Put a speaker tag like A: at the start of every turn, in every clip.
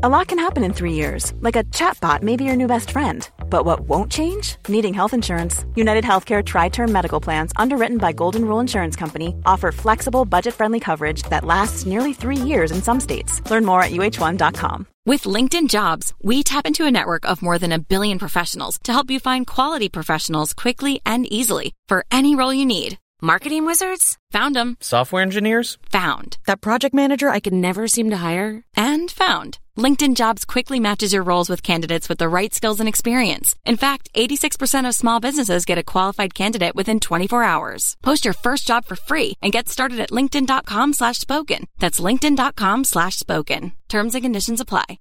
A: A lot can happen in 3 years, like a chatbot may be your new best friend. But what won't change? Needing health insurance. United Healthcare Tri-Term Medical Plans, underwritten by Golden Rule Insurance Company, offer flexible, budget-friendly coverage that lasts nearly 3 years in some states. Learn more at uh1.com.
B: With LinkedIn Jobs, we tap into a network of more than 1 billion professionals to help you find quality professionals quickly and easily for any role you need. Marketing wizards? Found them.
C: Software engineers?
B: Found. That project manager I could never seem to hire? And found. LinkedIn Jobs quickly matches your roles with candidates with the right skills and experience. In fact, 86% of small businesses get a qualified candidate within 24 hours. Post your first job for free and get started at linkedin.com/spoken. That's linkedin.com/spoken. Terms and conditions apply.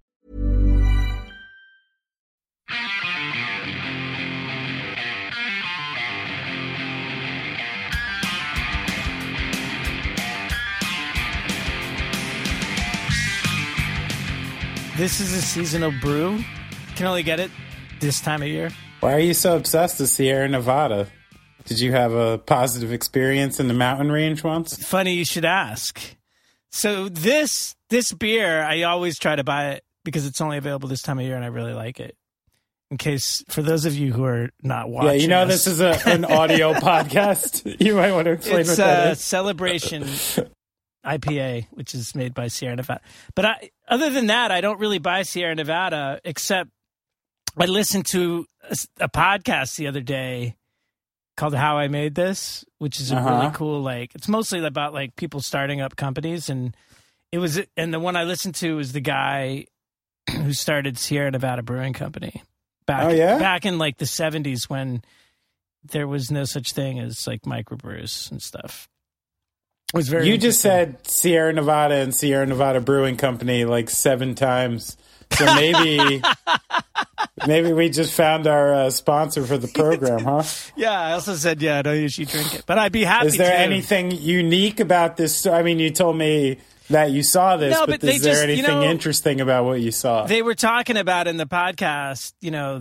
D: This is a seasonal brew. Can only get it this time of year.
E: Why are you so obsessed with Sierra Nevada? Did you have a positive experience in the mountain range once?
D: Funny you should ask. So this beer, I always try to buy it because it's only available this time of year and I really like it. In case, for those of you who are not watching.
E: Yeah, you know this is an audio podcast. You might want to explain what that is.
D: It's a Celebration IPA, which is made by Sierra Nevada. But other than that, I don't really buy Sierra Nevada, except I listened to a podcast the other day called How I Made This, which is a really cool, it's mostly about people starting up companies. And the one I listened to was the guy who started Sierra Nevada Brewing Company back in the 70s when there was no such thing as microbrews and stuff. Was very
E: You just said Sierra Nevada and Sierra Nevada Brewing Company 7 times. So maybe we just found our sponsor for the program, huh?
D: Yeah, I also said, I don't usually drink it, but I'd be happy to.
E: Is there anything unique about this? I mean, you told me that you saw this, but is there anything interesting about what you saw?
D: They were talking about in the podcast,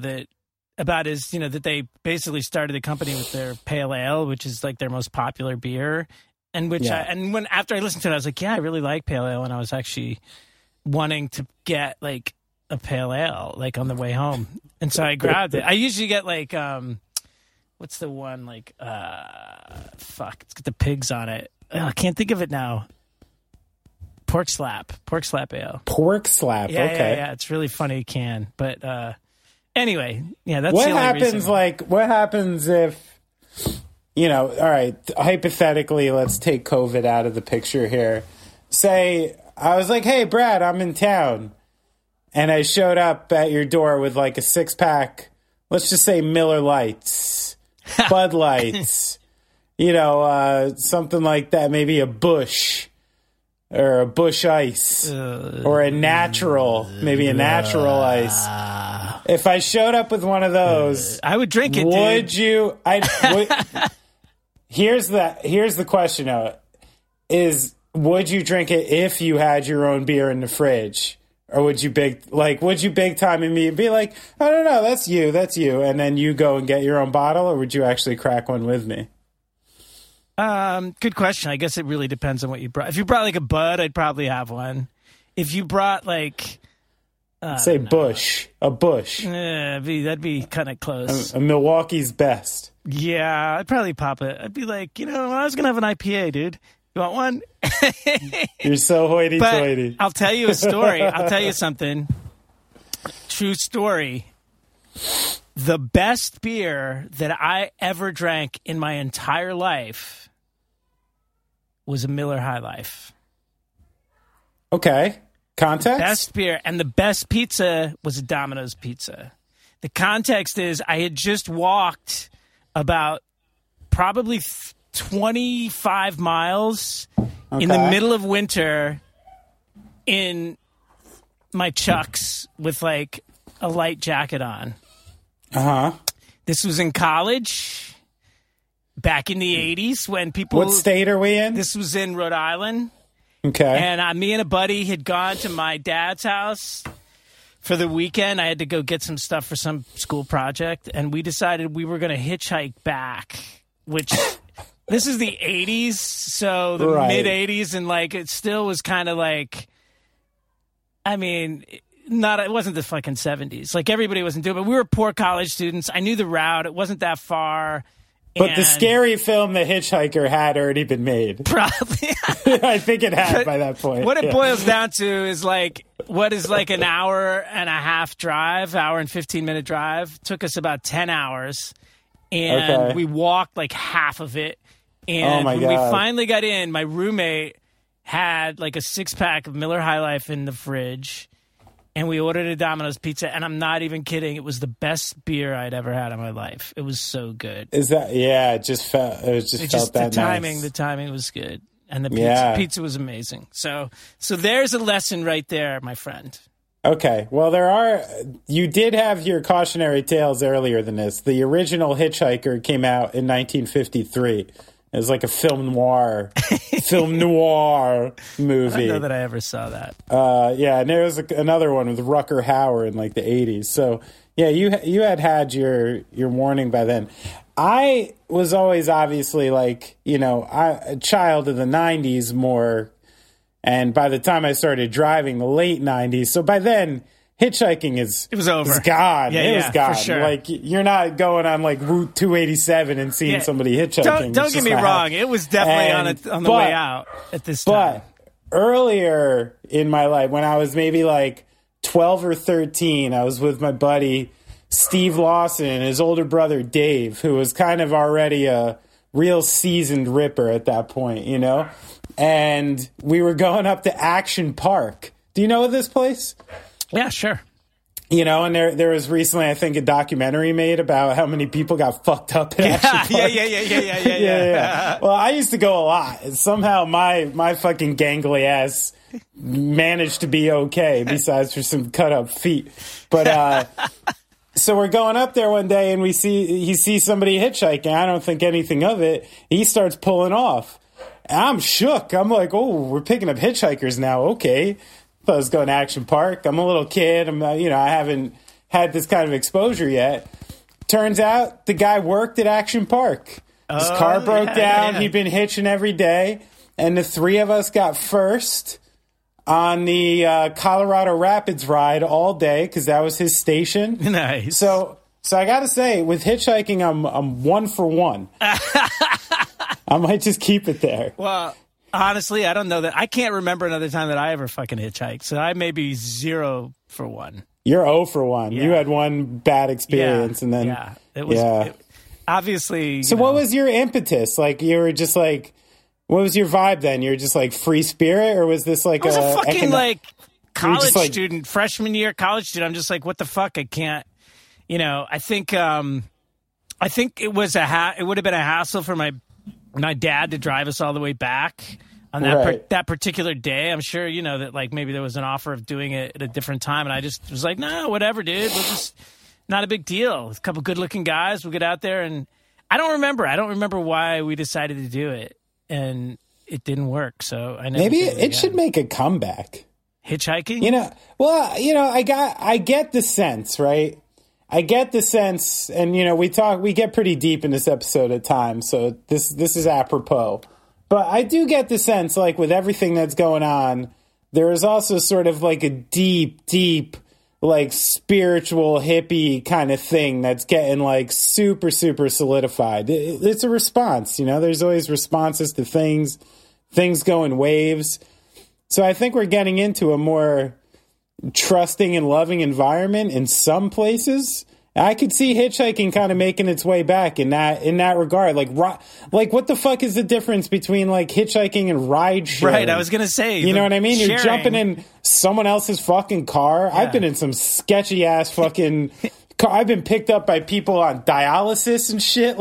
D: that they basically started the company with their pale ale, which is their most popular beer. And after I listened to it, I was like, I really like pale ale. And I was actually wanting to get a pale ale, on the way home. And so I grabbed it. I usually get what's the one? It's got the pigs on it. I can't think of it now. Pork slap ale.
E: Pork slap. Okay.
D: Yeah. It's really funny can. But anyway, that's
E: what
D: the only
E: happens.
D: reason.
E: What happens if? All right, hypothetically, let's take COVID out of the picture here. Say, I was like, hey, Brad, I'm in town. And I showed up at your door with a 6-pack, let's just say Miller Lights, Bud Lights, something like that, maybe a Busch or a Busch Ice or a natural, maybe a natural ice. If I showed up with one of those,
D: I would drink it.
E: Would
D: dude.
E: you? Here's the question though: would you drink it if you had your own beer in the fridge, or would you big time me and be like, I don't know, that's you, and then you go and get your own bottle, or would you actually crack one with me?
D: Good question. I guess it really depends on what you brought. If you brought a Bud, I'd probably have one. If you brought
E: say Busch, a Busch.
D: That'd be kind of close.
E: A Milwaukee's Best.
D: Yeah, I'd probably pop it. I'd be like, I was going to have an IPA, dude. You want one?
E: You're so hoity-toity.
D: I'll tell you a story. I'll tell you something. True story. The best beer that I ever drank in my entire life was a Miller High Life.
E: Okay. Context?
D: Best beer. And the best pizza was a Domino's pizza. The context is I had just walked about probably 25 miles in the middle of winter in my Chucks with a light jacket on.
E: Uh-huh.
D: This was in college back in the 80s when people...
E: What state are we in?
D: This was in Rhode Island.
E: Okay.
D: And me and a buddy had gone to my dad's house for the weekend. I had to go get some stuff for some school project, and we decided we were going to hitchhike back, which this is the 80s, so the mid-80s, and it still was kind of it wasn't the fucking 70s. Like everybody wasn't doing it, but we were poor college students. I knew the route. It wasn't that far.
E: But the scary film, The Hitchhiker, had already been made.
D: Probably.
E: I think it had by that point.
D: What it boils down to is like, what is like an hour and a half drive, hour and 15-minute drive, took us about 10 hours. And we walked like half of it. And when we finally got in, my roommate had like a 6-pack of Miller High Life in the fridge. And we ordered a Domino's pizza, and I'm not even kidding. It was the best beer I'd ever had in my life. It was so good.
E: Is that? Yeah, it just felt that nice.
D: The timing was good, and the pizza was amazing. So there's a lesson right there, my friend.
E: Okay, well, you did have your cautionary tales earlier than this. The original Hitchhiker came out in 1953. It was like a film noir movie.
D: I don't know that I ever saw that.
E: And there was another one with Rucker Hauer in like the 80s. So, yeah, you had your warning by then. I was always obviously like, a child of the 90s more. And by the time I started driving, the late 90s. So by then, hitchhiking it was over. It's gone.
D: Yeah,
E: it was gone.
D: For sure.
E: Like you're not going on like Route 287 and seeing somebody hitchhiking.
D: Don't get me wrong. It was definitely on the way out at this time.
E: But earlier in my life, when I was maybe like 12 or 13, I was with my buddy Steve Lawson and his older brother Dave, who was kind of already a real seasoned ripper at that point, And we were going up to Action Park. Do you know this place?
D: Yeah, sure.
E: And there was recently, I think, a documentary made about how many people got fucked up at Action Park.
D: Yeah.
E: Well, I used to go a lot. Somehow my fucking gangly ass managed to be okay, besides for some cut up feet. But so we're going up there one day, and he sees somebody hitchhiking. I don't think anything of it. He starts pulling off. And I'm shook. I'm like, oh, we're picking up hitchhikers now. Okay. I was going to Action Park. I'm a little kid. I haven't had this kind of exposure yet. Turns out the guy worked at Action Park. His car broke down. Yeah. He'd been hitching every day. And the three of us got first on the Colorado Rapids ride all day because that was his station.
D: Nice.
E: So I got to say, with hitchhiking, I'm 1 for 1. I might just keep it there.
D: Well, honestly, I don't know that. I can't remember another time that I ever fucking hitchhiked. So I may be 0 for 1.
E: You're 0 for 1. Yeah. You had one bad experience, and then
D: it was obviously.
E: So what was your impetus? Like you were just like, what was your vibe then? You were just like free spirit, or was this like
D: I was a fucking like college student, freshman year college student? I'm just like, what the fuck? I can't. I think it was it would have been a hassle for my dad to drive us all the way back on that particular day. I'm sure, that like maybe there was an offer of doing it at a different time. And I just was like, no, whatever, dude. We'll just, not a big deal. A couple good looking guys. We'll get out there. And I don't remember why we decided to do it. And it didn't work. So I never
E: maybe it should make a comeback.
D: Hitchhiking?
E: I get the sense, right? I get the sense, and we get pretty deep in this episode at times, so this is apropos. But I do get the sense, like with everything that's going on, there is also sort of like a deep, like spiritual hippie kind of thing that's getting like super, super solidified. It's a response, There's always responses to things go in waves. So I think we're getting into a more trusting and loving environment in some places. I could see hitchhiking kind of making its way back in that regard. Like what the fuck is the difference between like hitchhiking and ride sharing?
D: Right, I was gonna say.
E: You know what I mean? Sharing. You're jumping in someone else's fucking car. Yeah. I've been in some sketchy ass fucking. I've been picked up by people on dialysis and shit.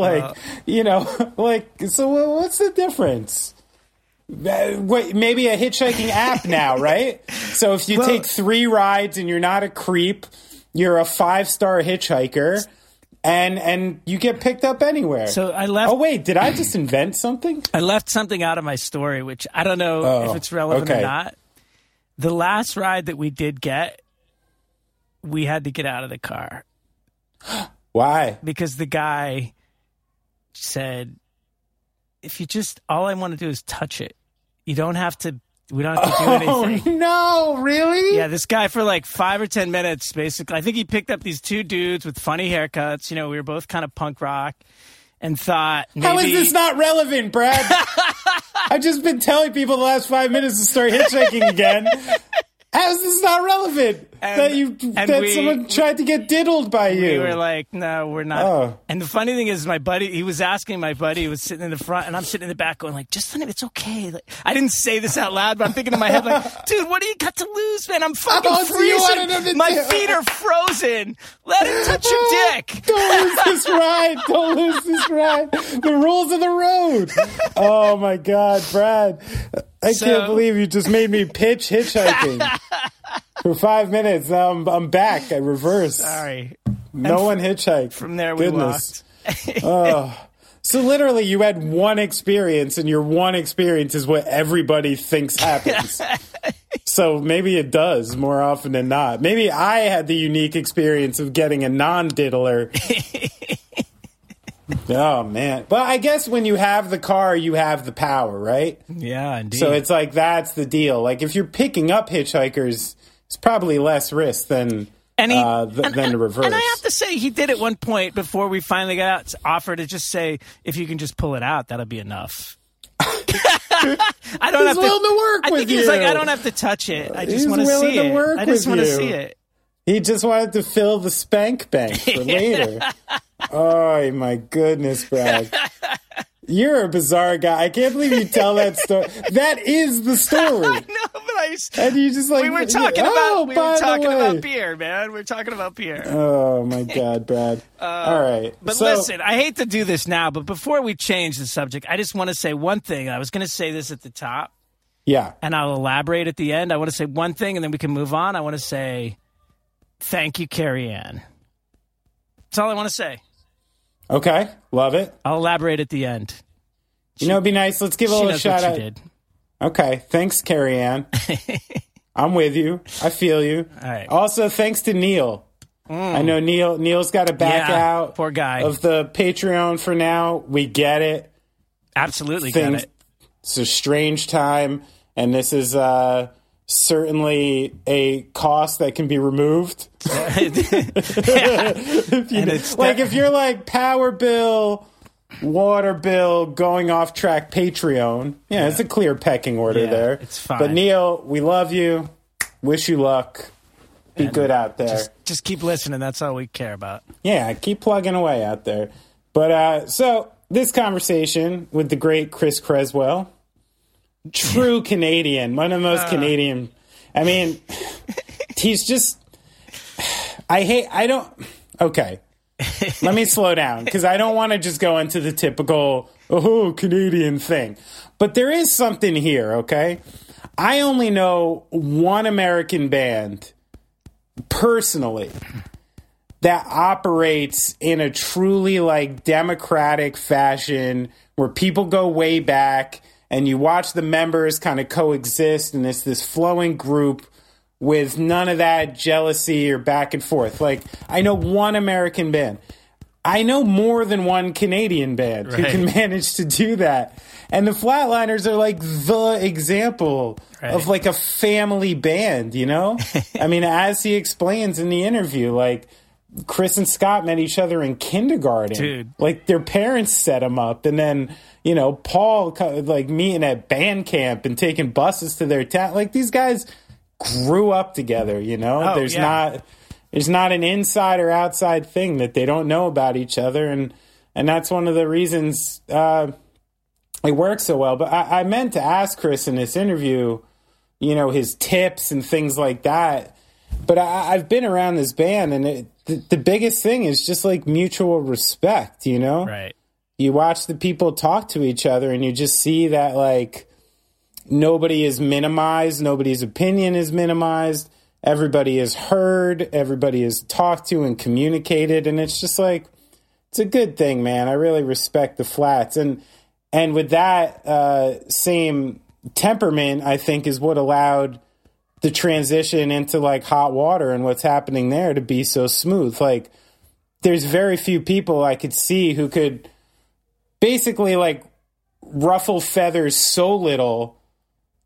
E: So what's the difference? Wait, maybe a hitchhiking app now, right? So if you take 3 rides and you're not a creep, you're a 5-star hitchhiker, and you get picked up anywhere.
D: So I left.
E: Oh wait, did I just invent something?
D: I left something out of my story, which I don't know if it's relevant or not. The last ride that we did get, we had to get out of the car.
E: Why?
D: Because the guy said, if you just, all I want to do is touch it. You don't have to We don't have to do anything.
E: Oh, no, really?
D: Yeah, this guy for like 5 or 10 minutes, basically. I think he picked up these two dudes with funny haircuts. You know, we were both kind of punk rock and thought maybe...
E: How is this not relevant, Brad? I've just been telling people the last 5 minutes to start hitchhiking again. How is this not relevant? That someone tried to get diddled by you.
D: We were like, no, we're not.
E: Oh.
D: And the funny thing is, my buddy, he was asking my buddy who was sitting in the front, and I'm sitting in the back going like, just let it, it's okay. Like, I didn't say this out loud, but I'm thinking in my head like, dude, what do you got to lose, man? I'm fucking freezing. My feet are frozen. Let him touch your dick.
E: Don't lose this ride. Don't lose this ride. The rules of the road. Oh, my God, Brad. I can't believe you just made me pitch hitchhiking. For 5 minutes, now I'm back. I reversed.
D: Sorry.
E: No one hitchhiked.
D: From there we walked.
E: So literally you had one experience, and your one experience is what everybody thinks happens. So maybe it does more often than not. Maybe I had the unique experience of getting a non-diddler. Oh, man. But I guess when you have the car, you have the power, right?
D: Yeah, indeed.
E: So it's like that's the deal. Like if you're picking up hitchhikers, it's probably less risk than the reverse.
D: And I have to say, he did at one point before we finally got out to offer to just say, if you can just pull it out, that'll be enough. I don't have to
E: work
D: I
E: with
D: think
E: you.
D: he's like, I don't have to touch it. I just want to see it. I just want to see it.
E: He just wanted to fill the spank bank for later. Oh, my goodness, Brad. You're a bizarre guy. I can't believe you tell that story. That is the story.
D: I know, but
E: and you just like
D: we were talking about beer, man. We're talking about beer.
E: Oh my God, Brad. All right.
D: But listen, I hate to do this now, but before we change the subject, I just want to say one thing. I was going to say this at the top.
E: Yeah.
D: And I'll elaborate at the end. I want to say one thing and then we can move on. I want to say thank you, Carrie Ann. That's all I want to say.
E: Okay, love it. I'll
D: elaborate at the end.
E: It'd be nice. Let's give a little shout out.
D: Did.
E: Okay, thanks, Carrie Ann. I'm with you. I feel you.
D: All right.
E: Also, thanks to Neil. I know Neil's got to back out.
D: Poor guy.
E: Of the Patreon for now. We get it.
D: Absolutely get it.
E: It's a strange time, and this is certainly a cost that can be removed. If you're like power bill, water bill, going off track Patreon, it's a clear pecking order there.
D: It's fine.
E: But Neil, we love you. Wish you luck. Be good out there.
D: Just keep listening. That's all we care about.
E: Yeah, keep plugging away out there. But so this conversation with the great Chris Creswell, true Canadian, one of the most Canadian. I mean, he's just. Okay. Let me slow down because I don't want to just go into the typical Canadian thing. But there is something here, okay? I only know one American band personally that operates in a truly like democratic fashion where people go way back and you watch the members kind of coexist and it's this flowing group with none of that jealousy or back and forth. Like, I know one American band. I know more than one Canadian band who can manage to do that. And the Flatliners are like the example of like a family band, you know? I mean, as he explains in the interview, like Chris and Scott met each other in kindergarten.
D: Dude.
E: Like their parents set them up. And then, Paul like meeting at band camp and taking buses to their town. Like these guys grew up together, There's not an inside or outside thing that they don't know about each other. And that's one of the reasons it works so well. But I meant to ask Chris in this interview, his tips and things like that. But I've been around this band, and the biggest thing is just like mutual respect,
D: Right.
E: You watch the people talk to each other, and you just see that, like, nobody is minimized, nobody's opinion is minimized, everybody is heard, everybody is talked to and communicated, and it's just like, it's a good thing, man. I really respect the Flats. And with that same temperament, I think, is what allowed the transition into like Hot Water and what's happening there to be so smooth. Like, there's very few people I could see who could basically like ruffle feathers so little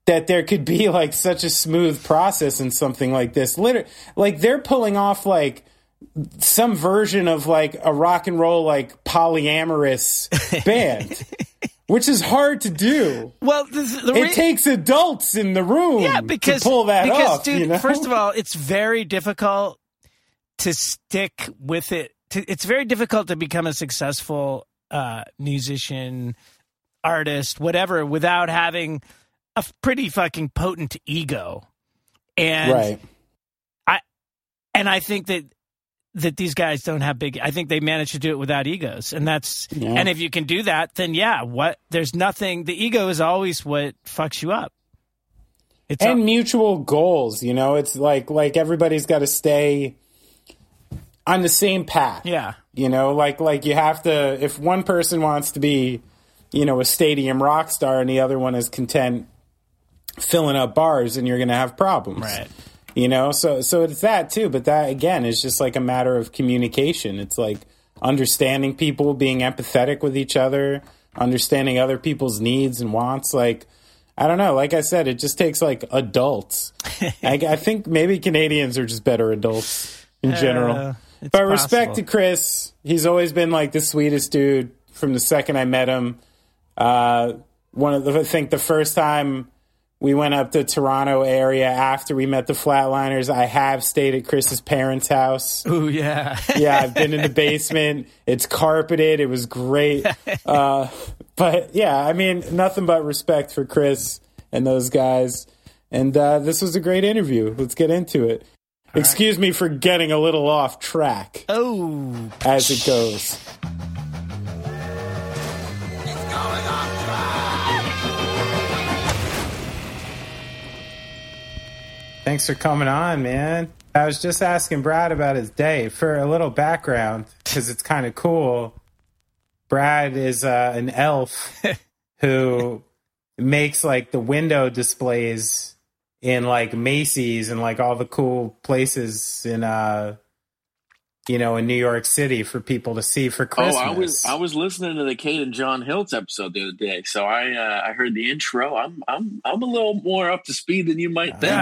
E: that there could be like such a smooth process in something like this. Literally, like they're pulling off like some version of like a rock and roll like polyamorous band, which is hard to do.
D: Well,
E: it takes adults in the room to pull that off.
D: Dude,
E: you know?
D: First of all, it's very difficult to stick with it. It's very difficult to become a successful musician, artist, whatever, without having a pretty fucking potent ego. And I think that these guys don't have big. I think they manage to do it without egos, and and if you can do that, then there's nothing. The ego is always what fucks you up.
E: Mutual goals, you know. It's like everybody's got to stay on the same path.
D: Yeah,
E: you know, like you have to. If one person wants to be, you know, a stadium rock star, and the other one is content filling up bars, and you're going to have problems,
D: right?
E: You know, so it's that too. But that again is just like a matter of communication. It's like understanding people, being empathetic with each other, understanding other people's needs and wants. Like, I don't know. Like I said, it just takes like adults. I think maybe Canadians are just better adults in general. But respect to Chris. He's always been like the sweetest dude from the second I met him. I think the first time we went up to Toronto area after we met the Flatliners, I have stayed at Chris's parents' house.
D: Oh, yeah.
E: Yeah, I've been in the basement. It's carpeted. It was great. But, yeah, I mean, nothing but respect for Chris and those guys. And this was a great interview. Let's get into it. Excuse me for getting a little off track.
D: Oh.
E: As it goes. Thanks for coming on, man. I was just asking Brad about his day. For a little background, because it's kind of cool, Brad is an elf who makes like the window displays in like Macy's and like all the cool places in in New York City for people to see for Christmas.
C: I was listening to the Kate and John Hiltz episode the other day, so I heard the intro. I'm a little more up to speed than you might think.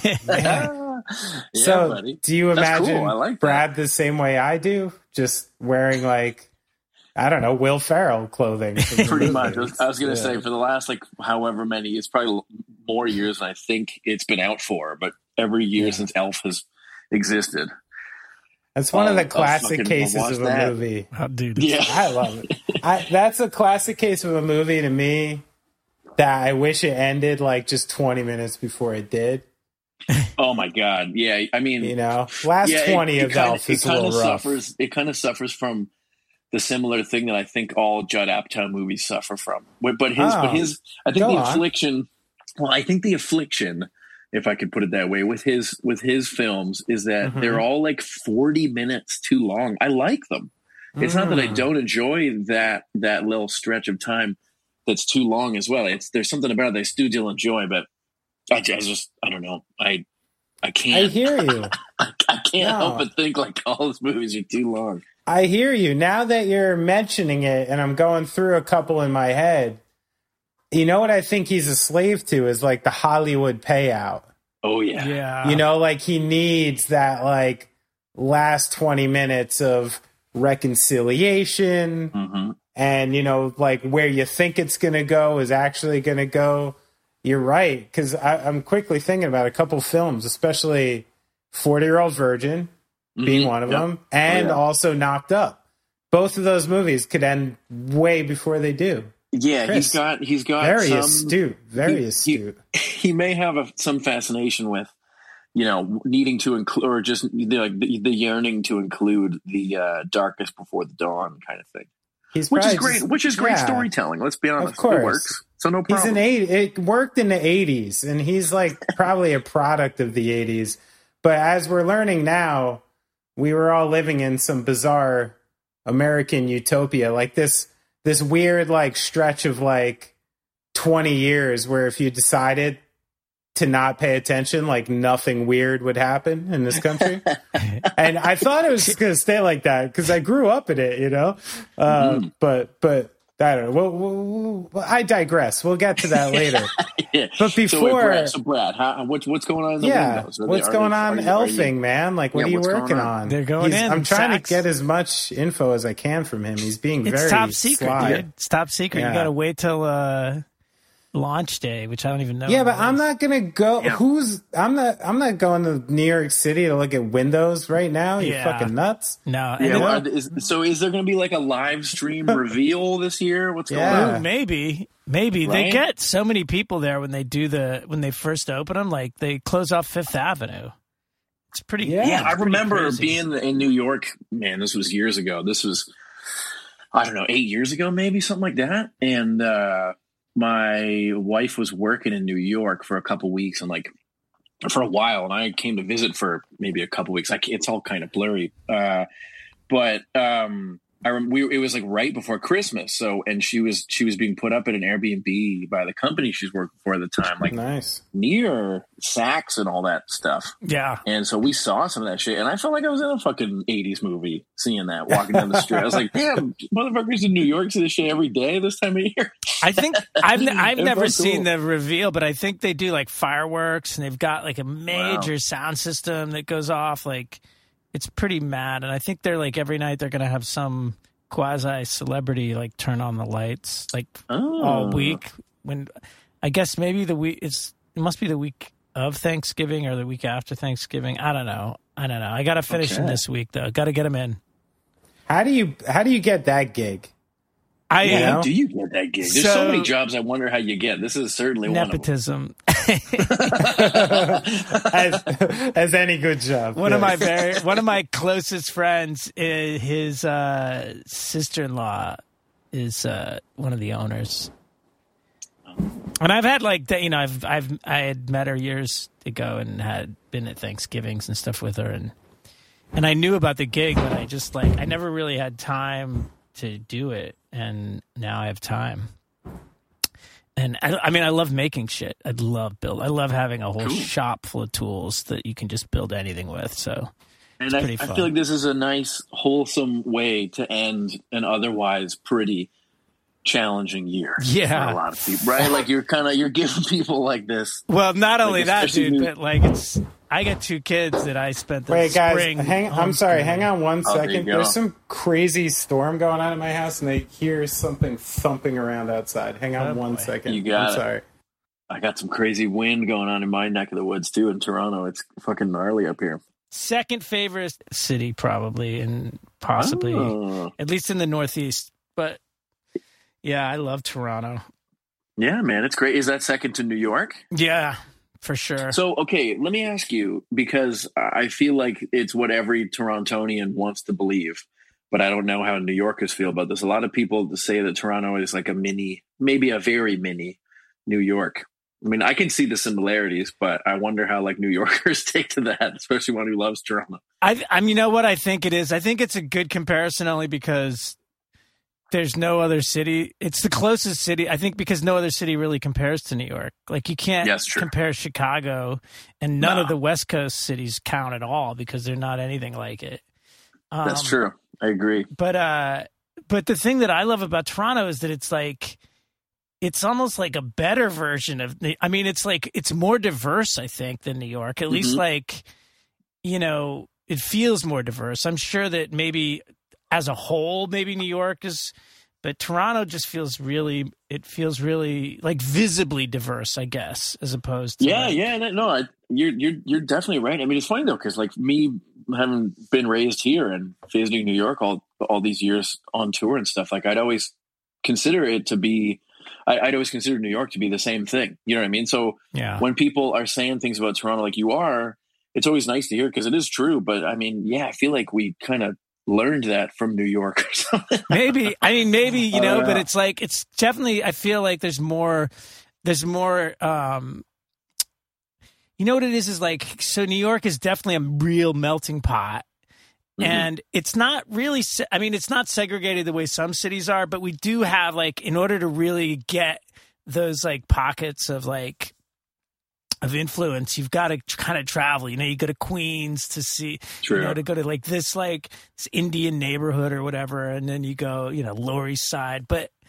E: So,
C: buddy.
E: Do you imagine
C: cool. I like
E: Brad
C: that.
E: the same way I do, just wearing like I don't know, Will Ferrell clothing?
C: Pretty much. I was going to say for the last like however many, it's probably more years than I think it's been out for, but every year since Elf has existed.
E: That's one of the classic cases of a movie.
D: Oh, dude,
C: yeah,
E: I love it. That's a classic case of a movie to me that I wish it ended like just 20 minutes before it did.
C: Oh my God. Yeah. I mean,
E: last 20 of Elf is a little rough.
C: It kind of suffers from the similar thing that I think all Judd Apatow movies suffer from. But his I think the affliction. Well, I think the affliction, if I could put it that way, with his films is that they're all like 40 minutes too long. I like them. It's not that I don't enjoy that little stretch of time that's too long as well. There's something about it I still enjoy, but I don't know. I can't.
E: I hear you.
C: I can't help but think like all his movies are too long.
E: I hear you. Now that you're mentioning it, and I'm going through a couple in my head, you know what I think he's a slave to is like the Hollywood payout.
C: Oh, yeah.
D: Yeah.
E: Like he needs that like last 20 minutes of reconciliation and, like where you think it's going to go is actually going to go. You're right. Because I'm quickly thinking about a couple films, especially 40-Year-Old Virgin being one of them and also Knocked Up. Both of those movies could end way before they do.
C: Yeah,
E: Chris,
C: he's got
E: very astute.
C: He may have some fascination with, needing to include, or just the yearning to include the darkness before the dawn kind of thing. Which is great storytelling. Let's be honest,
E: of course.
C: It works. So no problem.
E: It worked in the 80s, and he's like probably a product of the 80s. But as we're learning now, we were all living in some bizarre American utopia, like this weird like stretch of like 20 years where if you decided to not pay attention, like nothing weird would happen in this country. And I thought it was going to stay like that because I grew up in it, But I don't know. I digress. We'll get to that later.
C: Yeah.
E: But before,
C: so Brad, what's going on in the windows?
E: What's going on elfing, man? Like, what are you working on?
D: They're going in.
E: I'm trying to get as much info as I can from him. He's being very
D: top secret,
E: sly.
D: dude. It's top secret. Yeah. You got to wait till launch day, which I don't even know.
E: Yeah, but I'm not gonna go. Yeah. I'm not going to New York City to look at windows right now. You fucking nuts.
D: No.
C: Yeah, is there gonna be like a live stream reveal this year? What's going on?
D: Ooh, maybe. Right? They get so many people there when they first open them. Like they close off Fifth Avenue. It's pretty.
C: Yeah, I remember being in New York. Man, this was years ago. This was, I don't know, 8 years ago, maybe something like that. And my wife was working in New York for a couple weeks and for a while, and I came to visit for maybe a couple weeks. It's all kind of blurry, but it was like right before Christmas. So, and she was being put up at an Airbnb by the company she's working for at the time,
E: nice
C: near Saks and all that stuff.
D: Yeah.
C: And so we saw some of that shit, and I felt like I was in a fucking 80s movie seeing that, walking down the street. I was like, damn, motherfuckers in New York see this shit every day this time of year.
D: I think I've never seen the reveal, but I think they do like fireworks, and they've got like a major sound system that goes off. Like, it's pretty mad. And I think they're like every night they're going to have some quasi celebrity like turn on the lights all week. When I guess maybe it must be the week of Thanksgiving or the week after Thanksgiving. I don't know. I got to finish them this week though. Got to get them in. How do you get that gig?
C: How do you get that gig? There's so many jobs I wonder how you get. This is certainly
D: nepotism.
E: as any good job.
D: One of my closest friends, his sister-in-law is one of the owners. And I've had I had met her years ago and had been at Thanksgivings and stuff with her, and I knew about the gig, but I never really had time to do it. And now I have time. And I love making shit. I love having a whole shop full of tools that you can just build anything with. So it's pretty fun.
C: I feel like this is a nice, wholesome way to end an otherwise pretty challenging year for a lot of people, right? Like you're giving people like this.
D: Well, not only that, dude, but I got 2 kids that I spent the spring.
E: I'm sorry. Hang on one second. There's some crazy storm going on in my house, and I hear something thumping around outside. Hang on one second. I'm sorry.
C: I got some crazy wind going on in my neck of the woods too in Toronto. It's fucking gnarly up here.
D: Second favorite city, probably, and possibly at least in the Northeast. But yeah, I love Toronto.
C: Yeah, man, it's great. Is that second to New York?
D: Yeah. For sure.
C: So, okay, let me ask you, because I feel like it's what every Torontonian wants to believe, but I don't know how New Yorkers feel about this. A lot of people say that Toronto is like maybe a very mini New York. I mean, I can see the similarities, but I wonder how New Yorkers take to that, especially one who loves Toronto.
D: You know what I think it is? I think it's a good comparison only because there's no other city. It's the closest city, I think, because no other city really compares to New York. Like, you can't compare Chicago, and none of the West Coast cities count at all because they're not anything like it.
C: That's true. I agree.
D: But the thing that I love about Toronto is that it's almost like a better version of it's more diverse, I think, than New York. At least it feels more diverse. I'm sure that maybe as a whole, maybe New York is, but Toronto just feels really visibly diverse, I guess, as opposed to
C: you're definitely right. I mean, it's funny though, because me having been raised here and visiting New York all these years on tour and stuff, I'd always consider it to be, I'd always consider New York to be the same thing. You know what I mean? So when people are saying things about Toronto like you are, it's always nice to hear because it is true. But I mean, I feel like we kind of learned that from New York or something. maybe,
D: but it's definitely, I feel like there's more, you know what it is so New York is definitely a real melting pot. Mm-hmm. And it's not really, it's not segregated the way some cities are, but we do have in order to really get those pockets of influence, you've got to kind of travel. You go to Queens to see, to go to this Indian neighborhood or whatever, and then you go, Lower East Side. But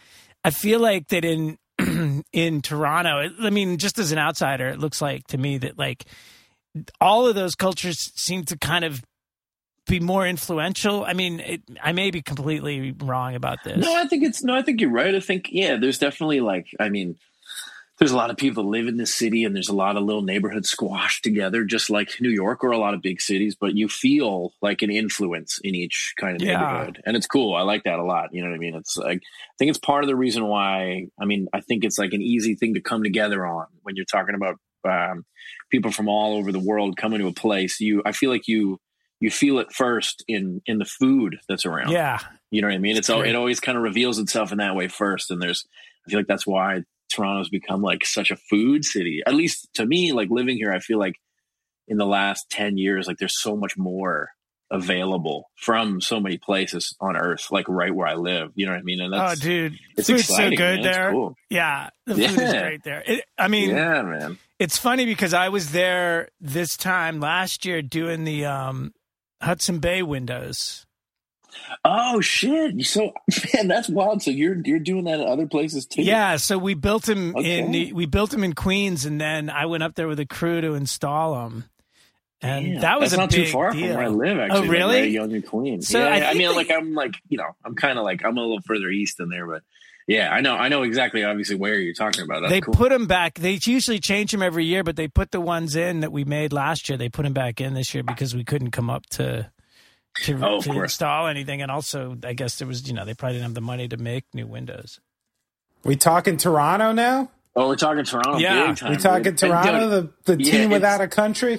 D: I feel like that in Toronto, I mean, just as an outsider, it looks like to me that like all of those cultures seem to kind of be more influential. I mean, I may be completely wrong about this.
C: No, I think you're right. I think, yeah, there's definitely like, I mean, there's a lot of people that live in this city and there's a lot of little neighborhoods squashed together, just like New York or a lot of big cities, but you feel like an influence in each kind of neighborhood. And it's cool. I like that a lot. You know what I mean? It's like, I think it's part of the reason why, I mean, I think it's like an easy thing to come together on when you're talking about people from all over the world coming to a place. I feel like you feel it first in the food that's around.
D: Yeah.
C: You know what I mean? It always kind of reveals itself in that way first. And I feel like that's why Toronto's become like such a food city. At least to me, like living here, I feel like in the last 10 years, like there's so much more available from so many places on earth, like right where I live. You know what I mean? And that's,
D: dude,
C: it's
D: food's
C: exciting,
D: so good
C: man.
D: there.
C: It's cool.
D: Yeah, the food is great there. I mean,
C: yeah, man.
D: It's funny because I was there this time last year doing the Hudson Bay windows.
C: Oh shit! So man, that's wild. So you're doing that at other places too?
D: Yeah. So we built them in Queens, and then I went up there with a crew to install them. And that was
C: that's not
D: big
C: too far
D: deal.
C: from where I live. Actually,
D: oh really?
C: Like, Young and Queens.
D: So
C: yeah, I mean, I'm kind of like I'm a little further east than there, but yeah, I know exactly. Obviously, where you're talking about. That's
D: they
C: cool.
D: put them back. They usually change them every year, but they put the ones in that we made last year. They put them back in this year because we couldn't come up to install anything, and also I guess there was they probably didn't have the money to make new windows.
E: We talking Toronto now?
C: Oh, we're talking Toronto.
D: Yeah,
C: big time,
E: we talking Toronto, the team without a country.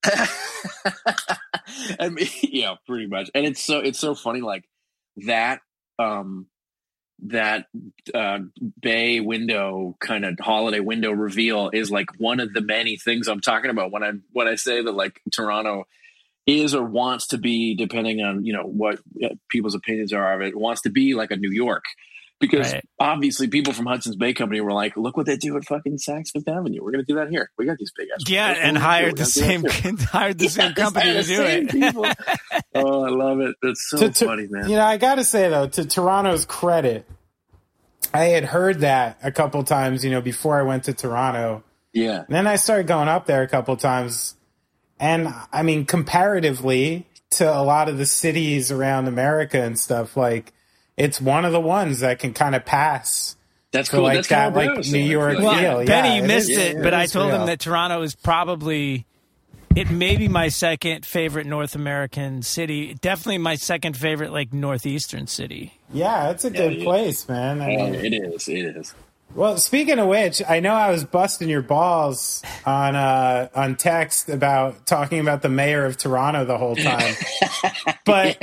C: I mean, yeah, pretty much. And it's so funny, like that bay window kind of holiday window reveal is like one of the many things I'm talking about when I say that like Toronto is or wants to be, depending on what people's opinions are of it, wants to be like a New York. Because obviously people from Hudson's Bay Company were like, look what they do at fucking Saks Fifth Avenue. We're going to do that here. We got these big ass.
D: Yeah, and hired the same company to do it.
C: Oh, I love it. That's so funny, man.
E: I got to say, though, to Toronto's credit, I had heard that a couple times, before I went to Toronto.
C: Yeah.
E: And then I started going up there a couple times. And, I mean, comparatively to a lot of the cities around America and stuff, like, it's one of the ones that can kind of pass.
C: That's cool.
E: Like
C: that's
E: that,
C: kind
E: like
C: of
E: New York
C: like.
E: feel.
D: Benny, you missed it, but I told
E: real.
D: him that Toronto is probably, it may be my second favorite North American city. Definitely my second favorite, like, Northeastern city.
E: Yeah, it's a good place, man. I mean,
C: it is.
E: Well, speaking of which, I know I was busting your balls on text about talking about the mayor of Toronto the whole time. But,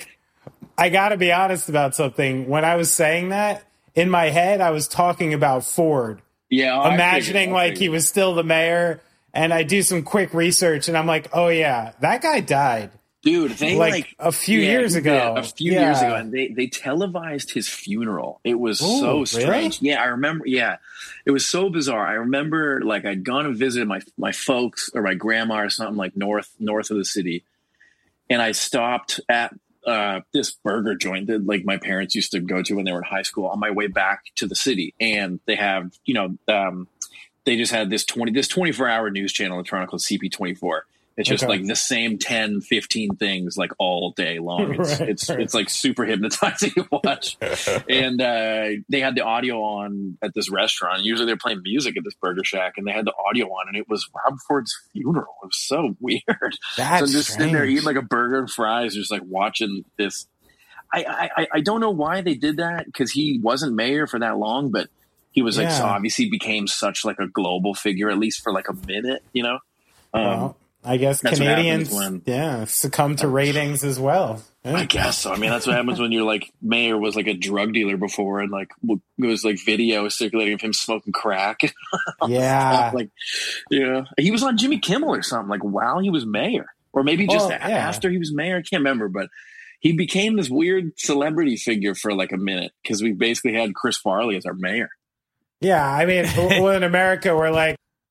E: I got to be honest about something. When I was saying that, in my head, I was talking about Ford.
C: Yeah.
E: Imagining he was still the mayor. And I do some quick research, and I'm like, oh, yeah, that guy died.
C: Dude, they
E: a few years ago.
C: A few years ago, and they televised his funeral. It was so strange.
E: Really?
C: Yeah, I remember. Yeah, it was so bizarre. I remember, like, I'd gone and visited my folks or my grandma or something, like north of the city, and I stopped at this burger joint that like my parents used to go to when they were in high school on my way back to the city, and they have they just had this 24-hour news channel in Toronto called CP24. It's just like the same 10, 15 things like all day long. It's like super hypnotizing to watch. And they had the audio on at this restaurant. Usually they're playing music at this burger shack, and they had the audio on, and it was Rob Ford's funeral. It was so weird. So I'm just sitting there eating like a burger and fries, just like watching this. I don't know why they did that, because he wasn't mayor for that long, but he was like, so obviously became such like a global figure, at least for like a minute,
E: Well, I guess Canadians, succumb to ratings as well. Yeah.
C: I guess so. I mean, that's what happens when you're like, mayor was like a drug dealer before, and like it was like video circulating of him smoking crack.
E: Yeah.
C: Like, he was on Jimmy Kimmel or something, like while he was mayor, or maybe just after he was mayor. I can't remember, but he became this weird celebrity figure for like a minute, because we basically had Chris Farley as our mayor.
E: Yeah. I mean, in America, we're like,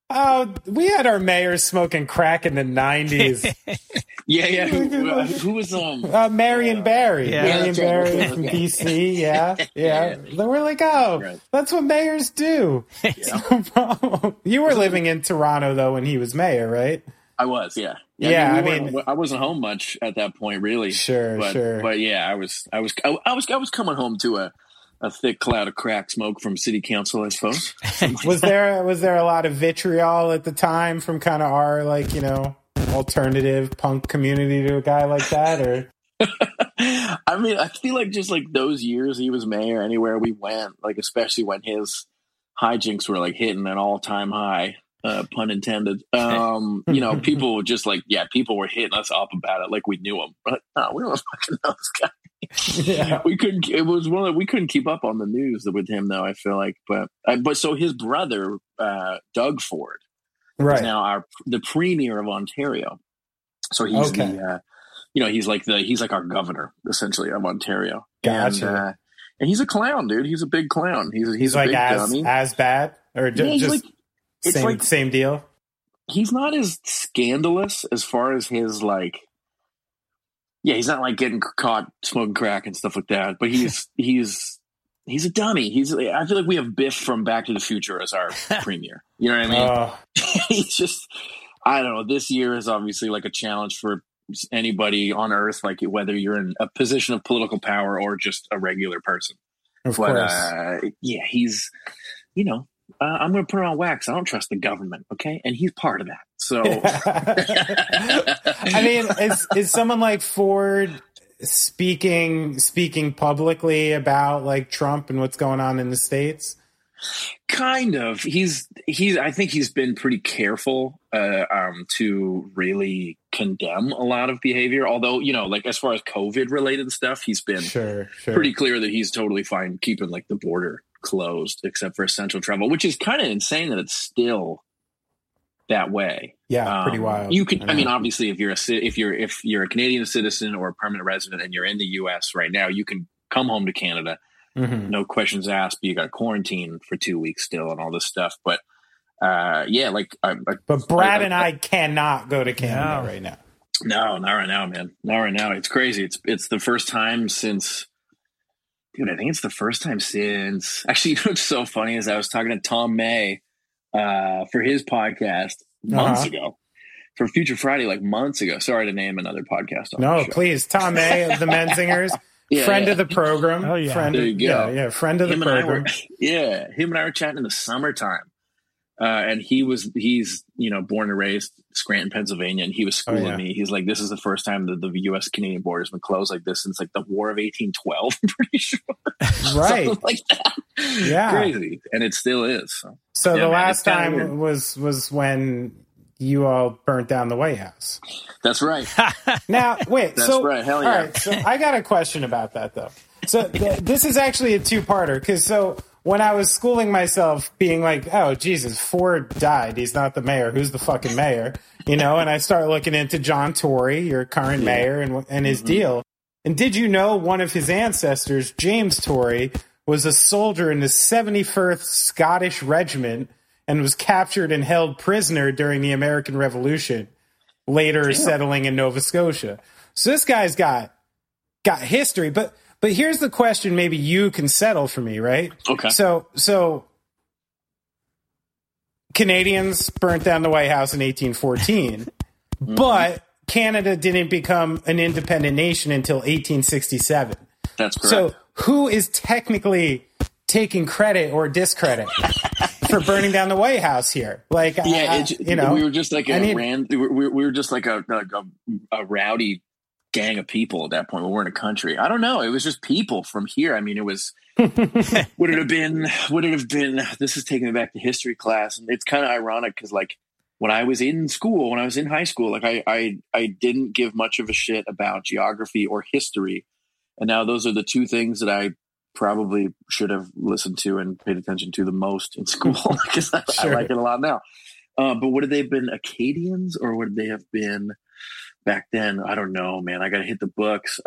E: Oh, we had our mayor smoking crack in the 90s.
C: Yeah. Who was
E: Marion Barry.
D: Yeah.
E: Marion Barry from DC. Yeah. They were like, that's what mayors do.
C: Yeah.
E: You were living in Toronto though when he was mayor, right?
C: I was, yeah.
E: I mean,
C: I wasn't home much at that point, really.
E: Sure.
C: But yeah, I was coming home to a thick cloud of crack smoke from city council, I suppose.
E: Was there a lot of vitriol at the time from kind of our alternative punk community to a guy like that, or?
C: I mean, I feel like just like those years he was mayor, anywhere we went, like especially when his hijinks were like hitting an all-time high, pun intended. People were just like, people were hitting us up about it like we knew him, but no, we don't fucking know this guy. Yeah. We couldn't keep up on the news with him though, I feel like, but so his brother Doug Ford is now the premier of Ontario, so he's he's like our governor essentially of Ontario.
E: Gotcha.
C: And he's a clown, dude. He's a big clown. He's
E: like
C: a big dummy.
E: As bad, or just same deal.
C: He's not as scandalous as far as his like. Yeah, he's not like getting caught smoking crack and stuff like that, but he's a dummy. I feel like we have Biff from Back to the Future as our premier. You know what I mean? He's just, I don't know. This year is obviously like a challenge for anybody on Earth, like whether you're in a position of political power or just a regular person.
E: Of course.
C: He's, I'm going to put it on wax. I don't trust the government, okay? And he's part of that. So,
E: I mean, is someone like Ford speaking publicly about like Trump and what's going on in the States?
C: Kind of. I think he's been pretty careful to really condemn a lot of behavior. Although, like as far as COVID related stuff, he's been pretty clear that he's totally fine keeping like the border closed except for essential travel, which is kind of insane that it's still that way.
E: Yeah, pretty wild.
C: You can, I mean, obviously, if you're a Canadian citizen or a permanent resident and you're in the U.S. right now, you can come home to Canada, no questions asked. But you got to quarantine for 2 weeks still and all this stuff. But
E: but Brad and I cannot go to Canada right now.
C: No, not right now, man. Not right now. It's crazy. It's the first time since. Dude, I think it's the first time since. Actually, what's so funny is I was talking to Tom May for his podcast months ago, for Future Friday, like months ago. Sorry to name another podcast.
E: No, please, Tom May of the Menzingers, friend of the program.
D: Oh yeah,
C: there you go.
E: Friend of the program.
C: Him and I were chatting in the summertime, and he's born and raised Scranton, Pennsylvania, and he was schooling me. He's like, this is the first time that the U.S.-Canadian border has been closed like this since like the War of 1812. I'm pretty sure,
E: right?
C: Something like that.
E: Yeah,
C: crazy, and it still is.
E: So the last time was when you all burnt down the White House.
C: That's right.
E: Now wait,
C: that's right. Hell yeah!
E: All right, so I got a question about that though. So this is actually a two-parter because when I was schooling myself, being like, oh, Jesus, Ford died. He's not the mayor. Who's the fucking mayor? And I start looking into John Tory, your current mayor, and his deal. And did you know one of his ancestors, James Tory, was a soldier in the 71st Scottish Regiment and was captured and held prisoner during the American Revolution, later settling in Nova Scotia. So this guy's got history, but here's the question maybe you can settle for me, right?
C: Okay.
E: So Canadians burnt down the White House in 1814, but Canada didn't become an independent nation until 1867.
C: That's correct.
E: So who is technically taking credit or discredit for burning down the White House here? Like, we were just like we were just like a rowdy gang of people at that point. We weren't a country. I don't know. It was just people from here. I mean, it was, would it have been, this is taking me back to history class. And it's kind of ironic because like when I was in high school, like I didn't give much of a shit about geography or history. And now those are the two things that I probably should have listened to and paid attention to the most in school because I like it a lot now. But would they have been Acadians or would they have been back then? I don't know, man. I got to hit the books.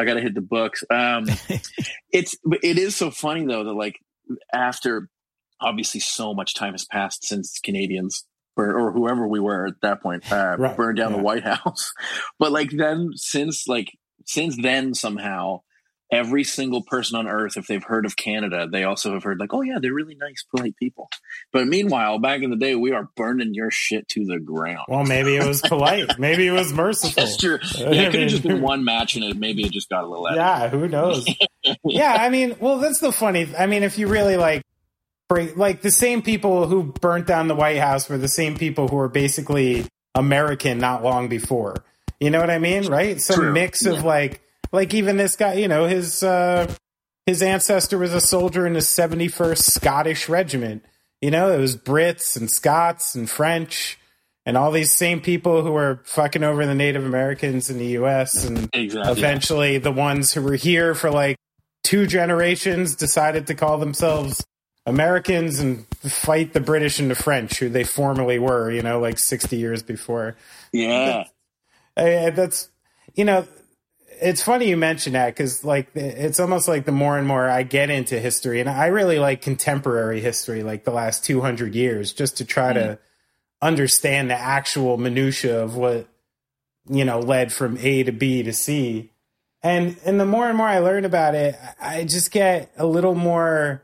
E: It is so funny though that like after obviously so much time has passed since Canadians
C: or whoever we were at that point, burned down the White House. But like then, since then somehow, every single person on Earth, if they've heard of Canada, they also have heard like, oh yeah, they're really nice, polite people. But meanwhile, back in the day, we are burning your shit to the ground.
E: Well, maybe it was polite. Maybe it was merciful.
C: That's true. Yeah, it could have just been one match, and maybe it just got a little out.
E: Yeah, who knows? Yeah, I mean, well, that's the funny. I mean, if you really like the same people who burnt down the White House were the same people who were basically American not long before. You know what I mean? Right? Some mix of like even this guy, you know, his ancestor was a soldier in the 71st Scottish Regiment. You know, it was Brits and Scots and French and all these same people who were fucking over the Native Americans in the U.S. And eventually the ones who were here for like 2 generations decided to call themselves Americans and fight the British and the French, who they formerly were, you know, like 60 years before.
C: Yeah.
E: That's, you know, it's funny you mention that because, like, it's almost like the more and more I get into history, and I really like contemporary history, like the last 200 years, just to try to understand the actual minutia of what, you know, led from A to B to C. And the more and more I learn about it, I just get a little more,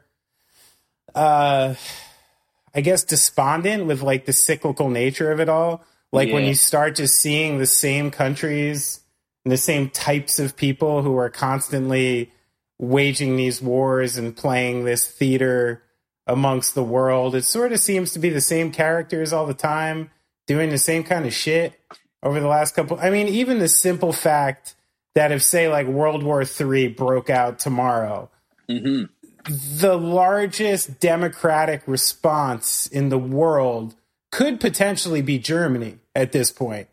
E: I guess, despondent with, like, the cyclical nature of it all. Like, when you start just seeing the same countries and the same types of people who are constantly waging these wars and playing this theater amongst the world. It sort of seems to be the same characters all the time, doing the same kind of shit over the last couple. I mean, even the simple fact that if, say, like World War III broke out tomorrow, the largest democratic response in the world could potentially be Germany at this point.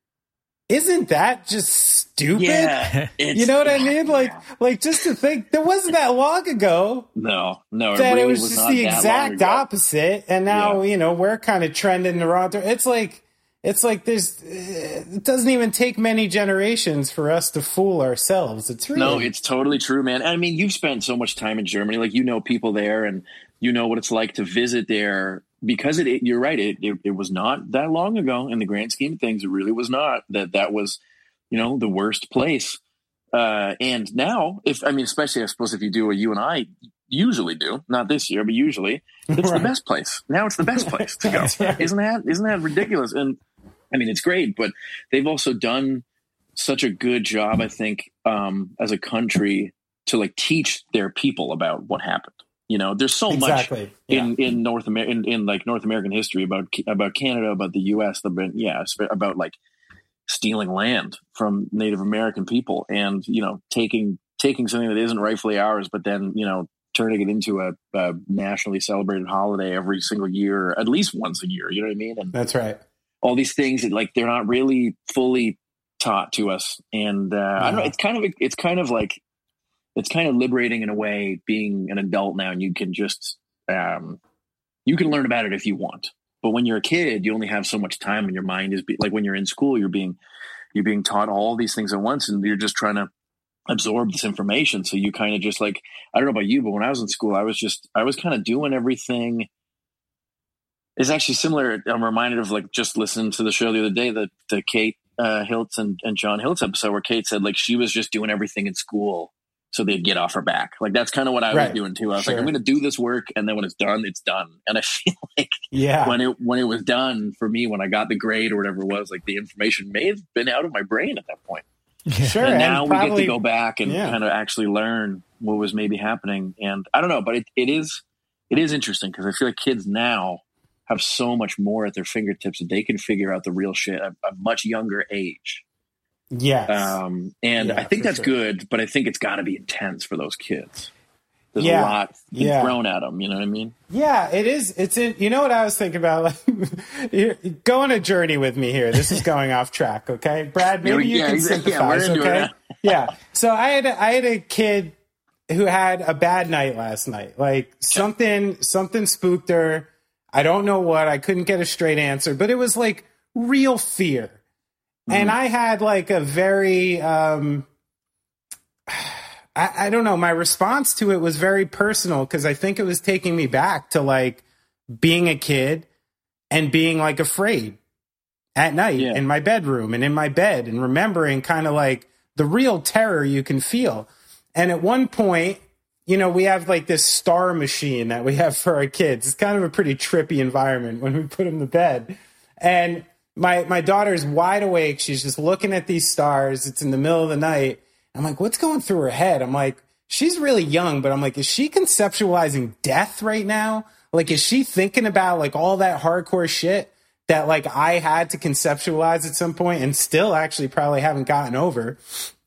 E: Isn't that just stupid?
C: Yeah,
E: you know what I mean? Like just to think, that wasn't that long ago.
C: No,
E: that really it was just the exact opposite. And now, you know, we're kind of trending the wrong direction. It's like there's, it doesn't even take many generations for us to fool ourselves. It's really,
C: no, it's totally true, man. I mean, you've spent so much time in Germany, like, you know, people there, and you know what it's like to visit there. Because you're right. It was not that long ago in the grand scheme of things. It really was not that was, you know, the worst place. And now, especially I suppose if you do what you and I usually do, not this year, but usually, it's the best place. Now it's the best place to go. Right. Isn't that ridiculous? And I mean, it's great, but they've also done such a good job, I think, as a country to like teach their people about what happened. You know, there's so much in North America, in like North American history about Canada, about the U.S., about like stealing land from Native American people, and, you know, taking something that isn't rightfully ours, but then, you know, turning it into a nationally celebrated holiday every single year, at least once a year. You know what I mean? And
E: that's right.
C: All these things that, like, they're not really fully taught to us, and I don't know. It's kind of liberating in a way, being an adult now, and you can just you can learn about it if you want. But when you're a kid, you only have so much time, and your mind is like, when you're in school, you're being taught all these things at once, and you're just trying to absorb this information. So you kind of just, like, I don't know about you, but when I was in school, I was kind of doing everything. It's actually similar. I'm reminded of, like, just listening to the show the other day, the Kate Hiltz and John Hiltz episode, where Kate said, like, she was just doing everything in school so they'd get off her back. Like, that's kind of what I was doing too. I was like, I'm going to do this work, and then when it's done, it's done. And I feel like when it was done for me, when I got the grade or whatever it was, like, the information may have been out of my brain at that point.
E: Sure.
C: And now we get to go back and kind of actually learn what was maybe happening. And I don't know, but it is interesting, because I feel like kids now have so much more at their fingertips that they can figure out the real shit at a much younger age.
E: Yes.
C: I think that's good, but I think it's got to be intense for those kids. There's a lot being thrown at them. You know what I mean? Yeah,
E: it is. You know what I was thinking about? Like, go on a journey with me here. This is going off track. Okay, Brad, maybe you can sympathize. Okay. Yeah. So I had a kid who had a bad night last night. Like, something spooked her. I don't know what. I couldn't get a straight answer, but it was like real fear. And I had like a very, I don't know, my response to it was very personal, because I think it was taking me back to like being a kid and being like afraid at night in my bedroom and in my bed, and remembering kind of like the real terror you can feel. And at one point, you know, we have like this star machine that we have for our kids. It's kind of a pretty trippy environment when we put them to bed. And my daughter's wide awake. She's just looking at these stars. It's in the middle of the night. I'm like, what's going through her head? I'm like, she's really young, but I'm like, is she conceptualizing death right now? Like, is she thinking about like all that hardcore shit that like I had to conceptualize at some point and still actually probably haven't gotten over?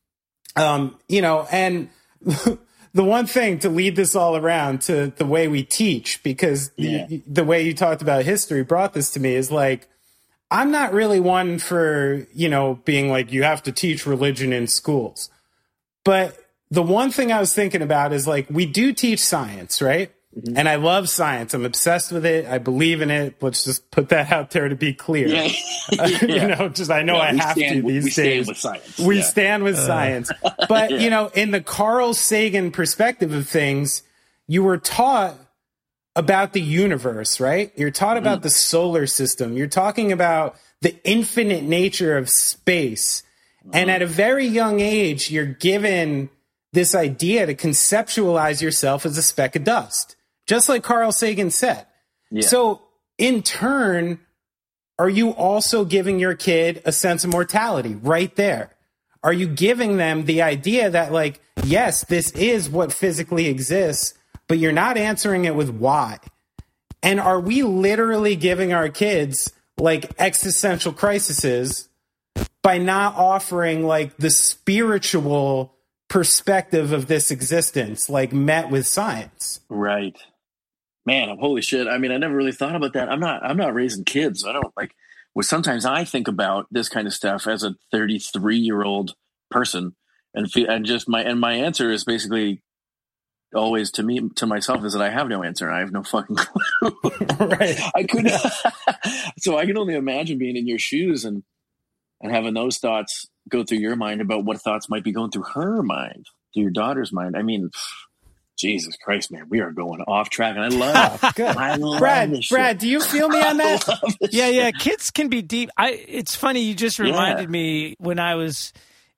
E: You know, and the one thing to lead this all around to the way we teach, because the way you talked about history brought this to me, is like, I'm not really one for, you know, being like, you have to teach religion in schools. But the one thing I was thinking about is like, we do teach science, right? Mm-hmm. And I love science. I'm obsessed with it. I believe in it. Let's just put that out there to be clear. You know, just I know I have to these days. We stand with science. But, you know, in the Carl Sagan perspective of things, you were taught about the universe, right? You're taught about the solar system. You're talking about the infinite nature of space. And at a very young age, you're given this idea to conceptualize yourself as a speck of dust, just like Carl Sagan said. Yeah. So in turn, are you also giving your kid a sense of mortality right there? Are you giving them the idea that, like, yes, this is what physically exists, but you're not answering it with why? And are we literally giving our kids like existential crises by not offering like the spiritual perspective of this existence, like met with science?
C: Right. Man, holy shit. I mean, I never really thought about that. I'm not raising kids. I don't like, well, sometimes I think about this kind of stuff as a 33-year-old person and my answer is basically always to myself is that I have no answer. I have no fucking clue.
E: Right.
C: I couldn't. So I can only imagine being in your shoes and having those thoughts go through your mind about what thoughts might be going through her mind, through your daughter's mind. I mean, Jesus Christ, man, we are going off track, and I love it. I love
E: Brad, do you feel me on that?
D: Yeah. Kids can be deep. It's funny. You just reminded me when I was.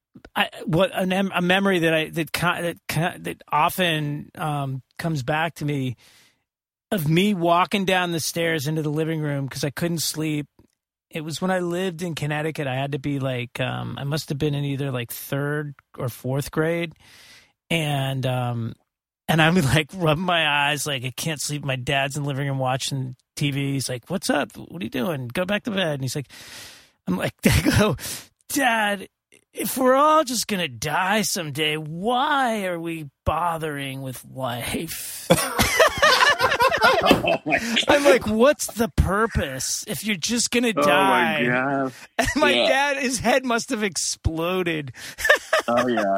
D: A memory that often comes back to me of me walking down the stairs into the living room because I couldn't sleep. It was when I lived in Connecticut. I had to be like, I must have been in either like 3rd or 4th grade, and I'm like rubbing my eyes, like I can't sleep. My dad's in the living room watching TV. He's like, "What's up? What are you doing? Go back to bed." And he's like, "I'm like, I go, Dad, if we're all just going to die someday, why are we bothering with life?" I'm like, what's the purpose if you're just going to die?
C: Oh, my God.
D: And my dad, his head must have exploded.
C: Oh, yeah.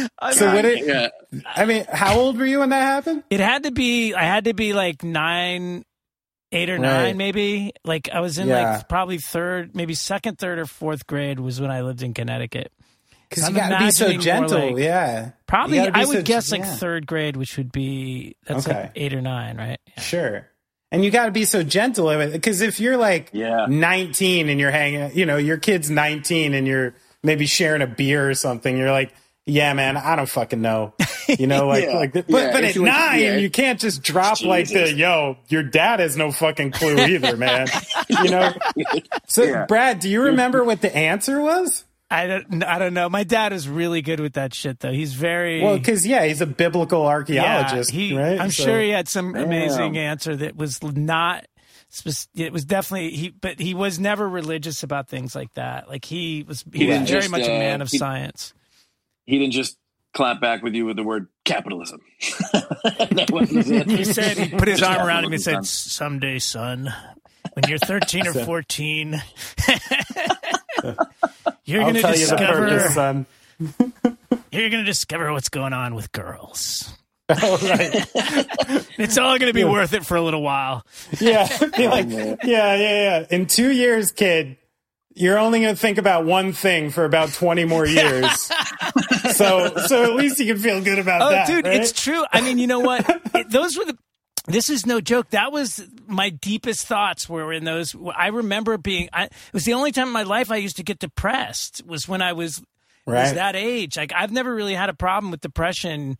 E: I mean, how old were you when that happened?
D: I had to be like 8 or 9, maybe. Like I was in like probably 2nd, maybe 2nd, 3rd, or 4th grade was when I lived in Connecticut.
E: Because you got to be so gentle,
D: Probably, I would guess like 3rd grade, which would be, that's like 8 or 9, right? Yeah.
E: Sure. And you got to be so gentle, because if you're like 19 and you're hanging, you know, your kid's 19 and you're maybe sharing a beer or something, you're like, yeah, man, I don't fucking know. You know, but at 9, you can't just drop like your dad has no fucking clue either, man. You know? So, Brad, do you remember what the answer was?
D: I don't know. My dad is really good with that shit, though. He's very
E: because he's a biblical archaeologist, right?
D: I'm sure he had some amazing answer that was not. It was definitely but he was never religious about things like that. Like he was very much a man of science.
C: He didn't just clap back with you with the word capitalism.
D: He said he put his arm around him and said, "Someday, son, when you're 13 or 14." You're going to discover, you're going to discover what's going on with girls.
E: Oh, right.
D: It's all going to be worth it for a little while.
E: Yeah. In 2 years, kid, you're only going to think about one thing for about 20 more years. So at least you can feel good about that.
D: Oh, dude,
E: right?
D: It's true. I mean, you know what? Those were this is no joke. That was my deepest thoughts were in those. I remember it was the only time in my life I used to get depressed was when I was that age. Like I've never really had a problem with depression,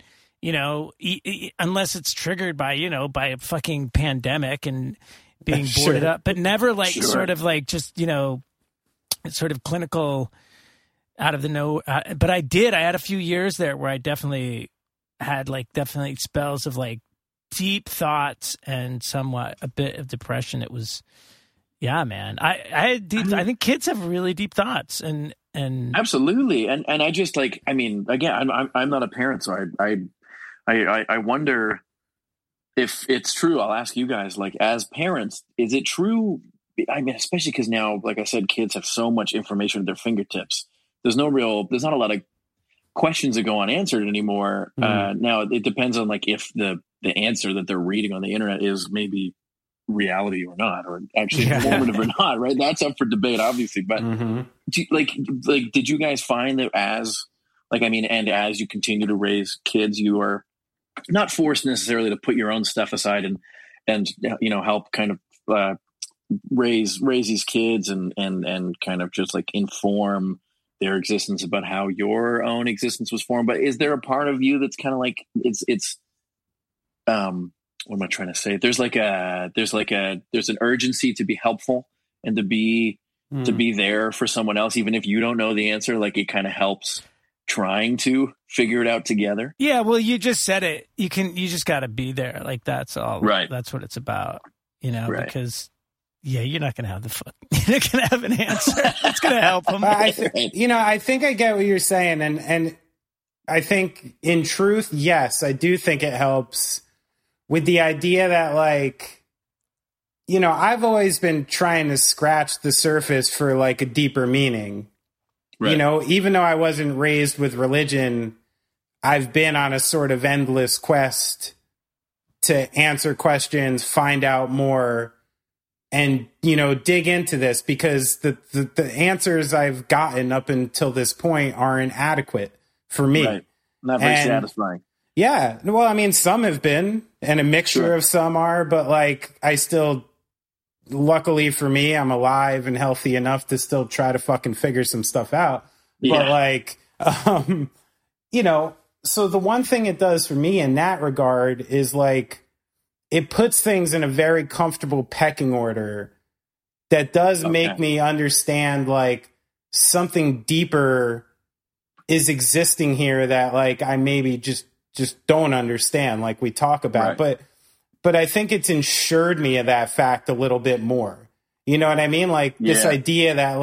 D: unless it's triggered by a fucking pandemic and being boarded up, but never sort of like just, sort of clinical out of the no. But I had a few years there where I definitely had definitely spells of deep thoughts and somewhat a bit of depression. It was, man. I had deep. I think kids have really deep thoughts and
C: absolutely. And I just again, I'm not a parent, so I wonder if it's true. I'll ask you guys, as parents, is it true? I mean, especially because now, like I said, kids have so much information at their fingertips. There's not a lot of questions that go unanswered anymore. Now it depends on if the answer that they're reading on the internet is maybe reality or not, or actually informative or not, right? That's up for debate, obviously. But did you guys find that as you continue to raise kids, you are not forced necessarily to put your own stuff aside and help kind of raise these kids and kind of just inform their existence about how your own existence was formed? But is there a part of you that's kind of it's what am I trying to say? There's an urgency to be helpful and to be there for someone else, even if you don't know the answer. It kind of helps trying to figure it out together. Yeah,
D: well, you just said it. You just got to be there. That's all. Right. That's what it's about. Right. Because you're not going to have you're not going to have an answer. It's going to help them.
E: I think I get what you're saying, and I think in truth, yes, I do think it helps. With the idea that, I've always been trying to scratch the surface for, a deeper meaning. Right. Even though I wasn't raised with religion, I've been on a sort of endless quest to answer questions, find out more, and, dig into this, because the answers I've gotten up until this point aren't adequate for me.
C: Right. Not very satisfying.
E: Yeah. Well, I mean, some have been, and a mixture of some are, but I still, luckily for me, I'm alive and healthy enough to still try to fucking figure some stuff out. Yeah. But so the one thing it does for me in that regard is it puts things in a very comfortable pecking order that does make me understand something deeper is existing here that I maybe just don't understand, we talk about. Right. But I think it's ensured me of that fact a little bit more. You know what I mean? This idea that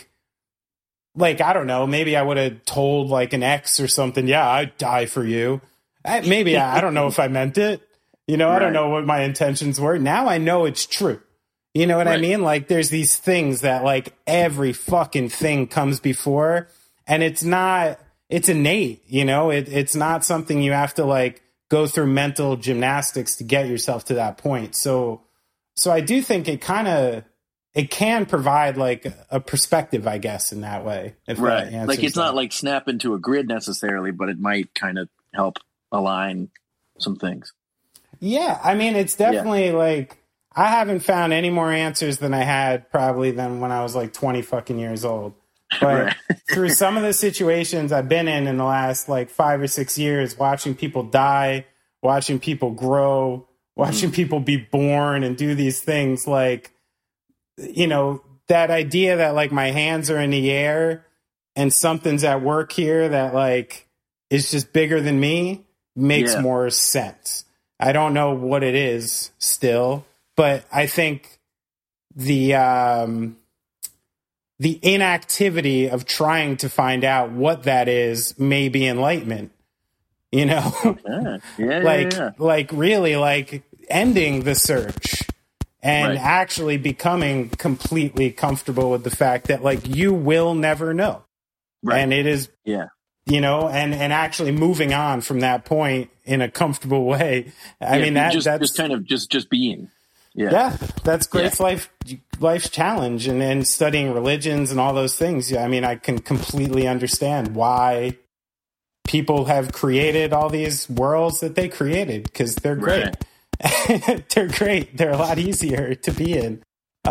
E: I don't know, maybe I would have told an ex or something, yeah, I'd die for you. Maybe I don't know if I meant it. I don't know what my intentions were. Now I know it's true. You know what I mean? There's these things that every fucking thing comes before, and it's innate, it's not something you have to go through mental gymnastics to get yourself to that point. So I do think it can provide a perspective, I guess, in that way. If
C: right. It's not snap into a grid necessarily, but it might kind of help align some things.
E: Yeah. I mean, it's definitely I haven't found any more answers than I had probably than when I was 20 fucking years old. But through some of the situations I've been in the last 5 or 6 years, watching people die, watching people grow, watching people be born and do these things, that idea that my hands are in the air and something's at work here that is just bigger than me makes more sense. I don't know what it is still, but I think the inactivity of trying to find out what that is may be enlightenment, really ending the search and actually becoming completely comfortable with the fact that you will never know. Right. And it is, and actually moving on from that point in a comfortable way. I mean, that's
C: just kind of just being.
E: Yeah, that's great. Yeah. Life's challenge, and studying religions and all those things. I mean, I can completely understand why people have created all these worlds that they created, because they're great. They're great. They're a lot easier to be in.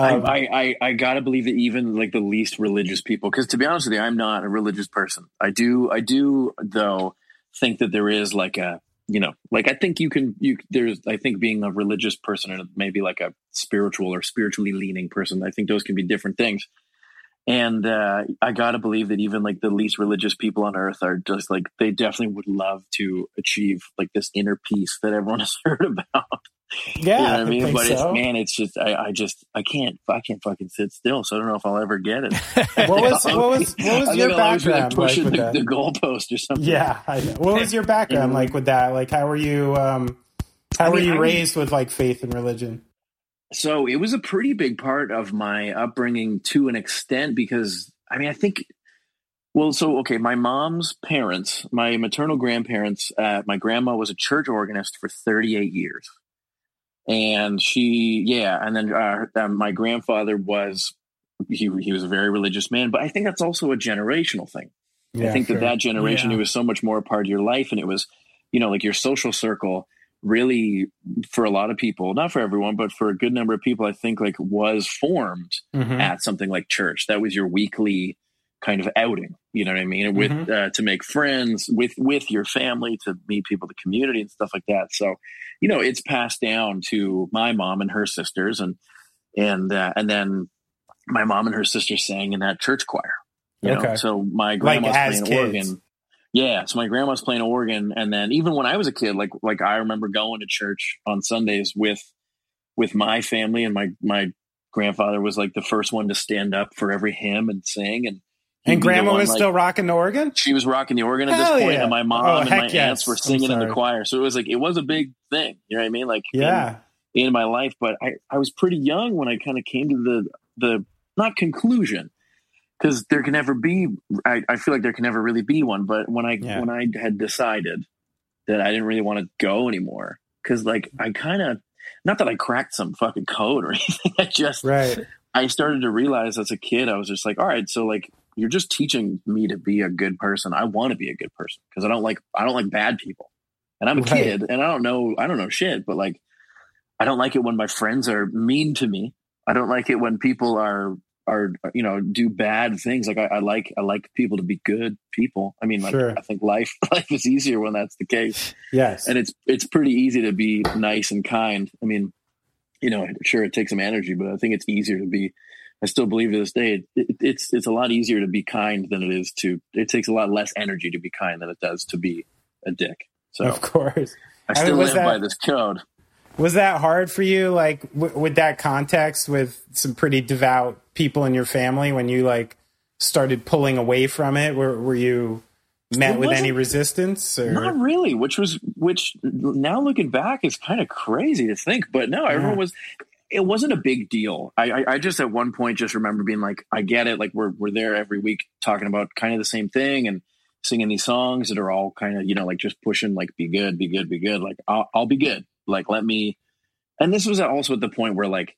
C: I gotta believe that even like the least religious people, because to be honest with you, I'm not a religious person. I do though think that there is like a, like I think I think being a religious person and maybe like a spiritual or spiritually leaning person, I think those can be different things. And I gotta believe that even like the least religious people on earth are just like, they definitely would love to achieve like this inner peace that everyone has heard about.
E: Yeah,
C: you know what I mean? But
E: so.
C: It's just I can't fucking sit still. So I don't know if I'll ever get it.
E: What was your background like with that?
C: The goalpost or something?
E: Yeah, I know. What was your background like with that? Like, how were you? How were you raised with like faith and religion?
C: So it was a pretty big part of my upbringing to an extent, because I think. Well, my mom's parents, my maternal grandparents, my grandma was a church organist for 38 years. And and then my grandfather was a very religious man, but I think that's also a generational thing. Yeah, I think that generation, it was so much more a part of your life, and it was, like your social circle really, for a lot of people, not for everyone, but for a good number of people, I think like was formed at something like church. That was your weekly kind of outing, you know what I mean? With to make friends with your family, to meet people, the community and stuff like that. So, it's passed down to my mom and her sisters, and then my mom and her sisters sang in that church choir. You know? So my grandma's playing organ. Yeah, so my grandma's playing organ, and then even when I was a kid, like I remember going to church on Sundays with my family, and my grandfather was like the first one to stand up for every hymn and sing, and grandma was
E: still rocking the organ?
C: She was rocking the organ at this point, and my mom and my aunts were singing in the choir. So it was like, it was a big thing. You know what I mean? Like, in my life. But I was pretty young when I kind of came to the not conclusion, because there can never be, I feel like there can never really be one. But when I had decided that I didn't really want to go anymore, because like I kind of, not that I cracked some fucking code or anything, I started to realize as a kid, I was just like, all right, so like, you're just teaching me to be a good person. I want to be a good person because I don't like bad people, and I'm a kid and I don't know shit, but like, I don't like it when my friends are mean to me. I don't like it when people are do bad things. Like I like people to be good people. I mean, like I think life is easier when that's the case. Yes. And it's pretty easy to be nice and kind. I mean, sure, it takes some energy, but I think it's easier to be, I still believe to this day, it's a lot easier to be kind than it is it takes a lot less energy to be kind than it does to be a dick. So
E: of course,
C: I still live by this code.
E: Was that hard for you? Like with that context, with some pretty devout people in your family, when you like started pulling away from it, were you met with any resistance? Or?
C: Not really, which now looking back is kind of crazy to think, but no, everyone was. It wasn't a big deal. I just at one point just remember being like, I get it. Like we're there every week talking about kind of the same thing and singing these songs that are all kind of, like just pushing, like, be good, be good, be good. Like I'll be good. Like, let me. And this was also at the point where like,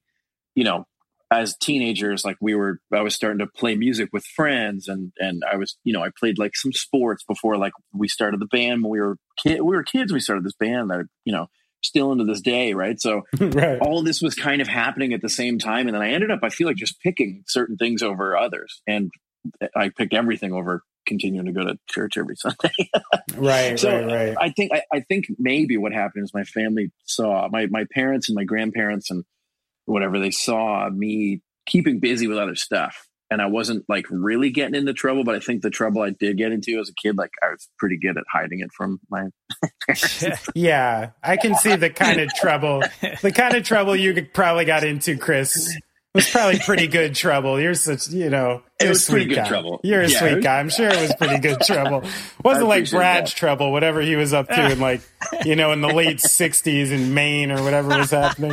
C: as teenagers, like I was starting to play music with friends, and I was, I played like some sports before, like we started the band when we were kids. We started this band that, still into this day, right? So all this was kind of happening at the same time, and then I ended up, I feel like, just picking certain things over others, and I picked everything over continuing to go to church every Sunday. Right. I think maybe what happened is my family saw my parents and my grandparents and whatever, they saw me keeping busy with other stuff. And I wasn't like really getting into trouble, but I think the trouble I did get into as a kid, like I was pretty good at hiding it from my parents.
E: Yeah, I can see the kind of trouble you probably got into, Chris. It was probably pretty good trouble. You're such, you're a sweet guy. Trouble. You're a sweet guy. I'm sure it was pretty good trouble. Wasn't like Brad's trouble, whatever he was up to in like, in the late 60s in Maine or whatever was happening.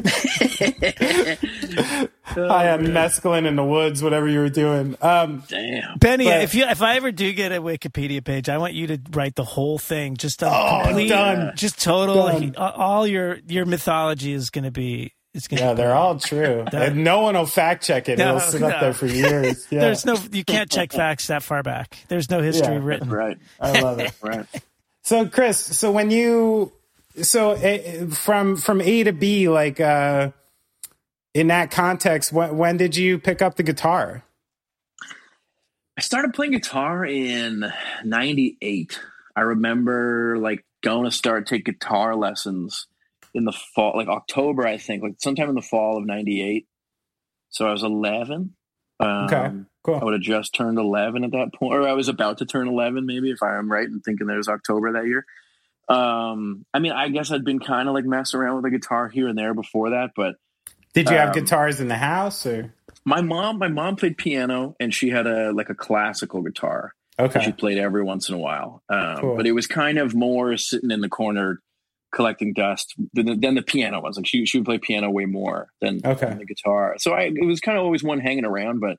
E: I had mescaline in the woods, whatever you were doing.
C: Damn.
D: Benny, if I ever do get a Wikipedia page, I want you to write the whole thing. Just complete,
E: done.
D: Just total. Done. All your mythology is going to be.
E: They're all true. No one will fact check it. It'll sit up there for years. Yeah.
D: You can't check facts that far back. There's no history written.
C: Right.
E: I love it.
C: Right.
E: So Chris, when you So from A to B, like in that context, when did you pick up the guitar?
C: I started playing guitar in 98. I remember like going to start take guitar lessons in the fall, like October, I think, like sometime in the fall of 98. So I was 11.
E: Okay, cool.
C: I would have just turned 11 at that point, or I was about to turn 11, maybe, if I'm right in thinking that it was October that year. I mean, I guess I'd been kind of like messing around with the guitar here and there before that, but
E: did you have guitars in the house, or?
C: My mom played piano, and she had a classical guitar.
E: Okay.
C: She played every once in a while.
E: Cool.
C: But it was kind of more sitting in the corner collecting dust than the piano was. Like she would play piano way more than the guitar. So it was kind of always one hanging around, but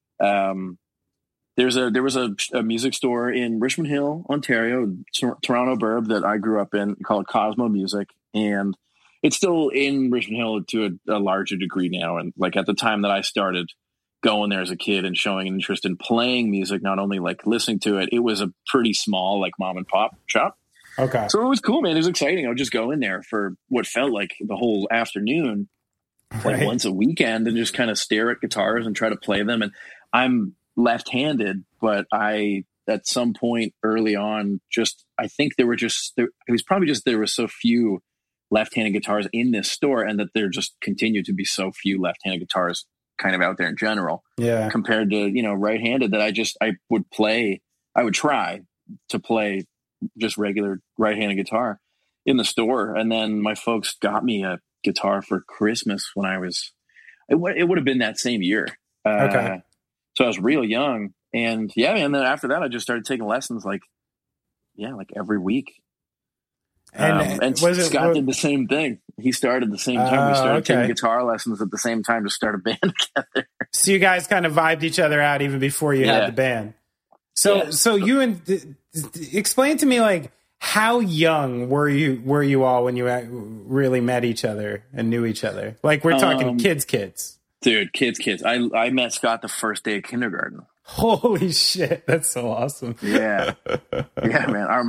C: there was a music store in Richmond Hill, Ontario, Toronto burb that I grew up in, called Cosmo Music, and it's still in Richmond Hill to a larger degree now. And like at the time that I started going there as a kid and showing an interest in playing music, not only like listening to it, it was a pretty small like mom and pop shop.
E: Okay.
C: So it was cool, man. It was exciting. I would just go in there for what felt like the whole afternoon, like once a weekend, and just kind of stare at guitars and try to play them. And I'm left-handed, but at some point early on, I think there were so few left-handed guitars in this store, and that there just continued to be so few left-handed guitars kind of out there in general, compared to, right-handed, that I would try to play just regular right-handed guitar in the store. And then my folks got me a guitar for Christmas when it would have been that same year. So I was real young, and and then after that I just started taking lessons like every week. And Scott did the same thing. He started the same time. We started taking guitar lessons at the same time to start a band together.
E: So you guys kind of vibed each other out even before you had the band. So you explain to me, like, how young were you all when you really met each other and knew each other? Like, we're talking kids.
C: Dude, kids. I met Scott the first day of kindergarten.
E: Holy shit, that's so awesome.
C: Yeah, man. Our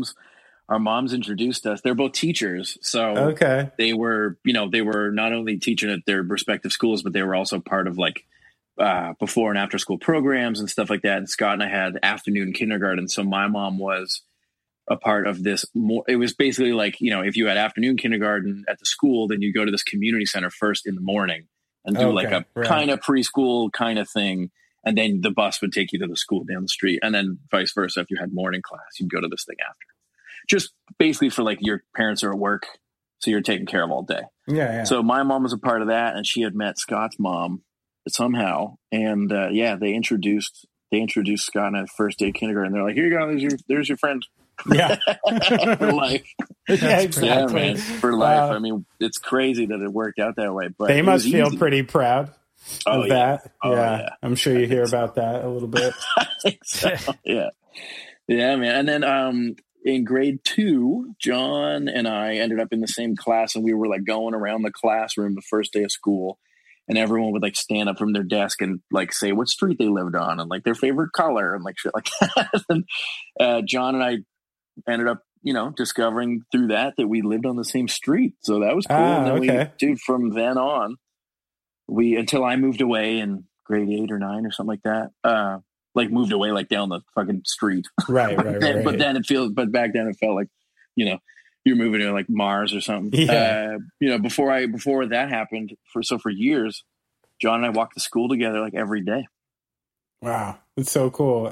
C: moms introduced us. They're both teachers, so they were not only teaching at their respective schools, but they were also part of like before and after school programs and stuff like that. And Scott and I had afternoon kindergarten, so my mom was a part of this. It was basically like, if you had afternoon kindergarten at the school, then you go to this community center first in the morning and do like a kind of preschool kind of thing. And then the bus would take you to the school down the street. And then vice versa. If you had morning class, you'd go to this thing after. Just basically for like your parents are at work, so you're taken care of all day.
E: Yeah.
C: So my mom was a part of that, and she had met Scott's mom somehow. And they introduced Scott on the first day of kindergarten. They're like, here you go. There's your friend.
E: Yeah.
C: For life.
E: Yeah, exactly.
C: Yeah, man. For life. I mean, it's crazy that it worked out that way. But
E: they must feel pretty proud of that.
C: Oh, yeah.
E: I'm sure you hear about that a little bit.
C: I think so. Yeah, man. And then in grade 2, John and I ended up in the same class, and we were like going around the classroom the first day of school, and everyone would like stand up from their desk and like say what street they lived on and like their favorite color and like shit like that. And John and I ended up, discovering through that we lived on the same street. So that was cool. And then from then on, until I moved away in grade 8 or 9 or something like that, like moved away, like down the fucking street. Right. But back then it felt like, you're moving to like Mars or something. Yeah. Before that happened for years, John and I walked to school together like every day.
E: Wow. It's so cool.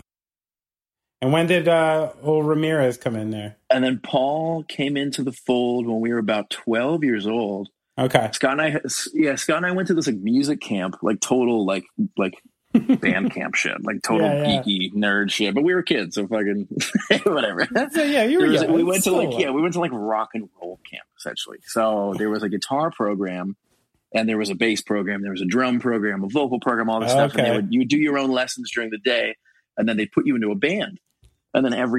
E: And when did old Ramirez come in there?
C: And then Paul came into the fold when we were about 12 years old.
E: Okay.
C: Scott and I went to this like music camp, like total like band camp shit, like total geeky nerd shit. But we were kids, so fucking whatever.
E: So, you were young.
C: We went to like rock and roll camp essentially. So there was a guitar program, and there was a bass program, there was a drum program, a vocal program, all this stuff. And you would do your own lessons during the day, and then they put you into a band. And then every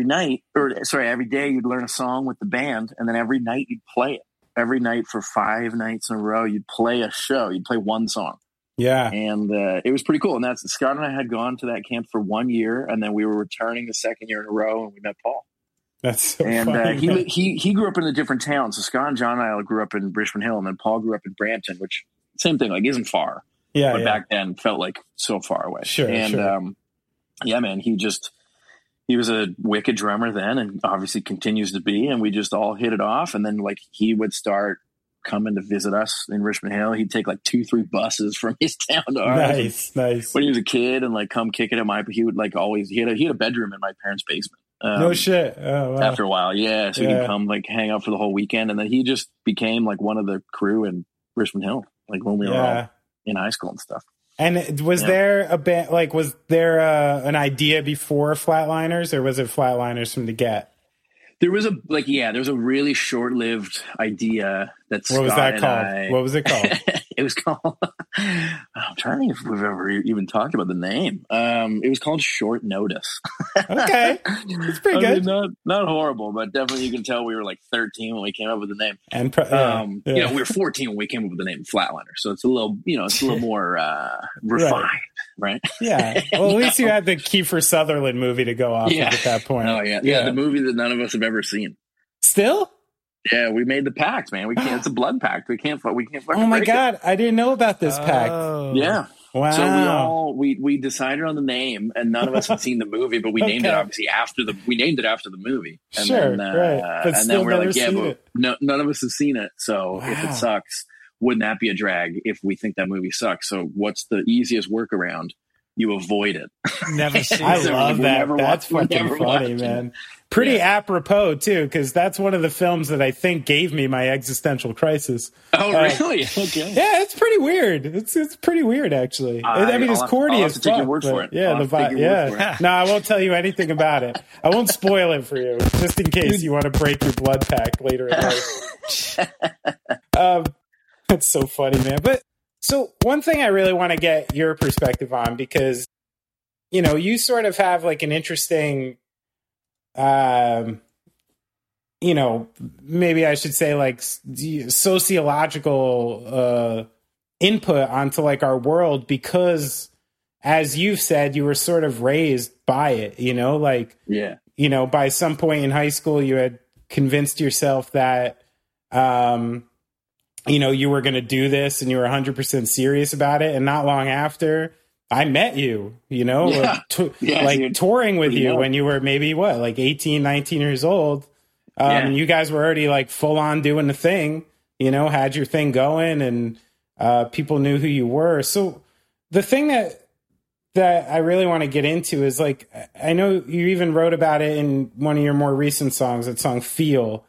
C: day you'd learn a song with the band, and then every night you'd play it. Every night for 5 nights in a row, you'd play a show. You'd play one song.
E: Yeah.
C: And it was pretty cool. And Scott and I had gone to that camp for 1 year, and then we were returning the second year in a row, and we met Paul.
E: That's so
C: and
E: funny.
C: He grew up in a different town. So Scott and John and I grew up in Richmond Hill, and then Paul grew up in Brampton, which same thing, like isn't far.
E: Yeah,
C: but back then felt like so far away.
E: Sure,
C: and yeah, man, he was a wicked drummer then, and obviously continues to be. And we just all hit it off. And then like he would start coming to visit us in Richmond Hill. He'd take like 2-3 buses from his town to ours.
E: Nice.
C: When he was a kid, and like come kick it at he would like always, he had a bedroom in my parents' basement.
E: No shit. Oh, wow.
C: After a while. Yeah. So he'd come like hang out for the whole weekend. And then he just became like one of the crew in Richmond Hill, like when we were all in high school and stuff.
E: And was there a band, like, was there an idea before Flatliners, or was it Flatliners from the get?
C: There was a really short-lived idea that Scott
E: What was that called? What was it called?
C: It was called, I'm trying to think if we've ever even talked about the name. It was called Short Notice.
E: Okay. It's pretty good.
C: Not horrible, but definitely you can tell we were like 13 when we came up with the name.
E: And
C: you know, we were 14 when we came up with the name Flatliners. So it's a little, more refined, right?
E: Yeah. Well, at least you had the Kiefer Sutherland movie to go off of at that point.
C: Oh, yeah. The movie that none of us have ever seen.
E: Still?
C: Yeah, we made the pact, man. We can't. It's a blood pact. We can't.
E: Oh my god, I didn't know about this pact.
C: Yeah.
E: Wow.
C: So we decided on the name, and none of us had seen the movie, but we named it obviously after the movie. And
E: sure,
C: then,
E: right. But
C: and then we're like,
E: but
C: none of us have seen it. So if it sucks, wouldn't that be a drag if we think that movie sucks? So what's the easiest workaround? You avoid it.
D: Never seen it.
E: I love that. That's fucking funny, man. Pretty apropos, too, because that's one of the films that I think gave me my existential crisis.
C: Oh, really? Okay.
E: Yeah, it's pretty weird. It's pretty weird, actually. I mean, it's corny as fuck.
C: Take your word for it.
E: Yeah, No, I won't tell you anything about it. I won't spoil it for you, just in case you want to break your blood pact later in life. That's so funny, man. But so one thing I really want to get your perspective on, because, you know, you sort of have like an interesting, you know, maybe I should say like sociological input onto like our world, because as you've said, you were sort of raised by it, you know, like, you know, by some point in high school, you had convinced yourself that, you know, you were going to do this and you were 100% serious about it. And not long after, I met you, you know, touring with you when you were maybe like 18, 19 years old. You guys were already like full on doing the thing, you know, had your thing going, and people knew who you were. So the thing that I really want to get into is like, I know you even wrote about it in one of your more recent songs, that song Feel,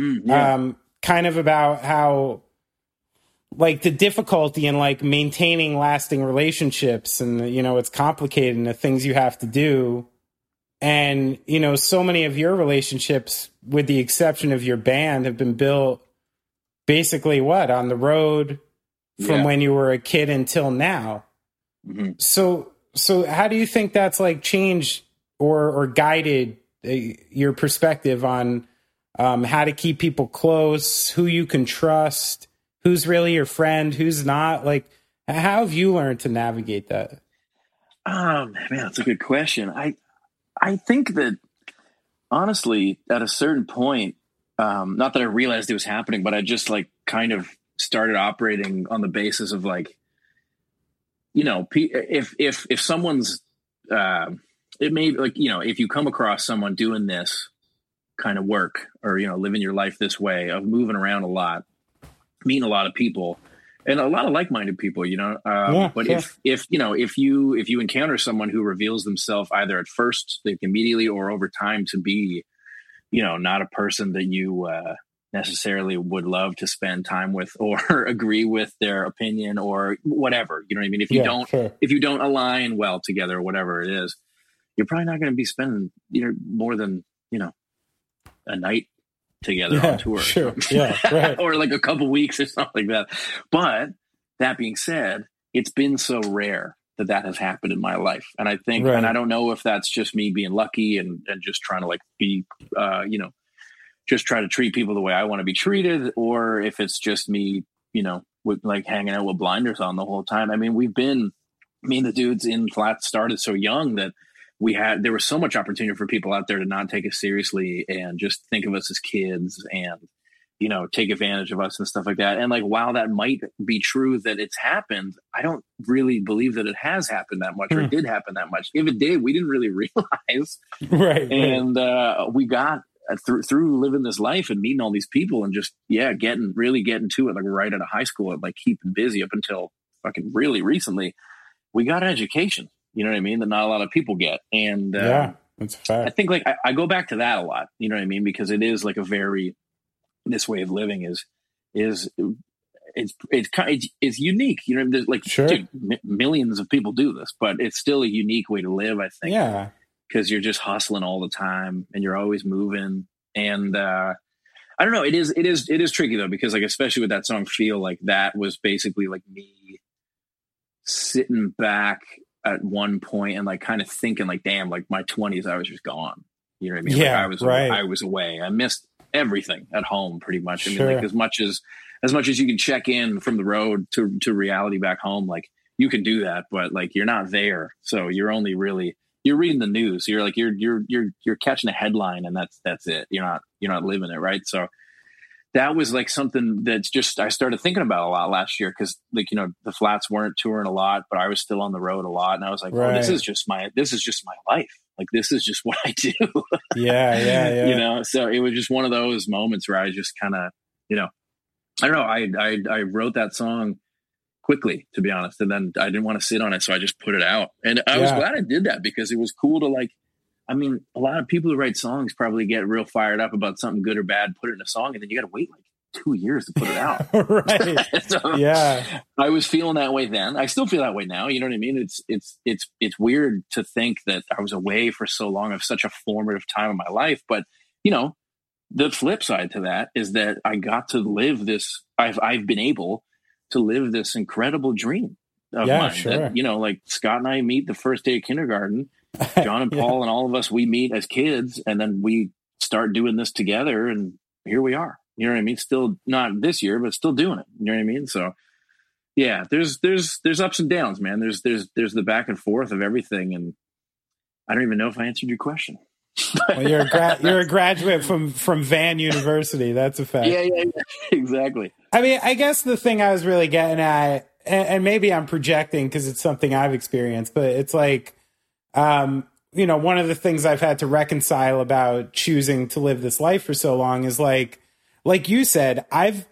E: kind of about how, like, the difficulty in like maintaining lasting relationships, and, you know, it's complicated and the things you have to do. And, you know, so many of your relationships, with the exception of your band, have been built basically on the road from when you were a kid until now. Mm-hmm. So how do you think that's like changed or guided your perspective on how to keep people close, who you can trust, who's really your friend, who's not? Like, how have you learned to navigate that?
C: Man, that's a good question. I think that, honestly, at a certain point, not that I realized it was happening, but I just like kind of started operating on the basis of like, you know, if someone's, it may, like, you know, if you come across someone doing this kind of work, or, you know, living your life this way of moving around a lot, meeting a lot of people, and a lot of like-minded people, you know, if you encounter someone who reveals themselves either at first, like immediately, or over time to be, you know, not a person that you necessarily would love to spend time with or agree with their opinion or whatever, you know what I mean? If you don't align well together or whatever it is, you're probably not going to be spending, you know, more than, you know, a night together on tour.
E: Sure. Yeah, right.
C: Or like a couple weeks or something like that. But that being said, it's been so rare that has happened in my life. And I think, and I don't know if that's just me being lucky and just trying to like be, you know, just try to treat people the way I want to be treated, or if it's just me, you know, with like hanging out with blinders on the whole time. I mean, me and the dudes in Flat started so young that there was so much opportunity for people out there to not take us seriously and just think of us as kids and, you know, take advantage of us and stuff like that. And like, while that might be true that it's happened, I don't really believe that it has happened that much or it did happen that much. If it did, we didn't really realize.
E: Right.
C: And we got through living this life and meeting all these people and just, getting to it, like right out of high school and like keeping busy up until fucking really recently, we got an education, you know what I mean? That not a lot of people get. And
E: that's a fact.
C: I think like I go back to that a lot, you know what I mean? Because it is like this way of living is it's unique, you know. There's like, dude, millions of people do this, but it's still a unique way to live, I think.
E: Yeah,
C: because you're just hustling all the time and you're always moving. And I don't know. It is tricky though, because like, especially with that song "Feel," like that was basically like me sitting back at one point and like kind of thinking like, damn, like my 20s, I was just gone. You know what I mean?
E: Yeah,
C: like I was away. I missed everything at home pretty much. I mean, like as much as you can check in from the road to reality back home, like you can do that, but like you're not there. So you're only really, you're reading the news. So you're like, you're catching a headline and that's it. You're not living it. Right. So that was like something that's just, I started thinking about a lot last year. Cause like, you know, the Flats weren't touring a lot, but I was still on the road a lot. And I was like, oh, this is just my life. Like, this is just what I do.
E: Yeah.
C: You know, so it was just one of those moments where I just kind of, you know, I don't know. I wrote that song quickly, to be honest. And then I didn't want to sit on it. So I just put it out. And I was glad I did that because it was cool to like, I mean, a lot of people who write songs probably get real fired up about something good or bad, put it in a song, and then you got to wait like 2 years to put it out.
E: Right.
C: So,
E: yeah.
C: I was feeling that way then. I still feel that way now. You know what I mean? It's weird to think that I was away for so long of such a formative time in my life. But, you know, the flip side to that is that I got to live this, I've been able to live this incredible dream of mine.
E: Sure.
C: That, you know, like Scott and I meet the first day of kindergarten. John and Paul and all of us, we meet as kids and then we start doing this together and here we are. You know what I mean? Still not this year, but still doing it. You know what I mean? So yeah, there's ups and downs, man. There's the back and forth of everything. And I don't even know if I answered your question.
E: Well, you're a graduate from Van University. That's a fact.
C: Yeah, exactly.
E: I mean, I guess the thing I was really getting at, and maybe I'm projecting because it's something I've experienced, but it's like, you know, one of the things I've had to reconcile about choosing to live this life for so long is like you said, I've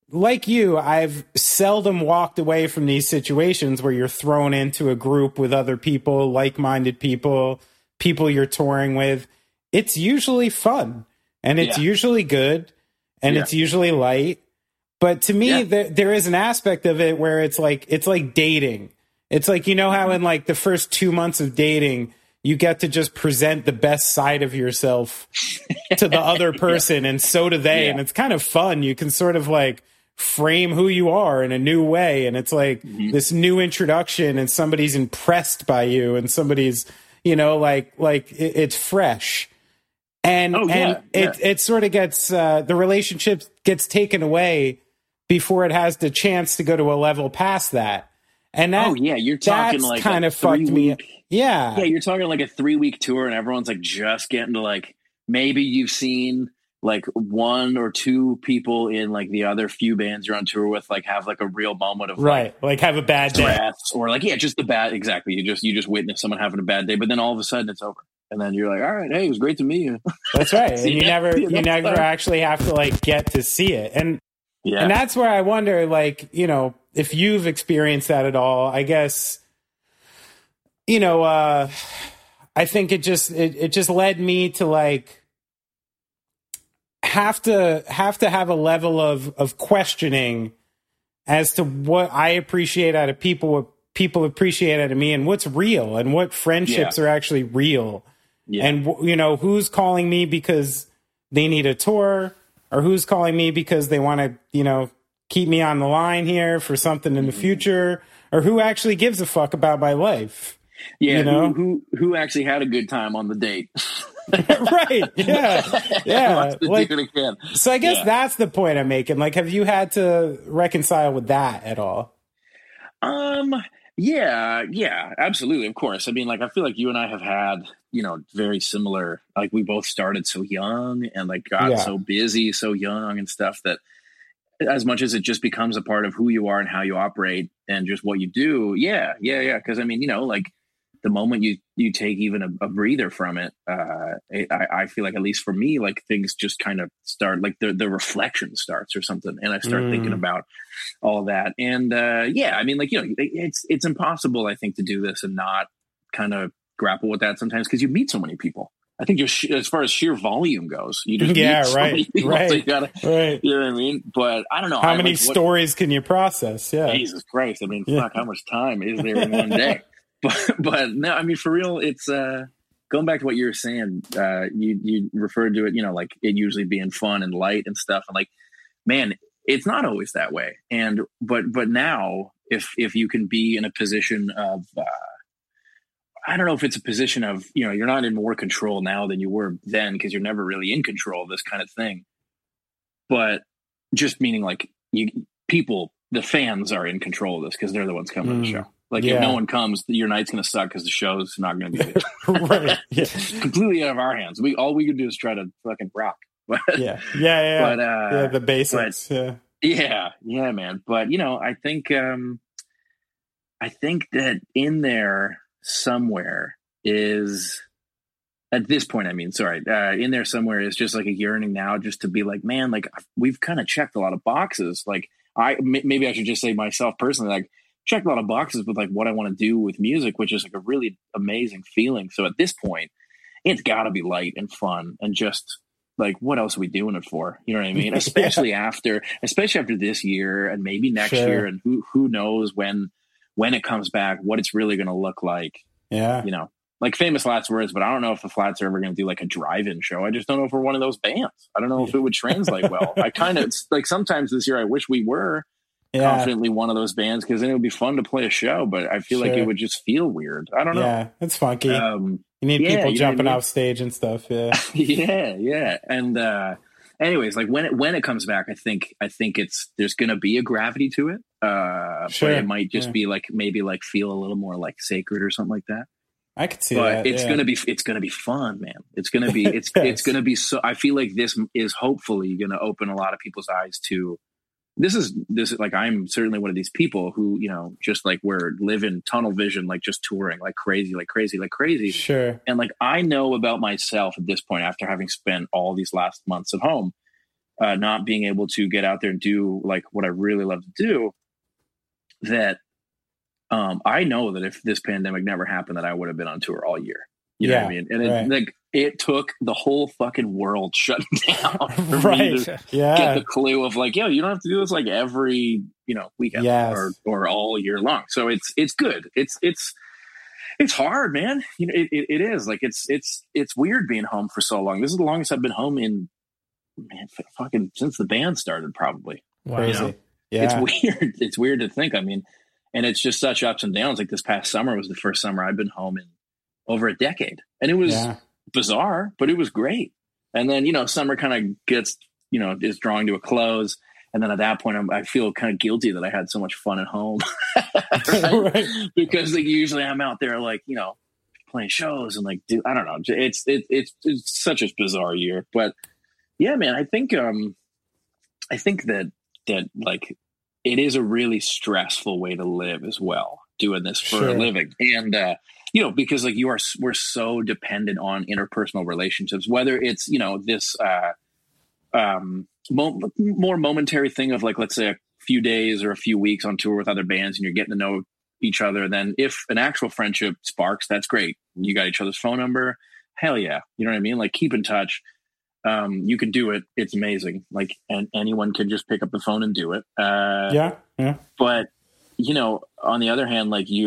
E: seldom walked away from these situations where you're thrown into a group with other people, like-minded people you're touring with. It's usually fun and it's usually good and it's usually light. But to me, there is an aspect of it where it's like dating. It's like, you know how in like the first 2 months of dating, you get to just present the best side of yourself to the other person, and so do they. And it's kind of fun. You can sort of like frame who you are in a new way. And it's like this new introduction, and somebody's impressed by you, and somebody's, you know, like it's fresh. And it sort of gets, the relationship gets taken away before it has the chance to go to a level past that. And that,
C: you're talking
E: that's
C: like
E: kind of fucked me. Yeah,
C: you're talking like a 3-week tour, and everyone's like just getting to like, maybe you've seen like 1 or 2 people in like the other few bands you're on tour with, like have like a real moment of
E: like have a bad day,
C: or like just the bad. Exactly, you just witness someone having a bad day, but then all of a sudden it's over, and then you're like, all right, hey, it was great to meet you.
E: That's right, and you never actually have to like get to see it, and that's where I wonder, like, you know, if you've experienced that at all. I guess, you know, I think it just led me to like have to have a level of questioning as to what I appreciate out of people, what people appreciate out of me, and what's real, and what friendships are actually real. And, you know, who's calling me because they need a tour, or who's calling me because they want to, you know, keep me on the line here for something in the future, or who actually gives a fuck about my life.
C: Yeah,
E: you know?
C: who actually had a good time on the date.
E: Right. Yeah. Like, so I guess that's the point I'm making. Like, have you had to reconcile with that at all?
C: Yeah, absolutely. Of course. I mean, like, I feel like you and I have had, very similar, like we both started so young and like got so busy so young and stuff that as much as it just becomes a part of who you are and how you operate and just what you do. Yeah. Cause I mean, like the moment you take even a breather from it, I feel like, at least for me, like things just kind of start, like the reflection starts or something. And I start thinking about all that. And I mean, like, it's impossible, I think, to do this and not kind of grapple with that sometimes, because you meet so many people. I think just as far as sheer volume goes, you just
E: right.
C: So you gotta, right. You know what I mean? But I don't know.
E: How many stories can you process? Yeah.
C: Jesus Christ. I mean, fuck, how much time is there in one day? But no, I mean, for real, it's going back to what you were saying. You referred to it, like it usually being fun and light and stuff. And like, man, it's not always that way. And but now, if you can be in a position of I don't know if it's a position of, you're not in more control now than you were then, because you're never really in control of this kind of thing. But just meaning like the fans are in control of this because they're the ones coming to the show. Like if no one comes, your night's going to suck because the show's not going to be good.
E: Right. Yeah.
C: Completely out of our hands. All we can do is try to fucking rock. But,
E: yeah. But, the basics.
C: Yeah, man. But I think that in there somewhere is, at this point, in there somewhere is just like a yearning now just to be like, man, like we've kind of checked a lot of boxes. Like maybe I should just say myself personally, like checked a lot of boxes with like what I want to do with music, which is like a really amazing feeling. So at this point, it's got to be light and fun and just like, what else are we doing it for? You know what I mean? Especially after this year and maybe next year, and who knows when it comes back, what it's really going to look like.
E: Yeah.
C: Like Famous Last Words, but I don't know if the Flats are ever going to do like a drive-in show. I just don't know if we're one of those bands. I don't know if it would translate well. I kind of like sometimes this year, I wish we were confidently one of those bands, because then it would be fun to play a show, but I feel like it would just feel weird. I don't know.
E: Yeah, it's funky. You need people jumping off stage and stuff. Yeah.
C: yeah. And anyways, like when it comes back, I think there's going to be a gravity to it. But it might just be like, maybe like feel a little more like sacred or something like that.
E: I could see that.
C: But it's going to be fun, man. It's going to be, it's going to be so, I feel like this is hopefully going to open a lot of people's eyes to, this is like, I'm certainly one of these people who, just like we're living tunnel vision, like just touring like crazy.
E: Sure.
C: And like, I know about myself at this point, after having spent all these last months at home, not being able to get out there and do like what I really love to do, that I know that if this pandemic never happened, that I would have been on tour all year. You know what I mean? And it took the whole fucking world shutting down for me to get the clue of like, yo, you don't have to do this like every, weekend or all year long. So it's good. It's hard, man. It is like, it's weird being home for so long. This is the longest I've been home in, fucking since the band started, probably.
E: Wow. Crazy. Yeah.
C: It's weird. It's weird to think. I mean, and it's just such ups and downs. Like this past summer was the first summer I've been home in over a decade, and it was bizarre, but it was great. And then, summer kind of gets, is drawing to a close. And then at that point, I feel kind of guilty that I had so much fun at home, right? Because like usually I'm out there like, playing shows and like, I don't know. It's such a bizarre year, but yeah, man, I think that like it is a really stressful way to live as well, doing this for a living. And, because like we're so dependent on interpersonal relationships, whether it's, this, more momentary thing of like, let's say a few days or a few weeks on tour with other bands and you're getting to know each other. Then if an actual friendship sparks, that's great. You got each other's phone number. Hell yeah. You know what I mean? Like keep in touch. You can do it. It's amazing. Like, and anyone can just pick up the phone and do it. But on the other hand, like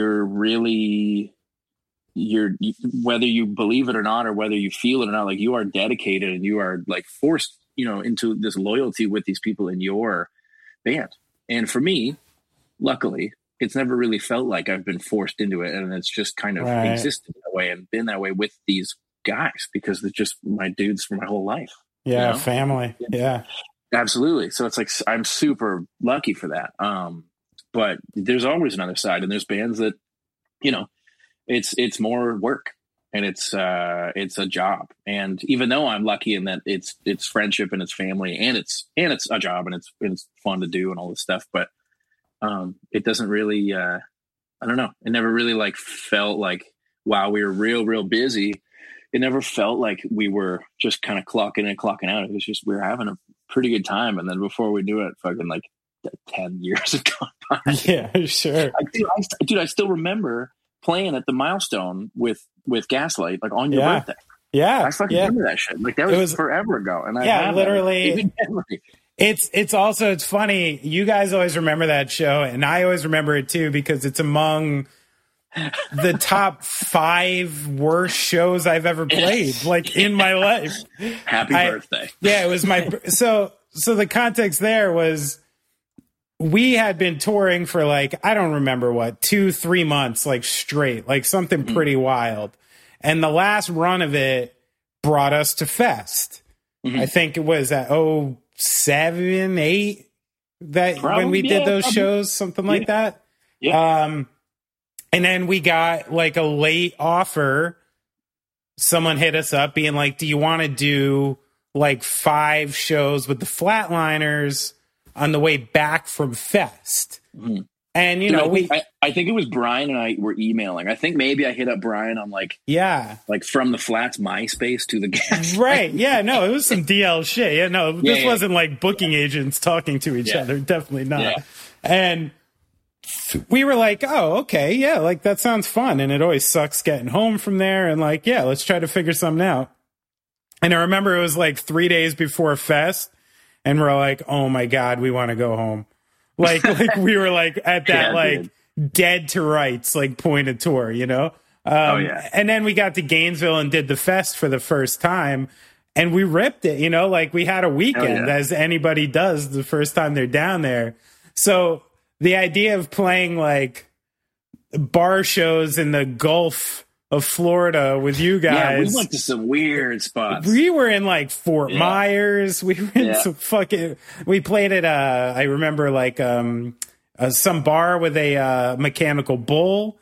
C: whether you believe it or not, or whether you feel it or not, like you are dedicated and you are like forced, into this loyalty with these people in your band. And for me, luckily, it's never really felt like I've been forced into it. And it's just kind of existed that way and been that way with these guys because they're just my dudes for my whole life.
E: Yeah. Family. Yeah,
C: absolutely. So it's like, I'm super lucky for that. but there's always another side, and there's bands that, you know, it's more work, and it's a job. And even though I'm lucky in that it's friendship and it's family and it's a job and it's fun to do and all this stuff, but it doesn't really I don't know. It never really like felt like, wow, we were real busy. It never felt like we were just kind of clocking in and clocking out. It was just, we were having a pretty good time. And then before we knew it, fucking like 10 years had gone by.
E: Yeah, sure.
C: I still remember playing at the Milestone with Gaslight, like on your birthday.
E: Yeah.
C: I fucking remember that shit. Like that was forever ago. And I
E: literally. It's funny. You guys always remember that show, and I always remember it too, because it's among the top 5 worst shows I've ever played, like in my life.
C: Happy birthday.
E: Yeah, it was my, so the context there was, we had been touring for like, I don't remember what, 2-3 months, like straight, like something pretty wild. And the last run of it brought us to Fest. I think it was at 7, 8 that probably, when we did those shows, something like that. Yeah. And then we got like a late offer. Someone hit us up being like, do you want to do like 5 shows with the Flatliners on the way back from Fest? Mm-hmm. And, you know,
C: I think it was Brian and I were emailing. I think maybe I hit up Brian on like from the Flats MySpace to the Gas.
E: Right. Yeah. No, it was some DL shit. Yeah. No, this wasn't like booking agents talking to each other. Definitely not. Yeah. And we were like, oh, okay. Yeah. Like that sounds fun. And it always sucks getting home from there. And like, yeah, let's try to figure something out. And I remember it was like 3 days before Fest. And we're like, oh my God, we want to go home. Like we were like at that dead to rights like point of tour, you know? And then we got to Gainesville and did the Fest for the first time, and we ripped it, you know? Like we had a weekend, as anybody does the first time they're down there. So the idea of playing like bar shows in the Gulf of Florida with you guys.
C: Yeah, we went to some weird spots.
E: We were in like Fort Myers. We were in some fucking. We played at I remember like some bar with a mechanical bull.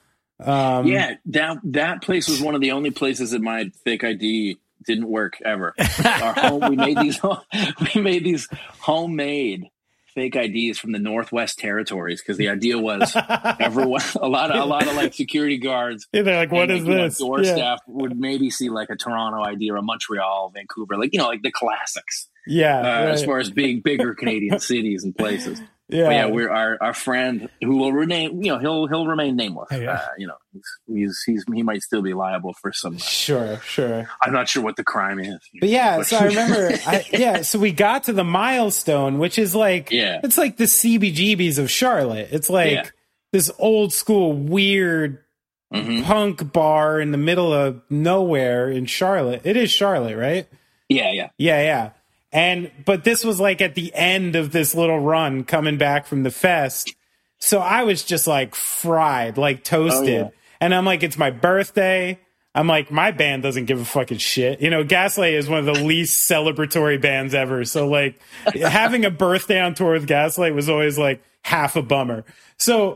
C: That place was one of the only places that my fake ID didn't work ever. We made these homemade fake IDs from the Northwest Territories, because the idea was everyone, a lot of like security guards,
E: they're like, what is this?
C: Door staff would maybe see like a Toronto ID or a Montreal, Vancouver, like, you know, like the classics. As far as being bigger Canadian cities and places. We're our friend who will rename, you know, he'll remain nameless. You know, he might still be liable for some.
E: Sure.
C: I'm not sure what the crime is.
E: But so I remember, so we got to the Milestone, which is like, it's like the CBGBs of Charlotte. It's like this old school weird punk bar in the middle of nowhere in Charlotte. It is Charlotte, right? Yeah. But this was like at the end of this little run coming back from the Fest. So I was just like fried, like toasted. And I'm like, it's my birthday. I'm like, my band doesn't give a fucking shit. You know, Gaslight is one of the least celebratory bands ever. So like having a birthday on tour with Gaslight was always like half a bummer. So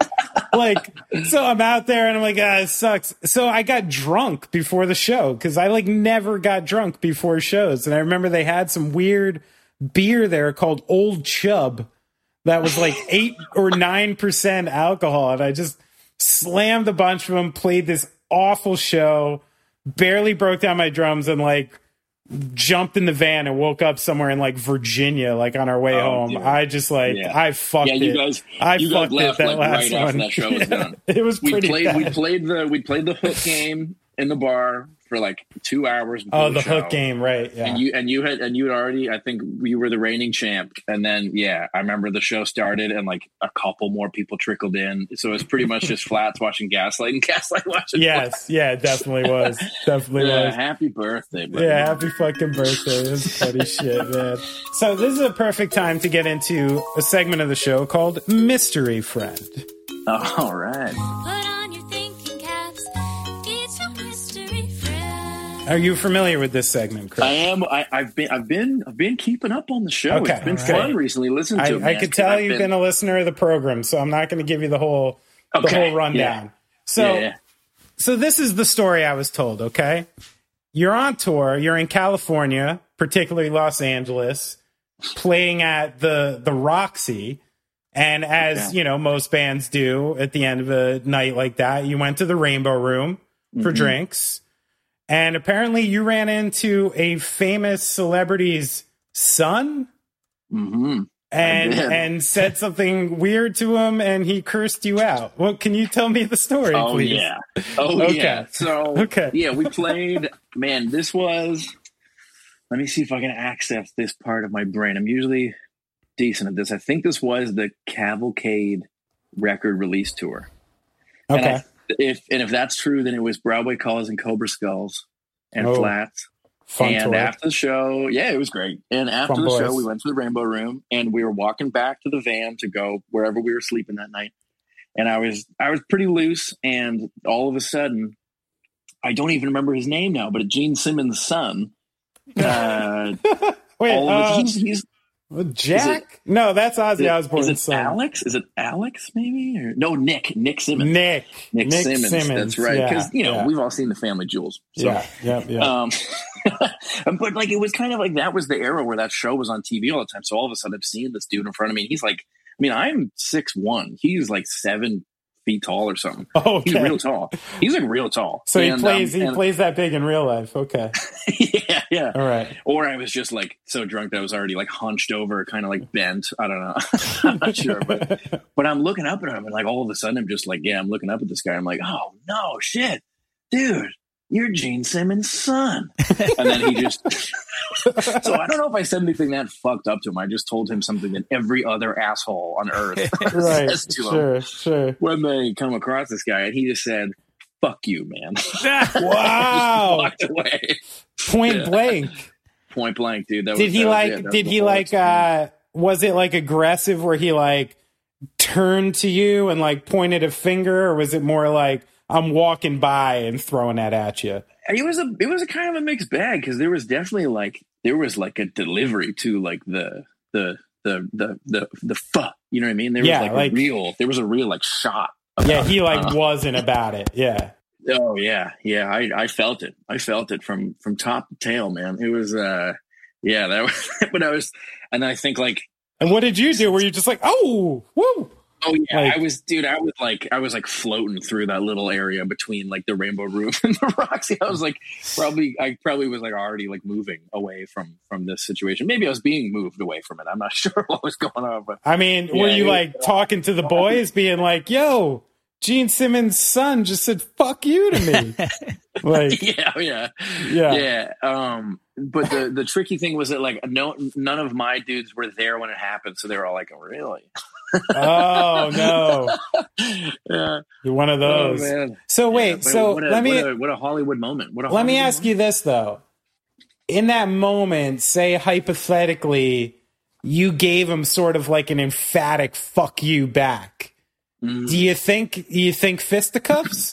E: I'm out there and I'm like, it sucks. So I got drunk before the show, because I like never got drunk before shows. And I remember they had some weird beer there called Old Chub that was like 8 or 9% alcohol. And I just slammed a bunch of them, played this awful show, barely broke down my drums, and like jumped in the van and woke up somewhere in like Virginia, like on our way home. Dude. I just like, I fucked it.
C: You guys left that like last right one. After that show was done.
E: It was pretty bad.
C: We played the hook game in the bar for like 2 hours.
E: The hook game, right? Yeah.
C: And you had already, I think you were the reigning champ. And then I remember the show started and like a couple more people trickled in. So it was pretty much just Flats watching Gaslight and Gaslight watching.
E: Yes, it definitely was. Was.
C: Happy birthday, buddy.
E: Yeah, happy fucking birthday. It was funny shit, man. So this is a perfect time to get into a segment of the show called Mystery Friend.
C: All right.
E: Are you familiar with this segment, Chris?
C: I am. I've been keeping up on the show.
E: Okay.
C: It's been fun recently. Listen to it.
E: I could tell you've been a listener of the program, so I'm not going to give you the whole rundown.
C: Yeah.
E: So this is the story I was told. Okay, you're on tour. You're in California, particularly Los Angeles, playing at the Roxy. And as you know, most bands do at the end of a night like that, you went to the Rainbow Room for drinks. And apparently you ran into a famous celebrity's son and said something weird to him, and he cursed you out. Well, can you tell me the story, please?
C: Yeah. So, we played, man, this was, let me see if I can access this part of my brain. I'm usually decent at this. I think this was the Cavalcade record release tour.
E: Okay.
C: If that's true, then it was Broadway Calls and Cobra Skulls and Flats.
E: Fun
C: and
E: tour.
C: after the show, it was great. And after the show, we went to the Rainbow Room and we were walking back to the van to go wherever we were sleeping that night. And I was pretty loose, and all of a sudden, I don't even remember his name now, but Gene Simmons' son. He's
E: Jack? No, that's Ozzy Osbourne's son.
C: Alex? Is it Alex, maybe? Or, no, Nick Simmons.
E: Nick
C: Simmons. That's right. Because, we've all seen the Family Jewels. So.
E: Yeah.
C: But, like, it was kind of like that was the era where that show was on TV all the time. So all of a sudden I'm seeing this dude in front of me. And he's like, I'm 6'1". He's like 7 feet tall or something. Oh, okay. He's real tall. He's like real tall.
E: So he plays that big in real life. Okay.
C: Yeah.
E: All right.
C: Or I was just like so drunk that I was already like hunched over, kind of like bent. I don't know. I'm not sure. But I'm looking up at him, and like all of a sudden I'm just like, I'm looking up at this guy. I'm like, oh no, shit, dude, you're Gene Simmons' son. And then he just so I don't know if I said anything that fucked up to him. I just told him something that every other asshole on earth says to him
E: sure.
C: when they come across this guy. And he just said, fuck you, man.
E: Wow.
C: Walked away.
E: Point blank,
C: dude.
E: Did he was it like aggressive where he like turned to you and like pointed a finger, or was it more like I'm walking by and throwing that at you?
C: It was a kind of a mixed bag, because there was definitely like a delivery to like the fuck, you know what I mean? There was a real like shot.
E: He like wasn't about it. Yeah.
C: Oh yeah. I felt it. I felt it from top to tail, man. It was that was when I was, and I think like.
E: And what did you do? Were you just like, oh, woo?
C: Oh yeah, like, I was floating through that little area between like the Rainbow Room and the Roxy. I was like, I probably was like already like moving away from this situation. Maybe I was being moved away from it. I'm not sure what was going on. But
E: I mean, were you like talking to the boys, being like, "Yo, Gene Simmons' son just said fuck you to me"? Like,
C: yeah. But the tricky thing was that like none of my dudes were there when it happened, so they were all like, "Oh, really?"
E: Oh no!
C: Yeah,
E: you're one of those.
C: Oh, man.
E: So wait,
C: what a Hollywood moment.
E: Let me ask you this though: in that moment, say hypothetically, you gave him sort of like an emphatic "fuck you" back. Mm. Do you think fisticuffs?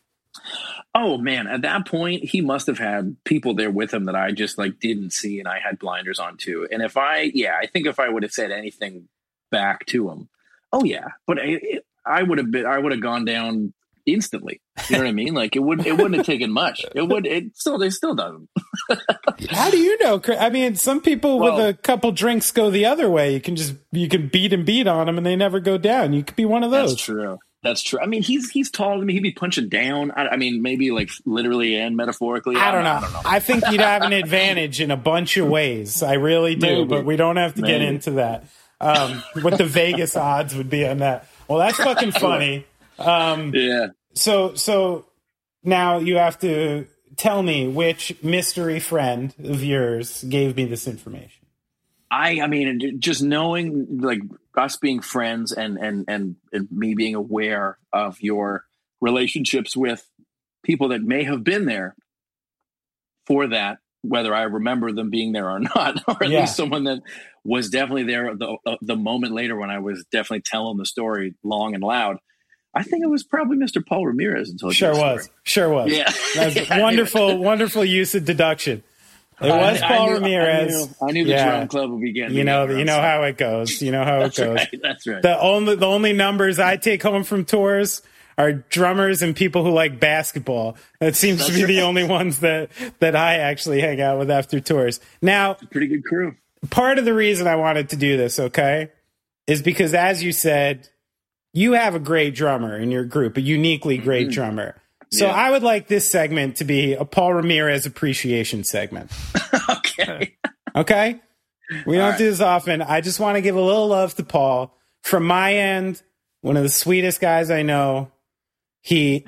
C: Oh man, at that point, he must have had people there with him that I just like didn't see, and I had blinders on too. And I think if I would have said anything back to him, but I would have gone down instantly. You know what I mean? Like it wouldn't have taken much. It still doesn't.
E: How do you know? I mean, some people with a couple drinks go the other way. You can beat on them and they never go down. You could be one of those.
C: That's true. I mean, he's taller than me. He'd be punching down. I mean, maybe like literally and metaphorically.
E: I don't know. I think you'd have an advantage in a bunch of ways. I really do, maybe. But we don't have to get into that. What the Vegas odds would be on that. Well, that's fucking funny.
C: Yeah.
E: So now you have to tell me which mystery friend of yours gave me this information.
C: I mean, just knowing like us being friends and me being aware of your relationships with people that may have been there for that, whether I remember them being there or not, or at least someone that was definitely there the moment later when I was definitely telling the story long and loud. I think it was probably Mr. Paul Ramirez until
E: Sure was.
C: Yeah.
E: That's wonderful use of deduction. It was Paul Ramirez.
C: I knew the drum club would be getting.
E: You know how it goes. You know how it goes.
C: Right, that's right.
E: The only numbers I take home from tours are drummers and people who like basketball. That seems to be the only ones that I actually hang out with after tours. Now,
C: pretty good crew.
E: Part of the reason I wanted to do this, okay, is because, as you said, you have a great drummer in your group, a uniquely great drummer. So I would like this segment to be a Paul Ramirez appreciation segment.
C: Okay.
E: Okay? We don't do this often. I just want to give a little love to Paul. From my end, one of the sweetest guys I know. He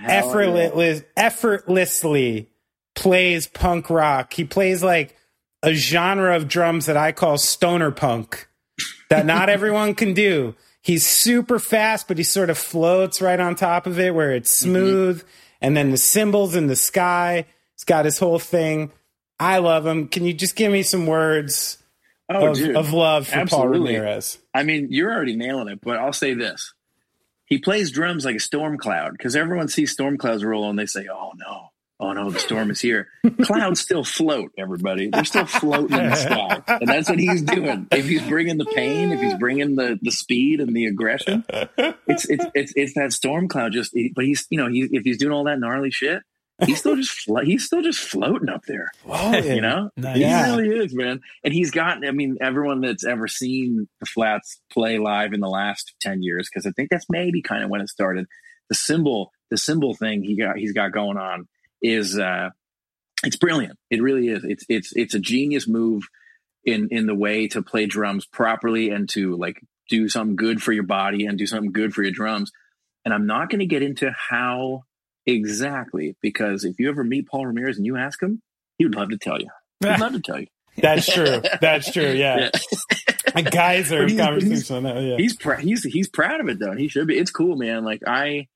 E: effortlessly plays punk rock. He plays like a genre of drums that I call stoner punk that not everyone can do. He's super fast, but he sort of floats right on top of it where it's smooth. And then the cymbals in the sky. He's got his whole thing. I love him. Can you just give me some words of love for Paul Ramirez?
C: I mean, you're already nailing it, but I'll say this. He plays drums like a storm cloud because everyone sees storm clouds roll and they say, oh no, the storm is here. Clouds still float, everybody. They're still floating in the sky. And that's what he's doing. If he's bringing the pain, if he's bringing the speed and the aggression, it's that storm cloud but he's, if he's doing all that gnarly shit, he's still just floating up there. You know?
E: Nice.
C: He really is, man. And he's got, everyone that's ever seen the Flats play live in the last 10 years, because I think that's maybe kind of when it started. The cymbal thing he's got going on is it's brilliant. It really is. It's a genius move in the way to play drums properly and to like do something good for your body and do something good for your drums. And I'm not going to get into how exactly, because if you ever meet Paul Ramirez and you ask him, he would love to tell you. He'd love to tell you.
E: That's true. Yeah. A geyser of conversation on that. Yeah.
C: He's proud of it though, and he should be. It's cool, man. Like I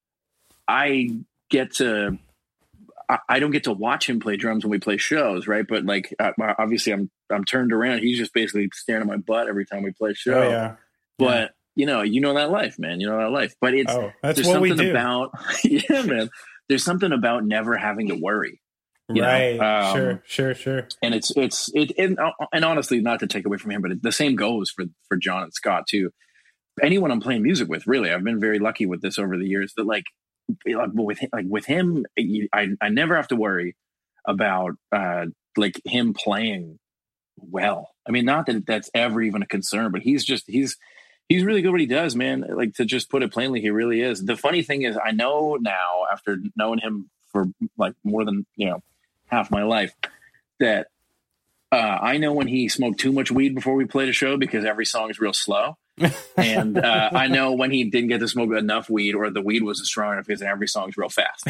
C: don't get to watch him play drums when we play shows, right? But like, obviously, I'm turned around. He's just basically staring at my butt every time we play a show.
E: Oh, yeah.
C: But you know that life, man. You know that life. But
E: that's what we do.
C: Yeah, man. There's something about never having to worry.
E: Right. Sure.
C: And and honestly, not to take away from him, but the same goes for John and Scott too. Anyone I'm playing music with, really, I've been very lucky with this over the years. That like with him, I never have to worry about like him playing well. I mean, not that that's ever even a concern, but he's really good at what he does, man. Like, to just put it plainly, he really is. The funny thing is, I know now, after knowing him for like more than half my life, that I know when he smoked too much weed before we played a show because every song is real slow. And I know when he didn't get to smoke enough weed or the weed wasn't strong enough because every song is real fast.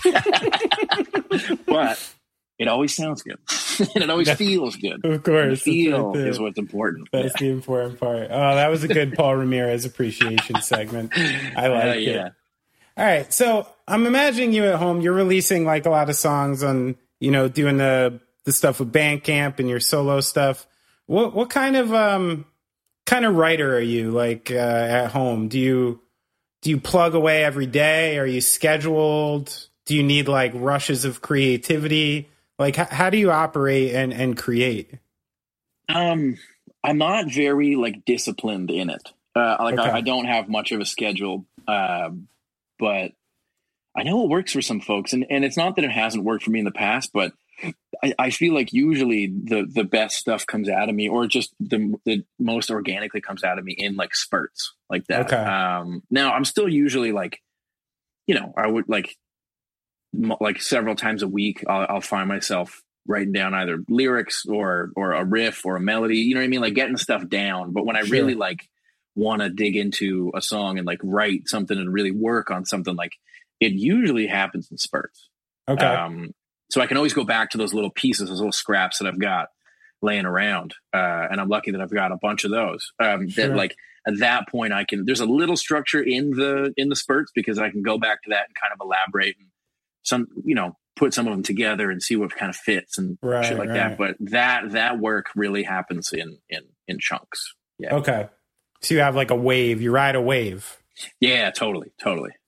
C: But it always sounds good. And it always feels good.
E: Of course.
C: The feel is what's important.
E: That's the important part. Oh, that was a good Paul Ramirez appreciation segment. I like it. All right. So I'm imagining you at home. You're releasing like a lot of songs on, doing the stuff with Bandcamp and your solo stuff. What kind of writer are you like at home? Do you plug away every day? Are you scheduled? Do you need like rushes of creativity? Like how do you operate and create?
C: I'm not very like disciplined in it. I don't have much of a schedule, but I know it works for some folks, and it's not that it hasn't worked for me in the past, but I feel like usually the best stuff comes out of me, or just the most organically comes out of me in like spurts like that.
E: Okay.
C: Now I'm still usually like, I would like several times a week, I'll find myself writing down either lyrics or a riff or a melody, you know what I mean? Like getting stuff down. But when I really like want to dig into a song and like write something and really work on something, like it usually happens in spurts.
E: Okay.
C: So I can always go back to those little pieces, those little scraps that I've got laying around. And I'm lucky that I've got a bunch of those. That like at that point there's a little structure in the spurts because I can go back to that and kind of elaborate and put some of them together and see what kind of fits and shit like that. But that work really happens in chunks. Yeah.
E: Okay. So you have like a wave, you ride a wave.
C: Yeah, totally.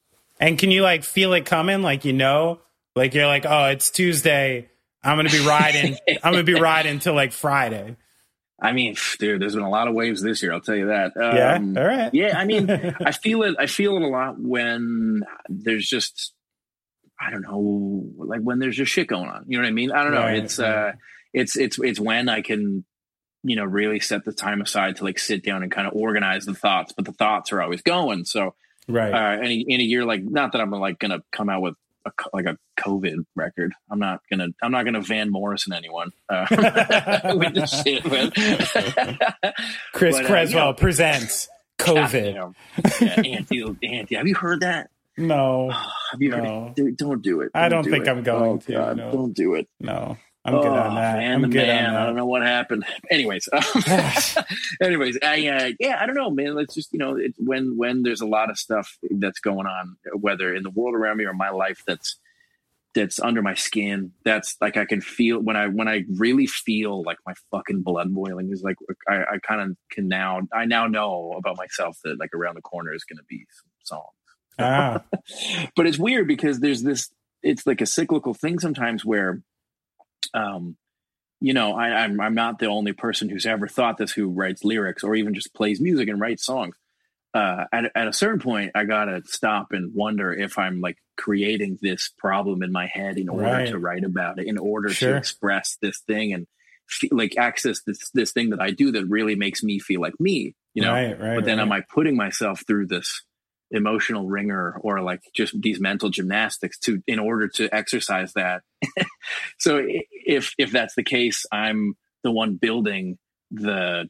E: And can you like feel it coming? Like, like you're like, oh, it's Tuesday. I'm going to be riding. I'm going to be riding till like Friday.
C: I mean, dude, there's been a lot of waves this year. I'll tell you that.
E: Yeah. All right.
C: Yeah. I mean, I feel it a lot when there's just, I don't know, like when there's just shit going on. You know what I mean? I don't know. Right. It's when I can, really set the time aside to like sit down and kind of organize the thoughts, but the thoughts are always going. So,
E: right.
C: In a year, like, not that I'm like going to come out with a COVID record. I'm not gonna Van Morrison anyone with this shit.
E: Chris Creswell presents COVID.
C: Andy, have you heard that?
E: No.
C: Have you heard it? Don't do it.
E: I don't think I'm going to.
C: God, no. Don't do it.
E: No. I'm good on that. I'm good on that.
C: I don't know what happened. Anyways, I don't know, man. Let's just, when there's a lot of stuff that's going on, whether in the world around me or my life, that's under my skin. That's like, I can feel when I really feel like my fucking blood boiling is like, I kind of can now know about myself that like around the corner is going to be some songs. But it's weird because there's this, it's like a cyclical thing sometimes where, I'm not the only person who's ever thought this, who writes lyrics or even just plays music and writes songs. At a certain point, I gotta stop and wonder if I'm like creating this problem in my head in order to write about it, in order to express this thing and like access this thing that I do that really makes me feel like me, But then am I putting myself through this emotional ringer or like just these mental gymnastics in order to exercise that? So if that's the case, I'm the one building the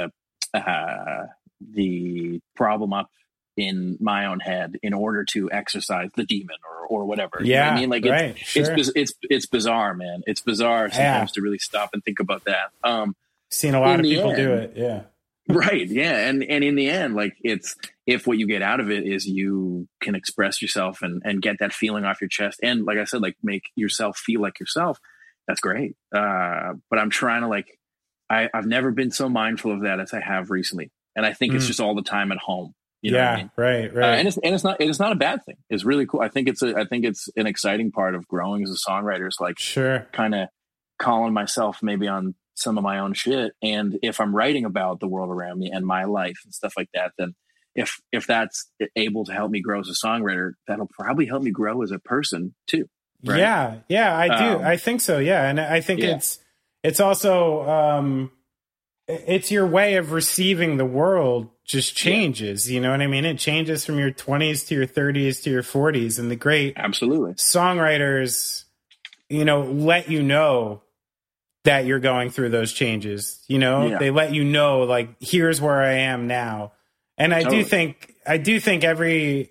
C: problem up in my own head in order to exercise the demon or whatever.
E: Yeah, you know what
C: I mean, like it's bizarre, man. It's bizarre sometimes to really stop and think about that.
E: Seen a lot of people do it. Yeah.
C: Right. Yeah. And in the end, like if what you get out of it is you can express yourself and get that feeling off your chest. And like I said, like make yourself feel like yourself, that's great. But I'm trying to I've never been so mindful of that as I have recently. And I think it's just all the time at home. You know what I mean?
E: Right.
C: And it's not a bad thing. It's really cool. I think it's an exciting part of growing as a songwriter. It's like kind of calling myself maybe on some of my own shit. And if I'm writing about the world around me and my life and stuff like that, then if that's able to help me grow as a songwriter, that'll probably help me grow as a person too. Right?
E: Yeah, I do. I think so. Yeah. And I think it's also, it's your way of receiving the world just changes. You know what I mean? It changes from your 20s to your 30s to your 40s. And the great songwriters, let you know that you're going through those changes. They let you know, like, here's where I am now. And I do think every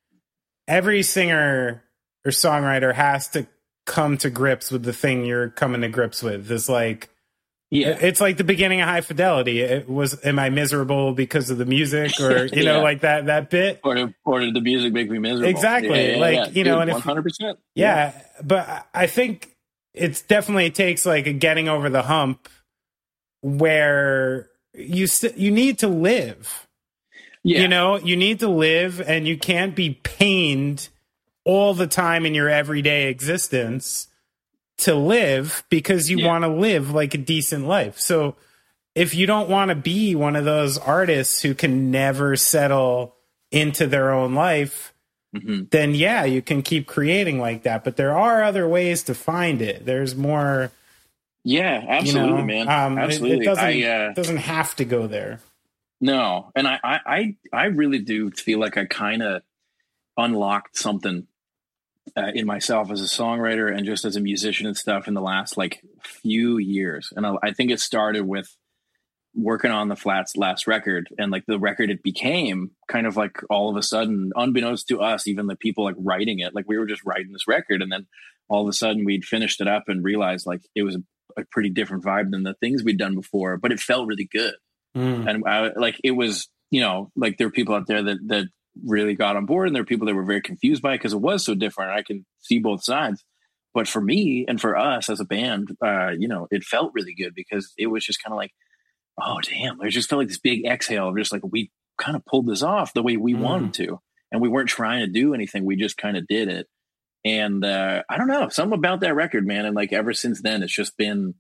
E: singer or songwriter has to come to grips with the thing you're coming to grips with. It's like, it's like the beginning of High Fidelity. Am I miserable because of the music, or like that bit,
C: or did the music make me miserable?
E: Exactly.
C: Dude,
E: and
C: 100%.
E: Yeah, but I think it definitely takes like a getting over the hump where you need to live. Yeah. You need to live, and you can't be pained all the time in your everyday existence to live, because you want to live like a decent life. So if you don't want to be one of those artists who can never settle into their own life, then you can keep creating like that. But there are other ways to find it. There's more.
C: Yeah, absolutely, man. Absolutely.
E: It doesn't have to go there.
C: No. And I really do feel like I kind of unlocked something in myself as a songwriter and just as a musician and stuff in the last few years. And I think it started with working on the Flats' last record, and the record it became kind of like all of a sudden, unbeknownst to us, even the people writing it, we were just writing this record, and then all of a sudden we'd finished it up and realized it was a pretty different vibe than the things we'd done before, but it felt really good. And it was, there were people out there that really got on board, and there were people that were very confused by it because it was so different. I can see both sides, but for me and for us as a band, it felt really good because it was just kind of oh damn, it just felt like this big exhale of just we kind of pulled this off the way we wanted to. and we weren't trying to do anything. We just kind of did it. And I don't know, something about that record, man. And like ever since then, it's just been,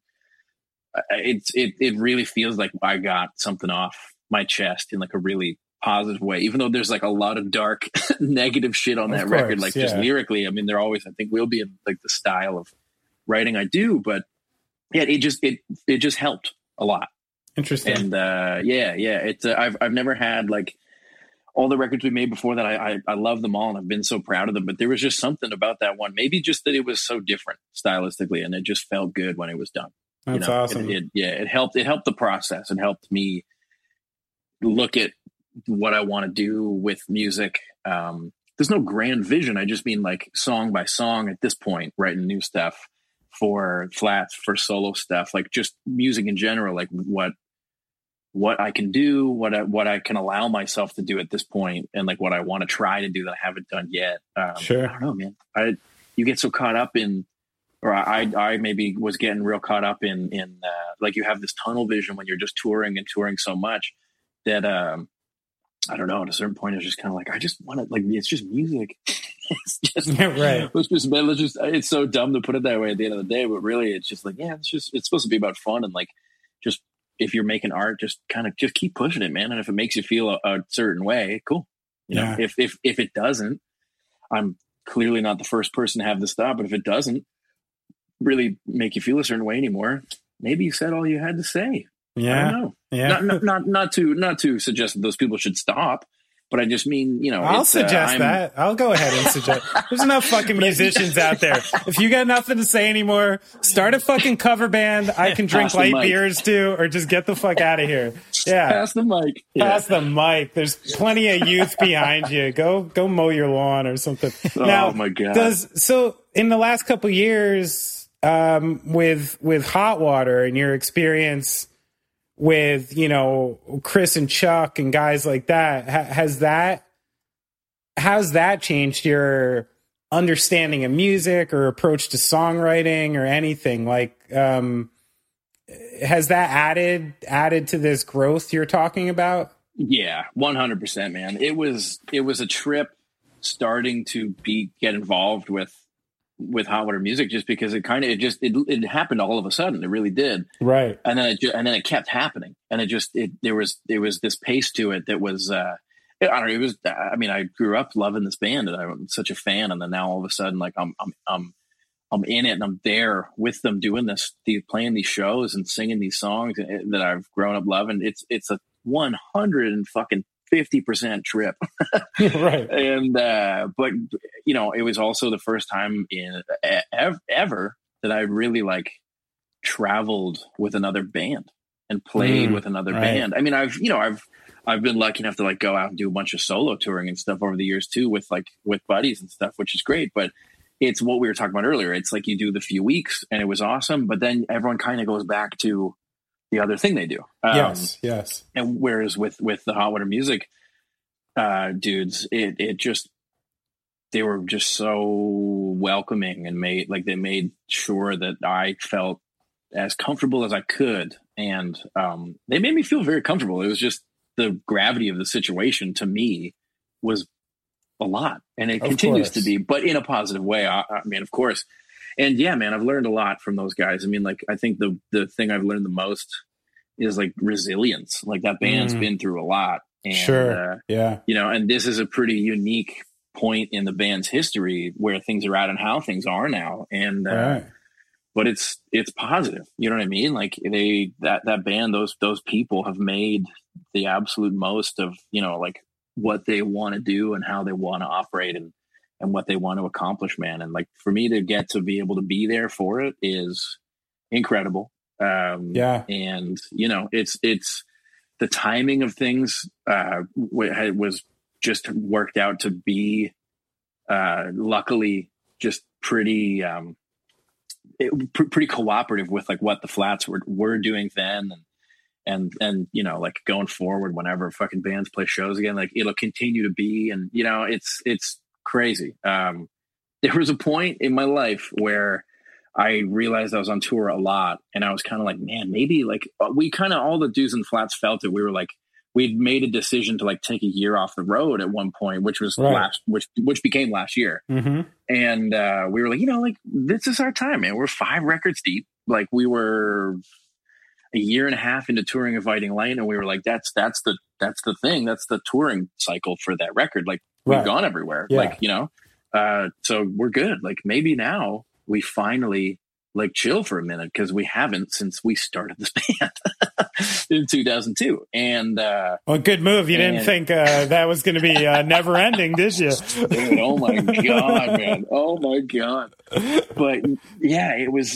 C: it really feels like I got something off my chest in like a really positive way, even though there's like a lot of dark negative shit on that record, like just lyrically. I mean, there always, I think, will be in like the style of writing I do, but yeah, it just helped a lot.
E: Interesting.
C: And it's I've never had like all the records we made before that. I love them all and I've been so proud of them, but there was just something about that one, maybe just that it was so different stylistically, and it just felt good when it was done.
E: That's awesome.
C: It helped the process. It helped me look at what I want to do with music. There's no grand vision. I just mean like song by song at this point, writing new stuff for Flats, for solo stuff, like just music in general, like what I can do, what I can allow myself to do at this point, and like what I want to try to do that I haven't done yet.
E: Sure.
C: I don't know, man. You get so caught up in, or I maybe was getting real caught up in like you have this tunnel vision when you're just touring so much that I don't know, at a certain point it's just kind of like, I just want to, like, it's just music. It's just
E: right.
C: It's so dumb to put it that way at the end of the day, but really it's just like, yeah, it's supposed to be about fun. And like, just if you're making art, just keep pushing it, man. And if it makes you feel a certain way, cool. You know, if it doesn't, I'm clearly not the first person to have this thought, but if it doesn't really make you feel a certain way anymore, maybe you said all you had to say.
E: Yeah.
C: I don't know.
E: Yeah.
C: Not to suggest that those people should stop, but I just mean, you know,
E: I'll suggest that. I'll go ahead and suggest. There's enough fucking musicians out there. If you got nothing to say anymore, start a fucking cover band. I can drink light beers too, or just get the fuck out of here. Yeah.
C: Pass the mic.
E: Pass the mic. There's plenty of youth behind you. Go mow your lawn or something. Now,
C: oh my God.
E: So in the last couple of years, with Hot Water and your experience with, you know, Chris and Chuck and guys like that, how's that changed your understanding of music or approach to songwriting or anything? Like, has that added to this growth you're talking about? Yeah,
C: 100%, man. It was a trip starting to get involved with Hot Water Music, just because it happened all of a sudden. It really did.
E: Right.
C: And then it kept happening. And there was this pace to it that was, I don't know. It was, I mean, I grew up loving this band and I'm such a fan. And then now all of a sudden, like I'm in it and I'm there with them doing playing these shows and singing these songs that I've grown up loving. It's a 150% trip.
E: Right.
C: And, but you know, it was also the first time ever that I really like traveled with another band and played with another band. I mean, I've been lucky enough to like go out and do a bunch of solo touring and stuff over the years too, with buddies and stuff, which is great. But it's what we were talking about earlier. It's like you do the few weeks and it was awesome, but then everyone kind of goes back to the other thing they do.
E: Yes.
C: And whereas with the Hot Water Music dudes, they were just so welcoming and they made sure that I felt as comfortable as I could. And they made me feel very comfortable. It was just the gravity of the situation to me was a lot, and it continues to be, but in a positive way. I mean, of course. And yeah, man, I've learned a lot from those guys. I mean, like, I think the thing I've learned the most is like resilience. Like that band's been through a lot. And,
E: sure. Yeah.
C: You know, and this is a pretty unique point in the band's history where things are at and how things are now. And, but it's positive. You know what I mean? Like that band, those people have made the absolute most of, you know, like what they want to do and how they want to operate and what they want to accomplish, man. And like, for me to get to be able to be there for it is incredible. And you know, it's the timing of things, was just worked out to be, luckily just pretty cooperative with like what the Flats were doing then. And, you know, like going forward, whenever fucking bands play shows again, like it'll continue to be, and, you know, it's crazy. There was a point in my life where I realized I was on tour a lot, and I was kind of like, man, maybe like we kind of, all the dudes in Flats felt it. We were like, we'd made a decision to like take a year off the road at one point, which was which became last year.
E: Mm-hmm.
C: And we were like, like this is our time, man. We're 5 records deep. Like we were a year and a half into touring Inviting Light, and we were like, that's the thing. That's the touring cycle for that record. Like we've gone everywhere.
E: Yeah.
C: Like, so we're good. Like maybe now we finally like chill for a minute, because we haven't since we started this band in 2002. And
E: well, good move. You didn't think that was going to be never ending, did you?
C: Dude, oh my god, man! Oh my god! But yeah, it was.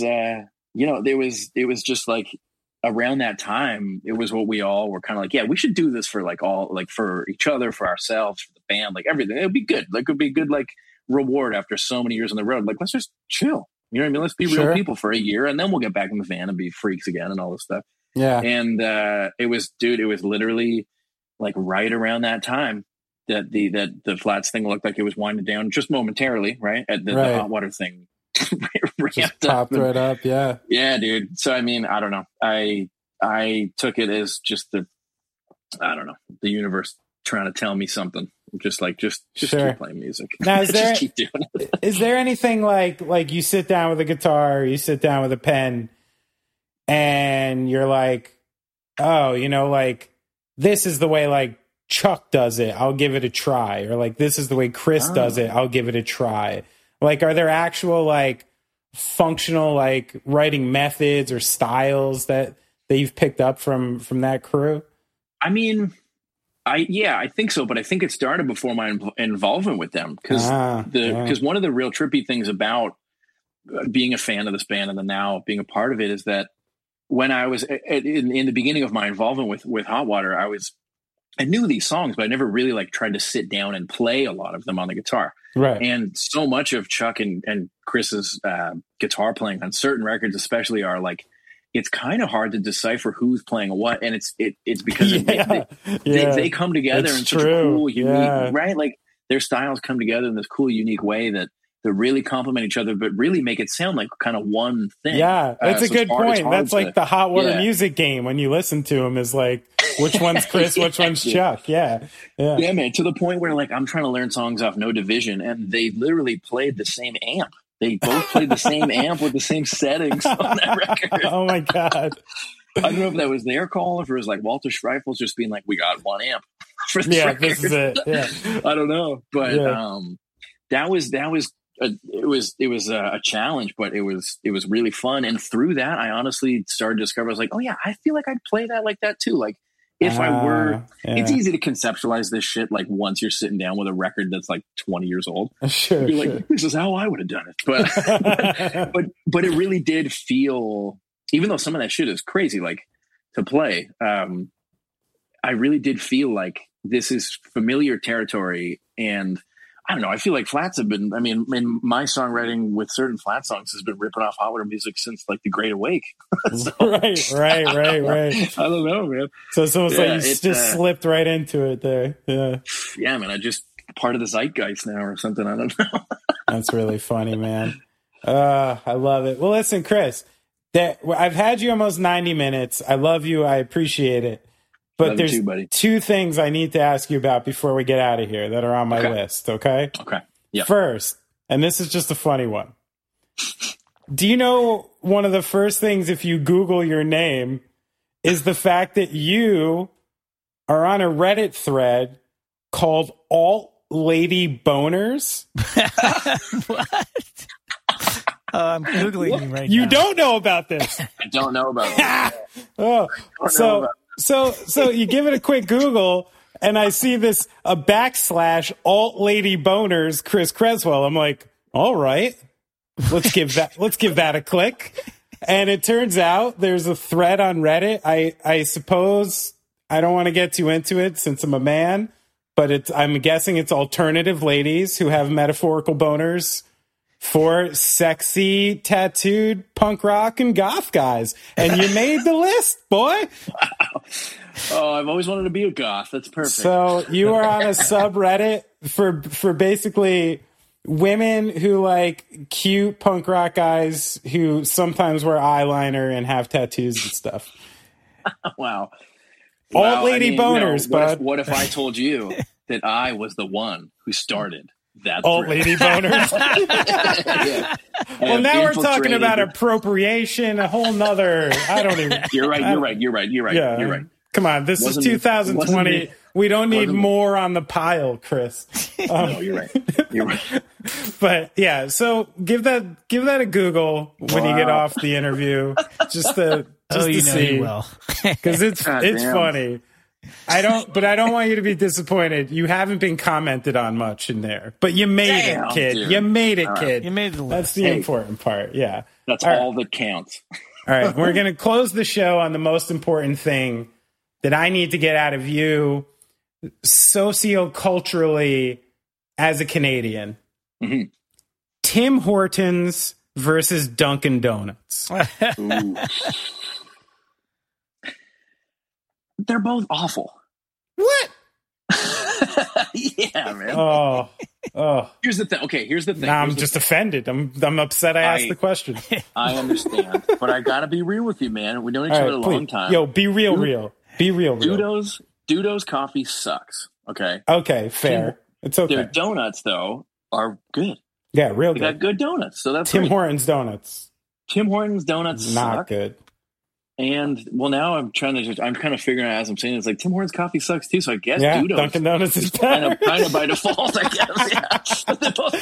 C: It was just like around that time. It was what we all were kind of like. Yeah, we should do this for like all like for each other, for ourselves, for the band, like everything. It'd be good. Like it would be good. Like reward after so many years on the road. Like let's just chill. You know what I mean? Let's be real people for a year, and then we'll get back in the van and be freaks again and all this stuff.
E: Yeah.
C: And it was literally like right around that time that the Flats thing looked like it was winding down just momentarily, right? At the hot water thing
E: just popped right up. Yeah.
C: Yeah, dude. So I mean, I don't know. I took it as just the universe trying to tell me something. Just keep playing music.
E: Now,
C: just keep doing it.
E: Is there anything like you sit down with a guitar, or you sit down with a pen, and you're like, oh, like this is the way like Chuck does it, I'll give it a try, or like this is the way Chris does it, I'll give it a try. Like, are there actual like functional like writing methods or styles that you've picked up from that crew?
C: I mean, I think so, but I think it started before my involvement with them, because one of the real trippy things about being a fan of this band and then now being a part of it is that when I was in the beginning of my involvement with Hot Water, I knew these songs, but I never really like tried to sit down and play a lot of them on the guitar.
E: Right.
C: And so much of Chuck and Chris's guitar playing on certain records, especially, are like, it's kind of hard to decipher who's playing what, and it's because they come together in such a cool, unique, right? Like their styles come together in this cool, unique way that really complement each other, but really make it sound like kind of one thing.
E: Yeah, that's a good point. That's like the Hot Water music game when you listen to them is like, which one's Chris, which one's Chuck? Yeah,
C: man. To the point where like I'm trying to learn songs off No Division, and they literally played the same amp. They both played the same amp with the same settings on that record.
E: Oh my god!
C: I don't know if that was their call, or if it was like Walter Schreifels just being like, "We got one amp for this record."
E: This is it. Yeah,
C: I don't know, but that was it was a challenge, but it was really fun. And through that, I honestly started to discover, I was like, oh yeah, I feel like I'd play that like that too. Like if I were, it's easy to conceptualize this shit. Like once you're sitting down with a record that's like 20 years old,
E: sure,
C: you're like, this is how I would have done it. But it really did feel, even though some of that shit is crazy, like to play, I really did feel like this is familiar territory. And I don't know, I feel like Flats have been, I mean, my songwriting with certain Flat songs has been ripping off Hot Water music since like The Great Awake.
E: So, right. I
C: don't know, man.
E: So it's almost like you just slipped right into it there.
C: Yeah, man, I just part of the zeitgeist now or something. I don't know.
E: That's really funny, man. I love it. Well, listen, Chris, I've had you almost 90 minutes. I love you. I appreciate it. But there's two things I need to ask you about before we get out of here that are on my list, okay?
C: Okay. Yeah.
E: First, and this is just a funny one. Do you know one of the first things if you Google your name is the fact that you are on a Reddit thread called Alt Lady Boners?
D: What? I'm Googling you right now.
E: You don't know about this.
C: I don't know about it.
E: So you give it a quick Google, and I see this a / Alt Lady Boners Chris Creswell. I'm like, all right, let's give that a click. And it turns out there's a thread on Reddit. I suppose I don't want to get too into it since I'm a man, but I'm guessing it's alternative ladies who have metaphorical boners for sexy, tattooed punk rock and goth guys. And you made the list, boy.
C: Wow. Oh, I've always wanted to be a goth. That's perfect.
E: So you are on a subreddit for basically women who like cute punk rock guys who sometimes wear eyeliner and have tattoos and stuff.
C: Wow.
E: Alt lady boners, bud.
C: What if I told you that I was the one who started that
E: alt lady boners?
C: Yeah.
E: Well, now we're talking about appropriation, a whole nother. I don't even.
C: You're right.
E: Yeah.
C: You're right.
E: Come on, this is 2020. We don't need more on the pile, Chris.
C: No, you're right.
E: But yeah, so give that a Google when you get off the interview, just to see, because it's funny. I don't want you to be disappointed. You haven't been commented on much in there, but you made it, kid. Dude. You made it, kid.
D: You made the list.
E: That's the important part. Yeah,
C: that's all that counts.
E: All right, we're gonna close the show on the most important thing that I need to get out of you, socioculturally, as a Canadian.
C: Mm-hmm.
E: Tim Hortons versus Dunkin' Donuts.
C: They're both awful.
E: What?
C: Yeah, man.
E: Oh.
C: Here's the thing. Okay, here's the thing.
E: Nah, I'm just offended. I'm upset I asked the question.
C: I understand, but I gotta be real with you, man. We known each other a long time.
E: Yo, be real. Be real.
C: Dudo's coffee sucks. Okay.
E: Okay, fair. It's okay.
C: Their donuts, though, are good.
E: Yeah, real
C: they
E: good.
C: They got good donuts, so that's
E: Tim
C: great.
E: Hortons donuts.
C: Tim Hortons donuts
E: not
C: suck.
E: Good.
C: And well, now I'm kind of figuring out as I'm saying it's like Tim Hortons coffee sucks too. So I guess
E: yeah,
C: Dudo's
E: Dunkin' Donuts is better.
C: kind of by default, I guess. Yeah, but they both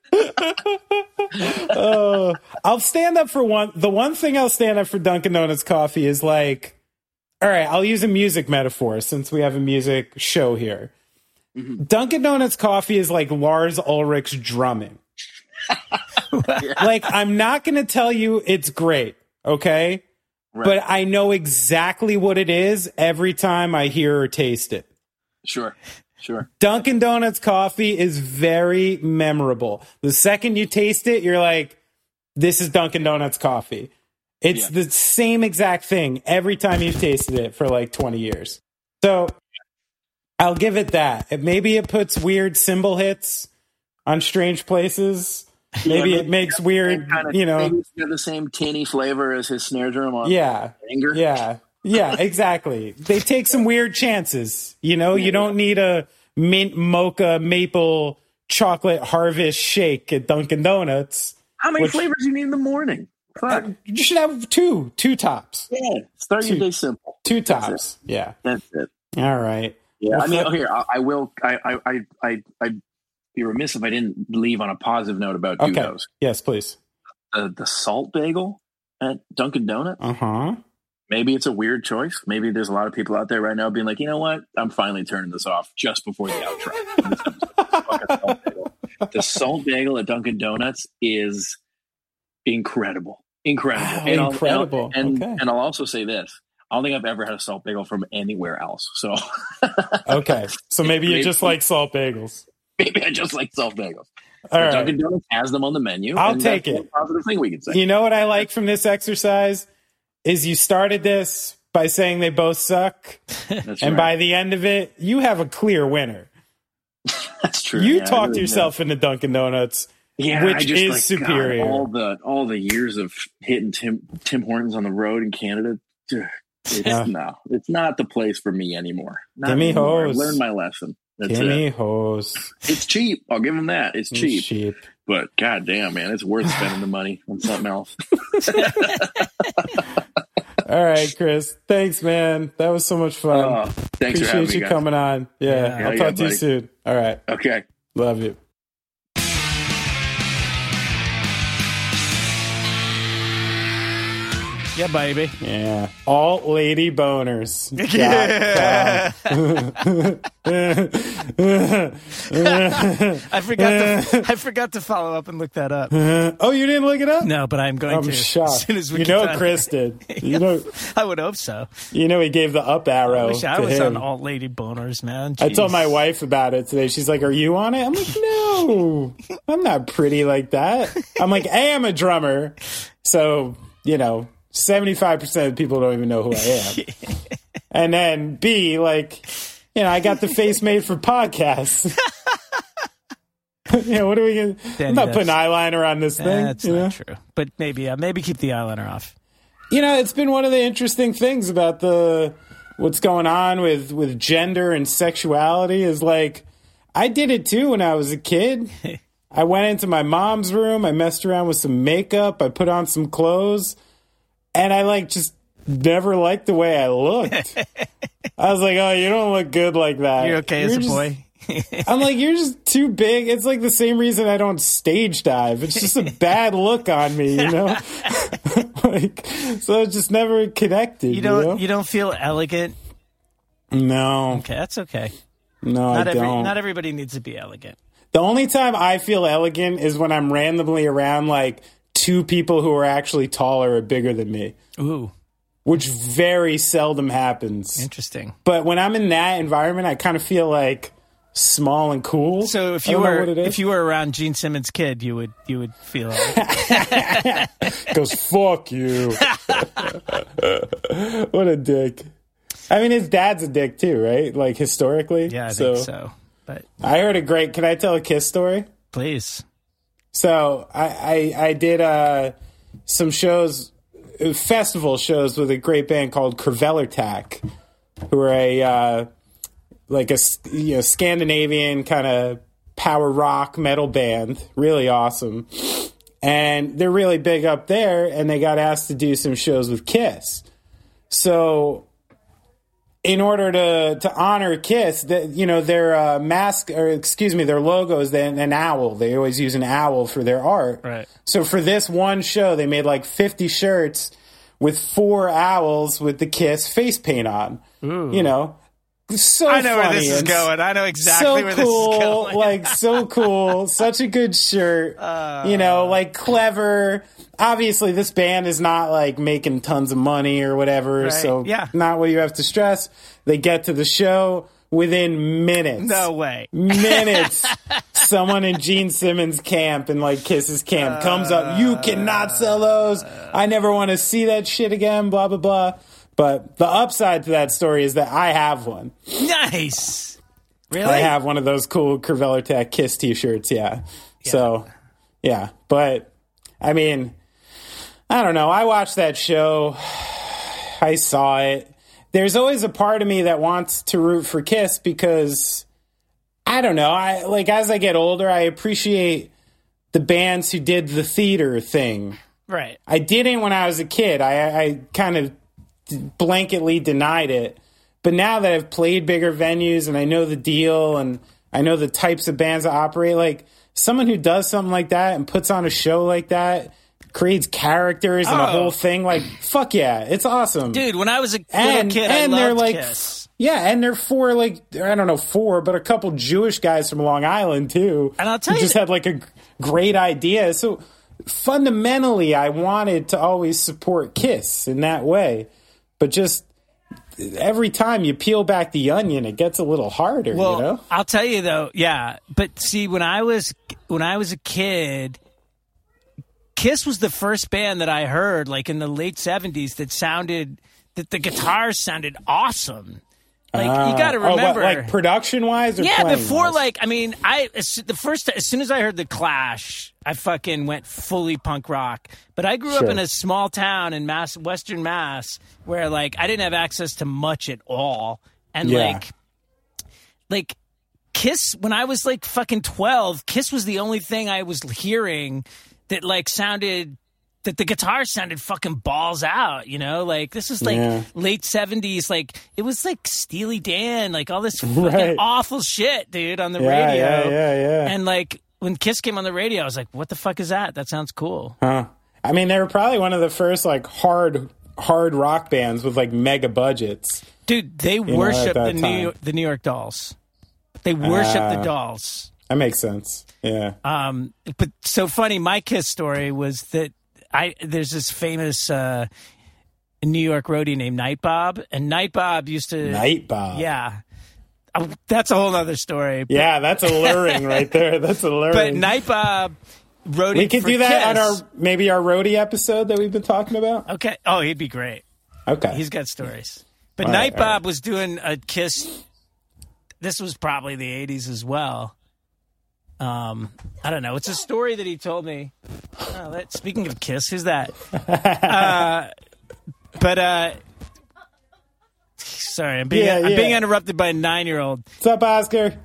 C: suck.
E: I'll stand up for one. The one thing I'll stand up for Dunkin' Donuts coffee is like, all right, I'll use a music metaphor since we have a music show here. Mm-hmm. Dunkin' Donuts coffee is like Lars Ulrich's drumming. Yeah. Like, I'm not going to tell you it's great, okay? Right. But I know exactly what it is every time I hear or taste it.
C: Sure.
E: Dunkin' Donuts coffee is very memorable. The second you taste it, you're like, this is Dunkin' Donuts coffee. It's the same exact thing every time you've tasted it for like 20 years. So I'll give it that. Maybe it puts weird cymbal hits on strange places. Maybe it makes weird,
C: maybe it's got the same tinny flavor as his snare drum on Anger.
E: Yeah, exactly. They take some weird chances. You don't need a mint mocha maple chocolate harvest shake at Dunkin' Donuts.
C: How many flavors do you need in the morning? Fuck.
E: You should have two tops.
C: Yeah, start your day simple.
E: Two tops. Yeah,
C: that's it.
E: All right.
C: Yeah, I mean, here I will. I'd be remiss if I didn't leave on a positive note about Dudo's.
E: Okay. Yes, please.
C: The salt bagel at Dunkin' Donuts.
E: Uh-huh.
C: Maybe it's a weird choice. Maybe there's a lot of people out there right now being like, you know what? I'm finally turning this off just before the outro. The salt bagel at Dunkin' Donuts is incredible.
E: Incredible.
C: And I'll also say this. I don't think I've ever had a salt bagel from anywhere else. So
E: okay. So maybe you just like salt bagels.
C: Maybe I just like salt bagels.
E: All right.
C: Dunkin' Donuts has them on the menu.
E: I'll take it.
C: A positive thing we can say.
E: You know what I like from this exercise is you started this by saying they both suck, and by the end of it, you have a clear winner.
C: That's true.
E: You talked yourself into Dunkin' Donuts, which is superior.
C: God, all the years of hitting Tim Hortons on the road in Canada. It's not the place for me anymore.
E: Give me hose.
C: I learned my lesson.
E: Give me hose.
C: It's cheap. I'll give him that. It's cheap. But goddamn, man, it's worth spending the money on something else.
E: All right, Chris. Thanks, man. That was so much fun.
C: Thanks for having me.
E: Appreciate you coming on. Yeah, I'll talk to you soon. All right.
C: Okay.
E: Love you.
D: Yeah, baby.
E: Yeah. Alt lady boners.
D: Yeah. I forgot to follow up and look that up.
E: Oh, you didn't look it up?
D: No, but I'm going to.
E: I'm shocked.
D: As soon as we get
E: Chris did.
D: I would hope so.
E: He gave the up arrow.
D: I wish I was on alt lady boners, man. Jeez.
E: I told my wife about it today. She's like, "Are you on it?" I'm like, "No, I'm not pretty like that." I'm like, "A, I'm a drummer, so 75% of people don't even know who I am." And then B, I got the face made for podcasts. What are we going to... I'm not putting eyeliner on this thing.
D: That's not true. But maybe keep the eyeliner off.
E: It's been one of the interesting things about the what's going on with gender and sexuality is like, I did it too when I was a kid. I went into my mom's room. I messed around with some makeup. I put on some clothes. And I like just never liked the way I looked. I was like, oh, you don't look good like that.
D: You're okay as a boy.
E: I'm like, you're just too big. It's like the same reason I don't stage dive. It's just a bad look on me, you know? Like, so it just never connected. You
D: don't feel elegant?
E: No.
D: Okay, that's okay.
E: No, I don't.
D: Not everybody needs to be elegant.
E: The only time I feel elegant is when I'm randomly around like two people who are actually taller or bigger than me.
D: Ooh.
E: Which very seldom happens.
D: Interesting.
E: But when I'm in that environment, I kind of feel like small and cool.
D: So if you were around Gene Simmons' kid, you would feel like
E: goes, fuck you. What a dick. I mean, his dad's a dick too, right? Like historically.
D: Yeah, I think so. But
E: I heard can I tell a Kiss story?
D: Please.
E: So I did some shows, festival shows with a great band called Kvelertak, who are a Scandinavian kind of power rock metal band, really awesome. And they're really big up there, and they got asked to do some shows with Kiss. So in order to honor Kiss, their their logo is an owl. They always use an owl for their art.
D: Right.
E: So for this one show, they made like 50 shirts with 4 owls with the Kiss face paint on.
D: Ooh.
E: You know, so
D: I know
E: funny.
D: where this is going. I know exactly where this is going.
E: Like, so cool. Such a good shirt. Like clever. Obviously, this band is not like making tons of money or whatever.
D: Right.
E: So
D: yeah.
E: Not what you have to stress. They get to the show within minutes.
D: No way.
E: Minutes. Someone in Gene Simmons' camp and like Kiss's camp comes up. You cannot sell those. I never want to see that shit again. Blah, blah, blah. But the upside to that story is that I have one.
D: Nice. Really?
E: I have one of those cool Kvelertak Kiss t-shirts, yeah. So, yeah. But, I mean, I don't know. I watched that show. I saw it. There's always a part of me that wants to root for Kiss because, I don't know. As I get older, I appreciate the bands who did the theater thing.
D: Right.
E: I didn't when I was a kid. I kind of blanketly denied it. But now that I've played bigger venues and I know the deal and I know the types of bands that operate, like someone who does something like that and puts on a show like that, creates characters and a whole thing, like, fuck yeah, it's awesome.
D: Dude, when I was a little kid, I loved
E: like,
D: Kiss.
E: Yeah, and they're 4, like, I don't know, 4, but a couple Jewish guys from Long Island, too.
D: And I'll tell you,
E: just had, like, a great idea. So, fundamentally, I wanted to always support Kiss in that way. But just every time you peel back the onion, it gets a little harder, you know?
D: I'll tell you, though, yeah. But, see, when I was a kid, Kiss was the first band that I heard, like, in the late 70s that the guitars sounded awesome. Like, you got to remember,
E: like production-wise, or
D: before,
E: wise?
D: like, I mean, as soon as I heard The Clash, I fucking went fully punk rock. But I grew up in a small town in Western Mass, where like I didn't have access to much at all, and like Kiss. When I was like fucking 12, Kiss was the only thing I was hearing that like sounded. That the guitar sounded fucking balls out, you know? Like, this is like late 70s. Like, it was like Steely Dan, like all this fucking awful shit, dude, on the radio.
E: Yeah.
D: And like, when Kiss came on the radio, I was like, what the fuck is that? That sounds cool.
E: Huh. I mean, they were probably one of the first like hard rock bands with like mega budgets.
D: Dude, they worship the New York Dolls. They worship the Dolls.
E: That makes sense. Yeah.
D: But so funny, my Kiss story was that there's this famous New York roadie named Night Bob, and Night Bob used to...
E: Night Bob?
D: Yeah. That's a whole other story. But,
E: yeah, that's alluring right there. That's alluring.
D: But Night Bob roadie
E: We could
D: for
E: do that
D: Kiss.
E: on our roadie episode that we've been talking about?
D: Okay. Oh, he'd be great.
E: Okay.
D: He's got stories. But Night Bob was doing a Kiss... This was probably the 80s as well. I don't know. It's a story that he told me. Speaking of Kiss, who's that? Sorry, I'm being interrupted by a 9-year-old.
E: What's up, Oscar?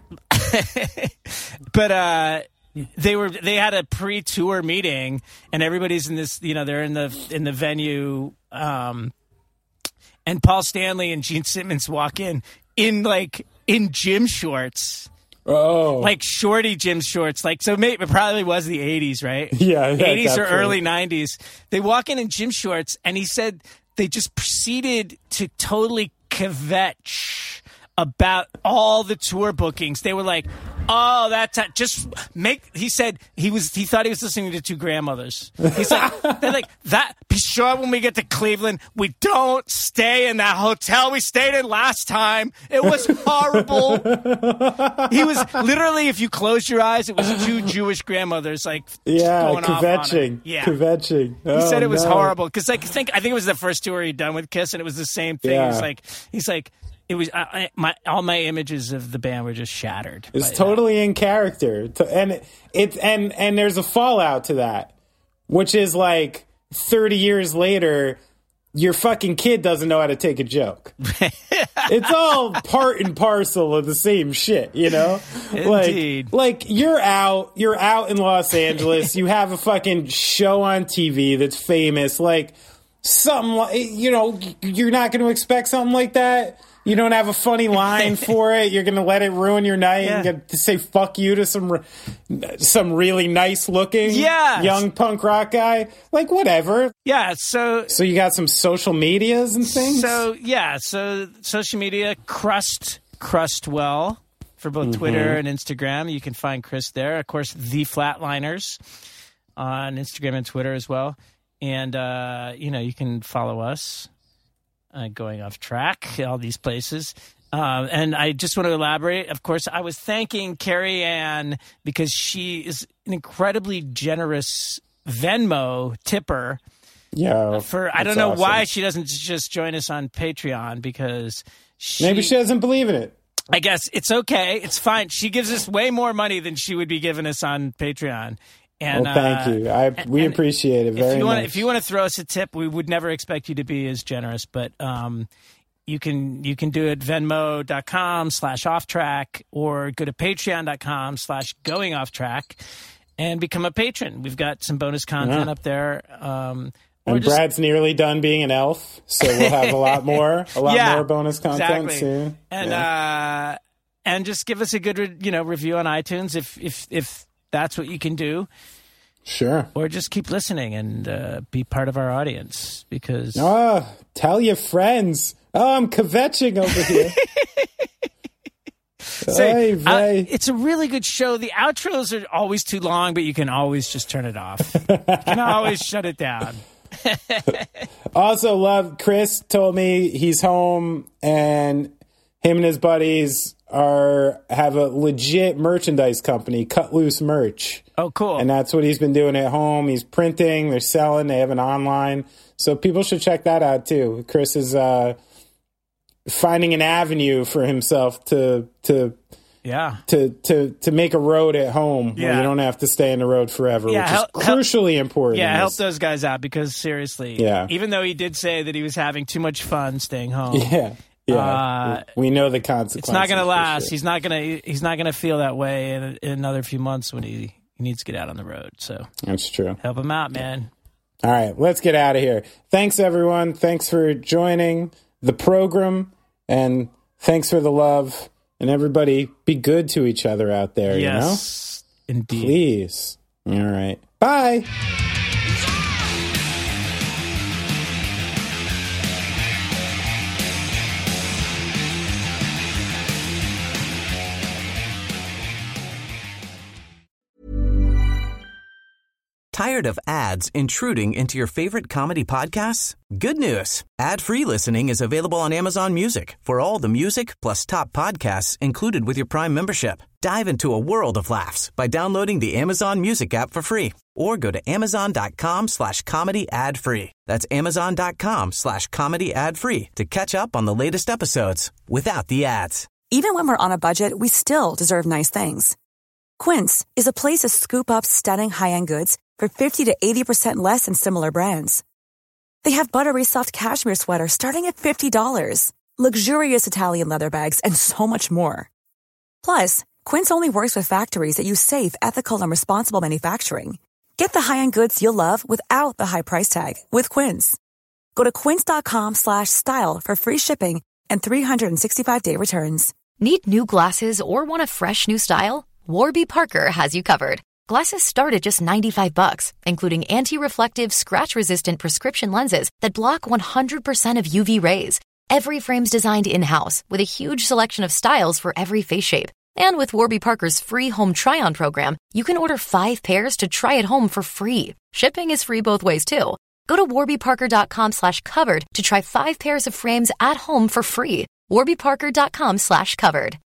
D: But they had a pre-tour meeting, and everybody's in this. They're in the venue, and Paul Stanley and Gene Simmons walk in gym shorts.
E: Oh,
D: like shorty gym shorts. So maybe it probably was the 80s, right?
E: Yeah,
D: 80s or early 90s. They walk in gym shorts, and he said they just proceeded to totally kvetch about all the tour bookings. They were like, "Oh, that's just make." He said he thought he was listening to two grandmothers. He's like, they're like that. Be sure when we get to Cleveland, we don't stay in that hotel we stayed in last time. It was horrible. He was literally, if you close your eyes, it was two Jewish grandmothers going
E: kvetching.
D: off on it.
E: Kvetching.
D: He said it was horrible because I think it was the first tour he'd done with Kiss, and it was the same thing.
E: Yeah.
D: He's like. It was all my images of the band were just shattered.
E: It's totally in character, and there's a fallout to that, which is 30 years later, your fucking kid doesn't know how to take a joke. It's all part and parcel of the same shit,
D: Indeed.
E: You're out in Los Angeles, you have a fucking show on TV that's famous, something you're not going to expect something like that. You don't have a funny line for it. You're going to let it ruin your night and get to say fuck you to some really nice looking young punk rock guy. Whatever.
D: Yeah. So
E: you got some social medias and things?
D: So social media, Crustwell for both Twitter and Instagram. You can find Chris there. Of course, The Flatliners on Instagram and Twitter as well. And, you can follow us. Going Off Track, all these places. And I just want to elaborate. Of course, I was thanking Carrie Ann because she is an incredibly generous Venmo tipper.
E: Yeah.
D: I don't know why she doesn't just join us on Patreon because
E: maybe she doesn't believe in it.
D: I guess it's okay. It's fine. She gives us way more money than she would be giving us on Patreon. And,
E: thank you. We appreciate it very much.
D: If you want to throw us a tip, we would never expect you to be as generous, but you can do it Venmo.com/offtrack or go to Patreon.com/goingofftrack and become a patron. We've got some bonus content up there.
E: And Brad's nearly done being an elf, so we'll have a lot more bonus content soon.
D: And and just give us a good review on iTunes if that's what you can do.
E: Sure.
D: Or just keep listening and be part of our audience because...
E: tell your friends. I'm kvetching over here.
D: It's a really good show. The outros are always too long, but you can always just turn it off. You can always shut it down.
E: Also, Chris told me he's home and him and his buddies have a legit merchandise company, Cut Loose Merch.
D: Oh, cool.
E: And that's what he's been doing at home. He's printing, they're selling, they have an online. So people should check that out too. Chris is finding an avenue for himself to make a road at home where you don't have to stay on the road forever, which is crucially important.
D: Yeah, help those guys out because seriously, even though he did say that he was having too much fun staying home.
E: Yeah. Yeah, we know the consequences.
D: It's not going to last. Sure. He's not going to feel that way in another few months when he needs to get out on the road. So
E: that's true.
D: Help him out, man.
E: All right, let's get out of here. Thanks, everyone. Thanks for joining the program, and thanks for the love. And everybody, be good to each other out there.
D: Yes, indeed.
E: Please. All right. Bye.
F: Tired of ads intruding into your favorite comedy podcasts? Good news. Ad-free listening is available on Amazon Music for all the music plus top podcasts included with your Prime membership. Dive into a world of laughs by downloading the Amazon Music app for free or go to amazon.com/comedy ad-free. That's amazon.com/comedy ad-free to catch up on the latest episodes without the ads.
G: Even when we're on a budget, we still deserve nice things. Quince is a place to scoop up stunning high-end goods for 50 to 80% less than similar brands. They have buttery soft cashmere sweaters starting at $50, luxurious Italian leather bags, and so much more. Plus, Quince only works with factories that use safe, ethical, and responsible manufacturing. Get the high-end goods you'll love without the high price tag with Quince. Go to quince.com/style for free shipping and 365-day returns.
B: Need new glasses or want a fresh new style? Warby Parker has you covered. Glasses start at just $95, including anti-reflective, scratch-resistant prescription lenses that block 100% of UV rays. Every frame's designed in-house with a huge selection of styles for every face shape. And with Warby Parker's free home try-on program, you can order 5 pairs to try at home for free. Shipping is free both ways, too. Go to warbyparker.com/covered to try 5 pairs of frames at home for free. warbyparker.com/covered.